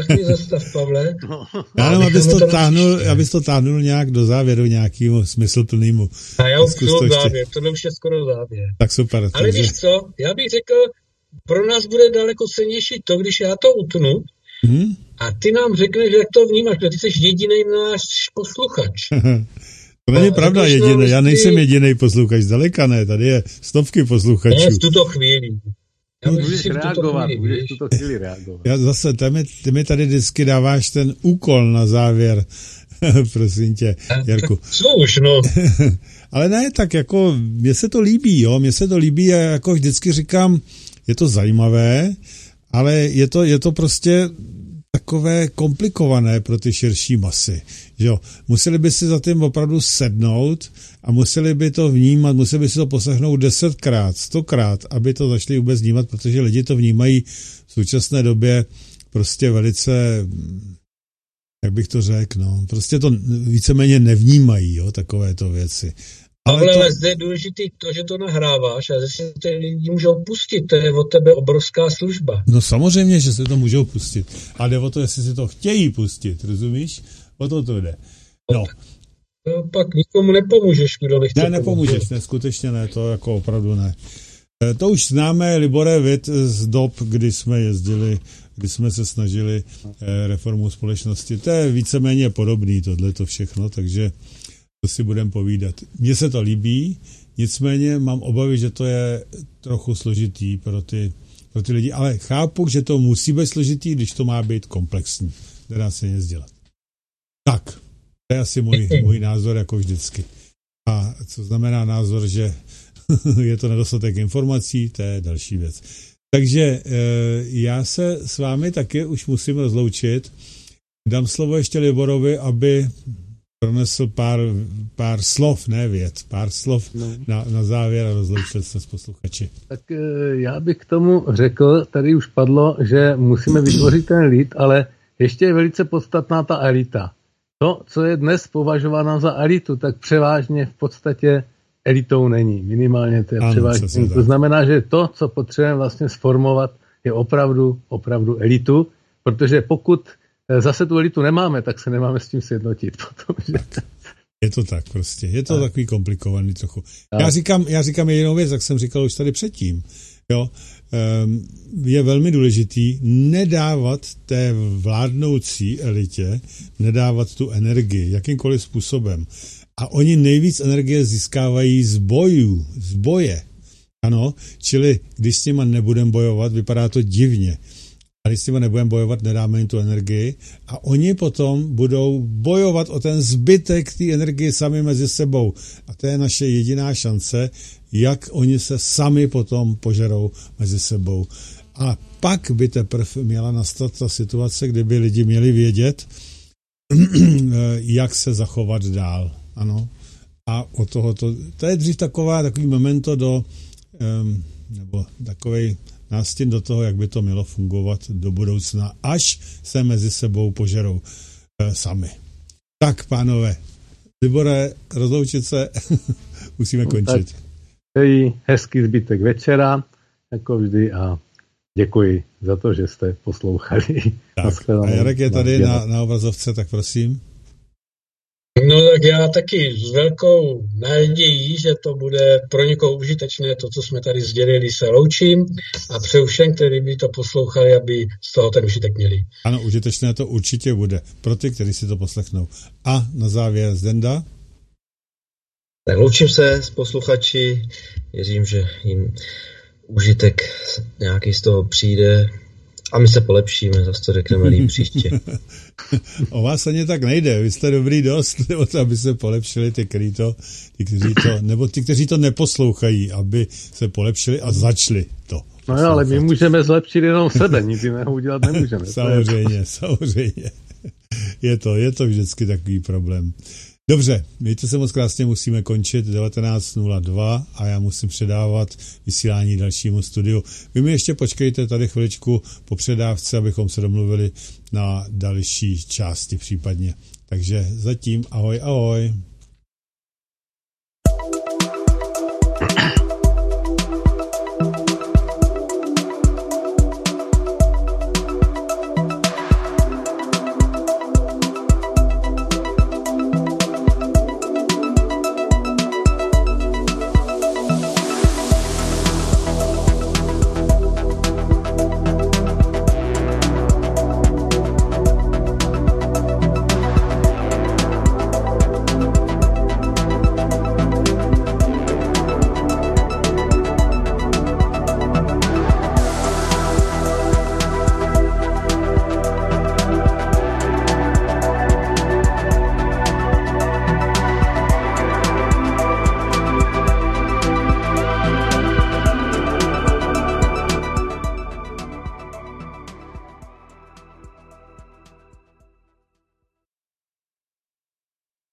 Pavle. Já jenom, abys to táhnul nějak do závěru nějakému smysluplnému. A já už to závěr, tohle už je skoro závěr. Tak super. Ale víš co, já bych řekl, pro nás bude daleko cennější to, když já to utnu, a ty nám řekneš, jak to vnímáš, protože ty jsi jediný náš posluchač. To není pravda jediný, já nejsem jediný posluchač, zdaleka ne, tady je stovky posluchačů. Ne, v tuto chvíli. Můžeš tuto chvíli reagovat. Já zase, ty mi tady vždycky dáváš ten úkol na závěr, prosím tě, Jarku. Co už, no. Ale ne, tak jako, mně se to líbí, a jako vždycky říkám, je to zajímavé, ale je to prostě takové komplikované pro ty širší masy. Že jo? Museli by si za tím opravdu sednout a museli by to vnímat, museli by si to poslechnout 10krát, 100krát, aby to začali vůbec vnímat, protože lidi to vnímají v současné době prostě velice, jak bych to řekl, no, prostě to víceméně nevnímají, jo, takovéto věci. Ale zde je důležitý to, že to nahráváš a že se ty lidi můžou pustit, to je od tebe obrovská služba. No samozřejmě, že se to můžou pustit. A jde o to, jestli si to chtějí pustit, rozumíš? O to jde. No. Pak nikomu nepomůžeš, kdo nechce. Ne, nepomůžeš, ne, skutečně ne, to jako opravdu ne. To už známe, Libore, vid z dob, kdy jsme jezdili, kdy jsme se snažili reformu společnosti. To je víceméně podobný, tohleto všechno, takže to si budeme povídat. Mně se to líbí, nicméně mám obavy, že to je trochu složitý pro ty lidi, ale chápu, že to musí být složitý, když to má být komplexní. Nedá se nic dělat. Tak, to je asi můj názor jako vždycky. A co znamená názor, že je to nedostatek informací, to je další věc. Takže já se s vámi taky už musím rozloučit. Dám slovo ještě Liborovi, aby pronesl pár slov, ne věc, pár slov na závěr a rozloučil se s posluchači. Tak já bych k tomu řekl, tady už padlo, že musíme vytvořit ten lid, ale ještě je velice podstatná ta elita. To, co je dnes považováno za elitu, tak převážně v podstatě elitou není. Minimálně to je převážně. To znamená, že to, co potřebujeme vlastně sformovat, je opravdu elitu, protože pokud zase tu elitu nemáme, tak se nemáme s tím sjednotit. Potom, že... Je to tak prostě. Je to takový komplikovaný trochu. Já říkám jedinou věc, jak jsem říkal už tady předtím. Jo? Je velmi důležitý nedávat té vládnoucí elitě, nedávat tu energii jakýmkoliv způsobem. A oni nejvíc energie získávají z boje. Ano, čili když s nima nebudeme bojovat, vypadá to divně. A když s nima nebudeme bojovat, nedáme jim tu energii a oni potom budou bojovat o ten zbytek té energie sami mezi sebou. A to je naše jediná šance, jak oni se sami potom požerou mezi sebou. A pak by teprve měla nastat ta situace, kdyby lidi měli vědět, jak se zachovat dál. Ano. A od tohoto, to je dřív takový memento nebo takovej nástin do toho, jak by to mělo fungovat do budoucna, až se mezi sebou požerou sami. Tak, pánové, Libore, rozloučit se, musíme končit. Přeji hezký zbytek večera, jako vždy, a děkuji za to, že jste poslouchali. Tak, a Jarek je tady na obrazovce, tak prosím. No tak já taky s velkou nadějí, že to bude pro někoho užitečné, to, co jsme tady sdělili, se loučím a přeju všem, kteří by to poslouchali, aby z toho ten užitek měli. Ano, užitečné to určitě bude pro ty, kteří si to poslechnou. A na závěr Zdenda. Tak loučím se s posluchači, věřím, že jim užitek nějaký z toho přijde a my se polepšíme, zase to řekneme líp příště. O vás ani tak nejde, vy jste dobrý dost, nebo to, aby se polepšili ty, kteří to neposlouchají, aby se polepšili a začali to. No jo, ale my můžeme zlepšit jenom sebe, nic jiného udělat nemůžeme. Samozřejmě. Je to vždycky takový problém. Dobře, mějte se moc krásně, musíme končit 19:02 a já musím předávat vysílání dalšímu studiu. Vy mi ještě počkejte tady chviličku po předávce, abychom se domluvili na další části případně. Takže zatím ahoj.